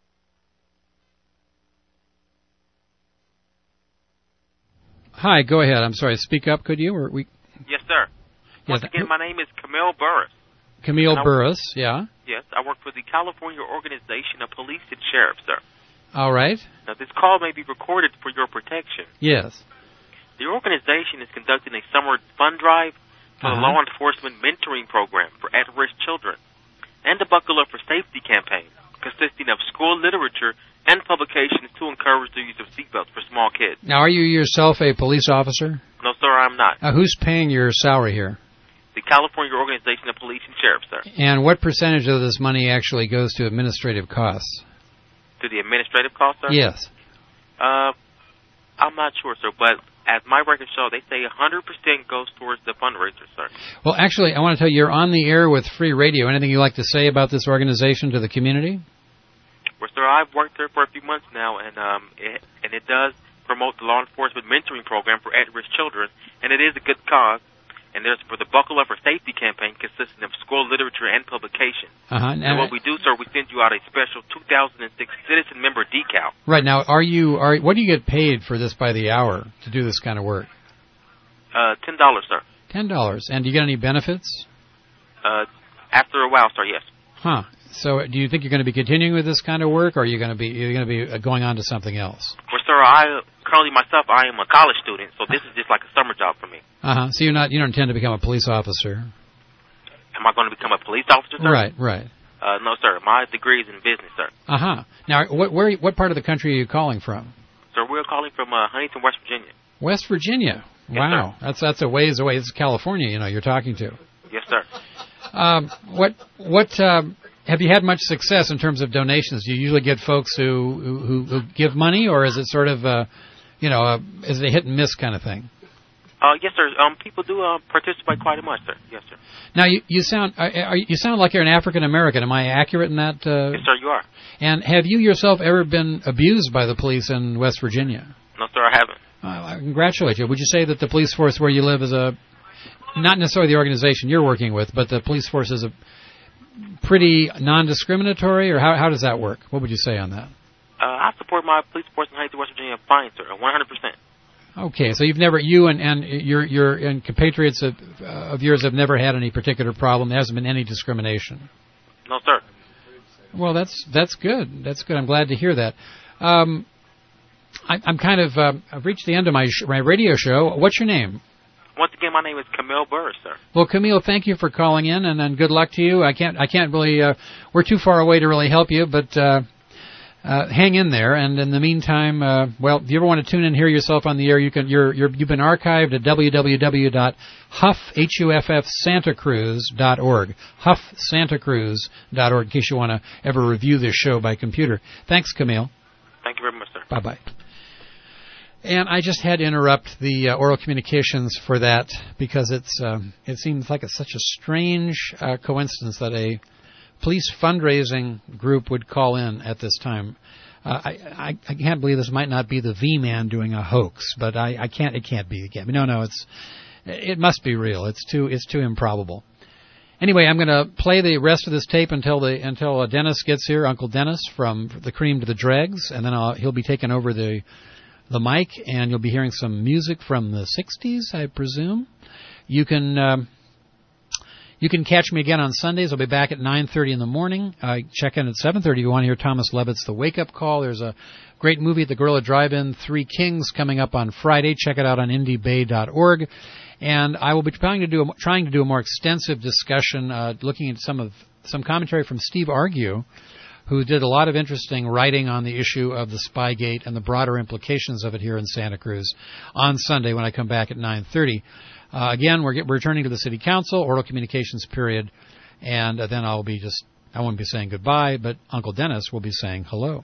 Hi, go ahead. I'm sorry. Speak up, could you? Or we? Yes, sir. Once Yes. again, my name is Camille Burris. Camille And I- Burris, yeah. Yes, I work for the California Organization of Police and Sheriffs, sir. All right. Now, this call may be recorded for your protection. Yes. The organization is conducting a summer fund drive for the Uh-huh. law enforcement mentoring program for at-risk children and the Buckle Up for Safety campaign, consisting of school literature and publications to encourage the use of seatbelts for small kids. Now, are you yourself a police officer? No, sir, I'm not. Uh, who's paying your salary here? The California Organization of Police and Sheriffs, sir. And what percentage of this money actually goes to administrative costs? To the administrative cost, sir? Yes. Uh, I'm not sure, sir, but as my records show, they say one hundred percent goes towards the fundraiser, sir. Well, actually, I want to tell you, you're on the air with Free Radio. Anything you'd like to say about this organization to the community? Well, sir, I've worked there for a few months now, and um, it, and it does promote the law enforcement mentoring program for at-risk children, and it is a good cause. And there's for the Buckle Up for Safety campaign, consisting of school literature and publication. Uh-huh. And what we do, sir, we send you out a special two thousand six citizen member decal. Right now, are you are what do you get paid for this by the hour to do this kind of work? Uh, ten dollars, sir. Ten dollars. And do you get any benefits? Uh, after a while, sir, yes. Huh. So, do you think you're going to be continuing with this kind of work, or are you going to be you're going to be uh, going on to something else? Well, sir, I currently myself, I am a college student, so this is just like a summer job for me. Uh huh. So you're not you don't intend to become a police officer? Am I going to become a police officer, sir? Right. Right. Uh, no, sir. My degree is in business, sir. Uh huh. Now, what where what part of the country are you calling from? Sir, we're calling from uh, Huntington, West Virginia. West Virginia. Yes, wow. Sir. That's that's a ways away. This is California. You know, you're talking to. Yes, sir. Um, what what um, have you had much success in terms of donations? Do you usually get folks who who, who give money, or is it sort of uh, you know, uh, is it a hit and miss kind of thing? Uh, yes, sir. Um, people do uh, participate quite a much, sir. Yes, sir. Now, you, you sound are, are, you sound like you're an African American. Am I accurate in that? Uh, yes, sir. You are. And have you yourself ever been abused by the police in West Virginia? No, sir. I haven't. Uh, I congratulate you. Would you say that the police force where you live is a not necessarily the organization you're working with, but the police force is a pretty non-discriminatory, or how how does that work? What would you say on that? Uh, I support my police force in Huntington, West Virginia, fine, sir, one hundred percent. Okay, so you've never, you and, and your your and compatriots of, uh, of yours have never had any particular problem. There hasn't been any discrimination. No, sir. Well, that's that's good. That's good. I'm glad to hear that. Um, I, I'm kind of uh, I've reached the end of my sh- my radio show. What's your name? Once again, my name is Camille Burris, sir. Well, Camille, thank you for calling in, and, and good luck to you. I can't I can't really uh, we're too far away to really help you, but. Uh, Uh, hang in there, and in the meantime, uh, well, if you ever want to tune in and hear yourself on the air, you can. You're, you're, you've been archived at w w w dot huff santa cruz dot org, huff santa cruz dot org, in case you want to ever review this show by computer. Thanks, Camille. Thank you very much, sir. Bye bye. And I just had to interrupt the uh, oral communications for that because it's uh, it seems like it's such a strange uh, coincidence that a police fundraising group would call in at this time. Uh, I, I I can't believe this might not be the V-Man doing a hoax, but I, I can't. It can't be. It can't be. No, no. It's it must be real. It's too it's too improbable. Anyway, I'm going to play the rest of this tape until the until uh, Dennis gets here, Uncle Dennis from the Cream to the Dregs, and then I'll, he'll be taking over the the mic, and you'll be hearing some music from the sixties, I presume. You can. Um, You can catch me again on Sundays. I'll be back at nine thirty in the morning. I check in at seven thirty if you want to hear Thomas Levitt's The Wake Up Call. There's a great movie at the Gorilla Drive-In, Three Kings, coming up on Friday. Check it out on indie bay dot org. And I will be trying to do a, trying to do a more extensive discussion, uh, looking at some of some commentary from Steve Argue, who did a lot of interesting writing on the issue of the Spygate and the broader implications of it here in Santa Cruz on Sunday when I come back at nine thirty. Uh, again, we're, get, we're returning to the City Council, oral communications period, and uh, then I'll be just, I won't be saying goodbye, but Uncle Dennis will be saying hello.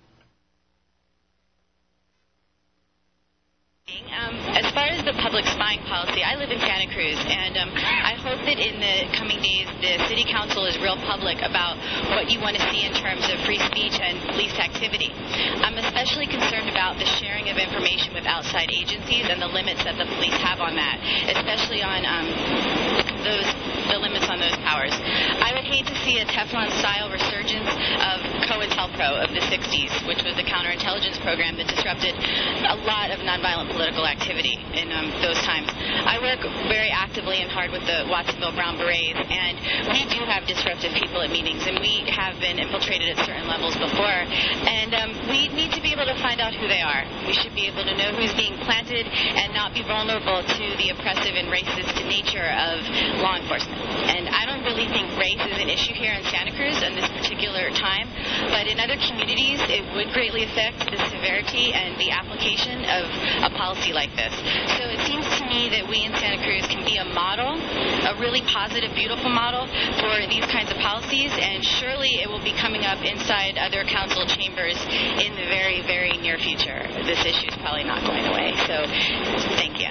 Um, as far as the public spying policy, I live in Santa Cruz, and um, I hope that in the coming days the City Council is real public about what you want to see in terms of free speech and police activity. I'm especially concerned about the sharing of information with outside agencies and the limits that the police have on that, especially on um, those the limits on those powers. I would hate to see a Teflon-style resurgence of COINTELPRO of the sixties, which was a counterintelligence program that disrupted a lot of nonviolent political activity in um, those times. I work very actively and hard with the Watsonville Brown Berets, and we do have disruptive people at meetings, and we have been infiltrated at certain levels before, and um, we need to be able to find out who they are. We should be able to know who's being planted and not be vulnerable to the oppressive and racist nature of law enforcement. And I don't really think race is an issue here in Santa Cruz in this particular time, but in other communities it would greatly affect the severity and the application of a policy like this. So it seems to me that we in Santa Cruz can be a model, a really positive, beautiful model for these kinds of policies, and surely it will be coming up inside other council chambers in the very, very near future. This issue is probably not going away. So thank you.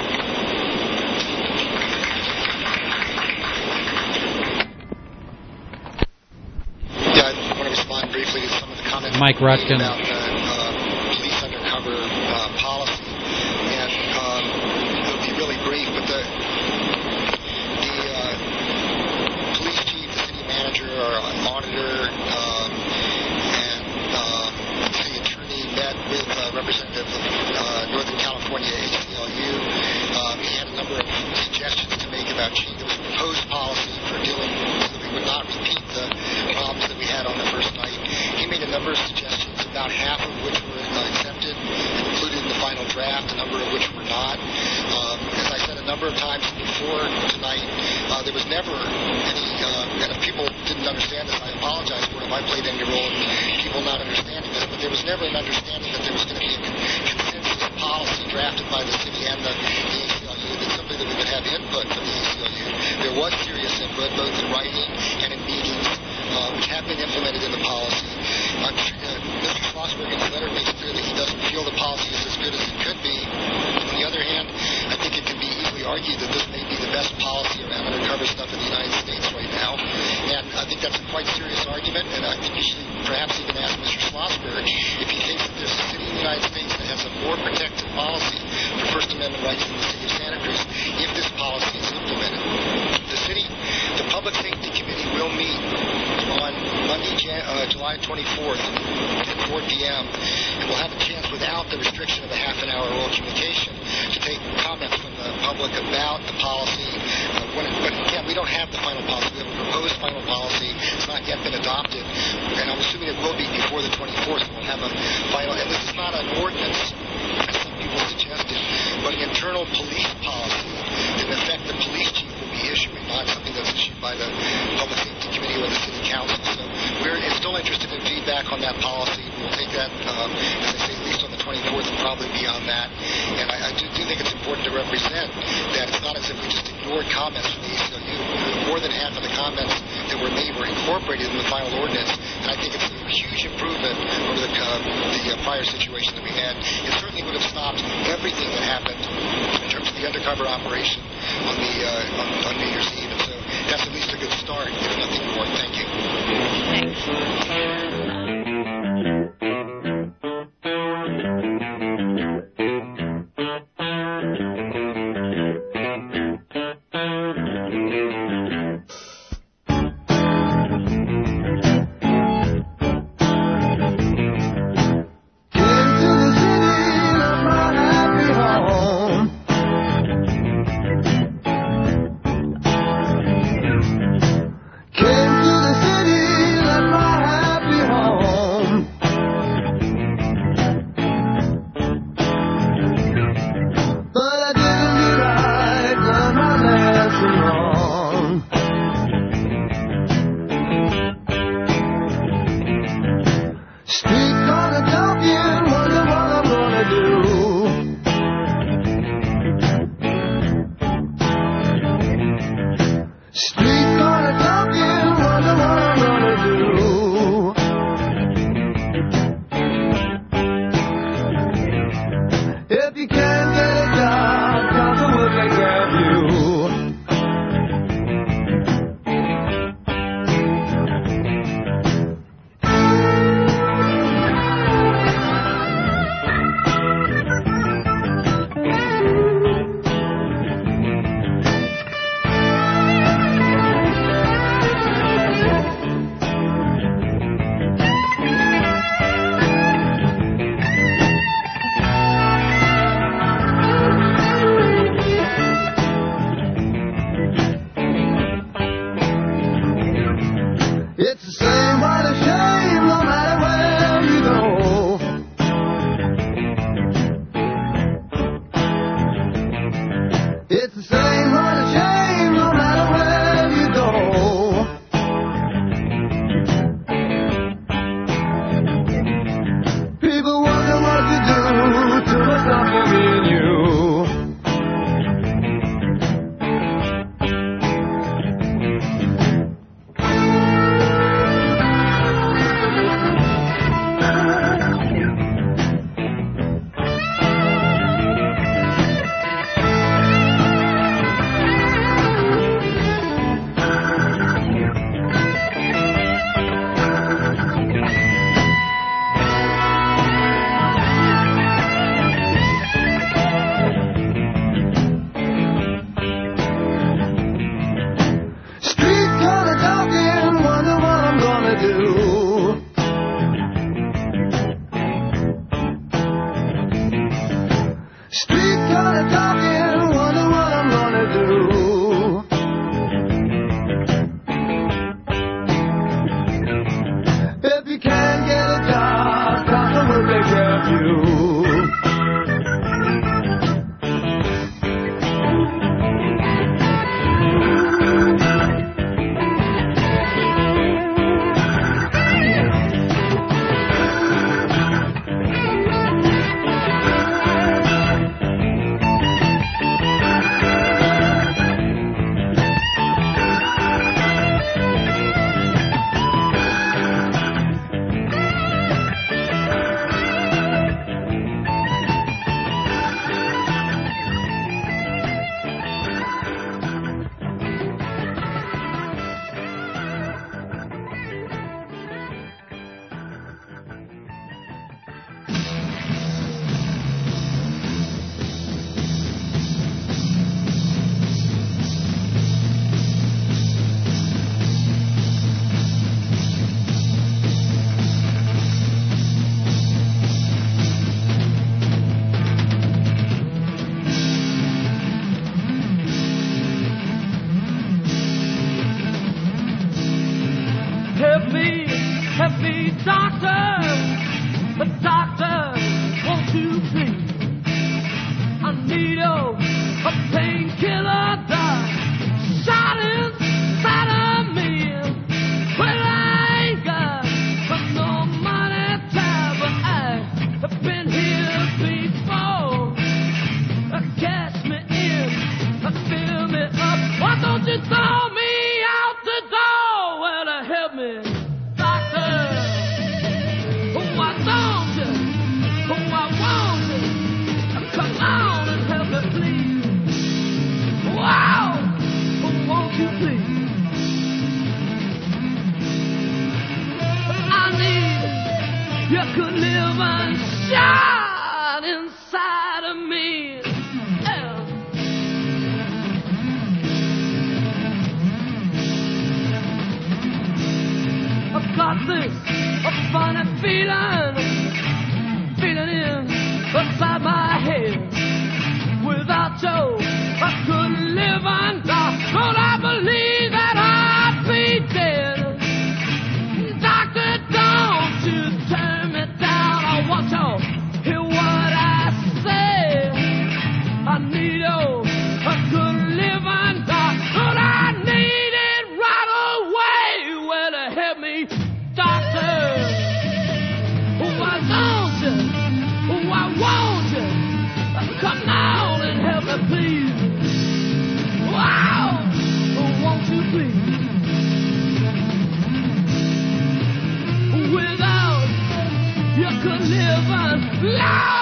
Yeah, I want to respond briefly to some of the comments Mike Rutkin about the uh, police undercover uh, policy, and um, it'll be really brief. But the the uh, police chief, the city manager, our auditor, um, and um, the city attorney met with a representative of uh, Northern California A C L U. Um, he had a about change. There was a proposed policy for dealing so that we would not repeat the problems that we had on the first night. He made a number of suggestions, about half of which were uh, accepted and included in the final draft, a number of which were not. Um, as I said a number of times before tonight, uh, there was never any, uh, and if people didn't understand this, I apologize for it if I played any role in people not understanding this, but there was never an understanding that there was going to be a consensus policy drafted by the city and the, the A C L U, that simply that we would have input from the A C L U. There was serious input, both in writing and in meetings, uh, which have been implemented in the policy. I'm sure, uh, Mister Schlossberg in his letter makes clear that he doesn't feel the policy is as good as it could be. On the other hand, I think it can be easily argued that this may be the best policy around undercover stuff in the United States right now. And I think that's a quite serious argument, and I think you should perhaps even ask Mister Schlossberg if he thinks that there's a city in the United States that has a more protective policy for First Amendment rights than the city of Santa Cruz if this policy is implemented. The city, the Public Safety Committee will meet on Monday, Jan- uh, July twenty-fourth at four p.m. and we'll have a chance without the restriction of a half an hour oral communication to take comments from the public about the policy. Uh, when it, but again, we don't have the final policy. We have a proposed final policy. It's not yet been adopted, and I'm assuming it will be before the twenty-fourth. We'll have a final, and this is not an ordinance, as some people suggested, but an internal police policy that in effect the police chief will be issuing, not something that's issued by the Public Safety Committee or the City Council. So we're still interested in feedback on that policy. We'll take that, um, as I say, at least on the twenty-fourth and probably beyond that. And I, I do, do think it's important to represent that it's not as if we just ignored comments from the A C L U. More than half of the comments that were made were incorporated in the final ordinance, and I think it's a huge improvement over the, uh, the uh, prior situation that we had. It certainly would have stopped everything that happened in terms of the undercover operation on the uh, on, on New Year's Eve, and so that's at least a good start, if nothing more. Thank you. Thanks. help me, doctor, doctor, won't you please? I need a, a painkiller, the shot inside of me. Well, I ain't got no money, time, but I have been here before. Cash me in, fill me up. Why don't you throw me out the door? Well, to help me, doctor. Why don't you? Why won't you? Come on and help me, please. Wow, won't you please? I need you could live and shine inside of me. I've got this a funny feeling, feeling inside my head. Without you, I couldn't live and die. Don't I believe that I'd be dead? Doctor, don't you turn me down. I want you to hear what I say. I need you, I couldn't live and die. Don't I need it right away? Well, to help me, doctor. Why don't you? Why won't you? Come on and help me, please. Wow, won't you please? Without you could live and live.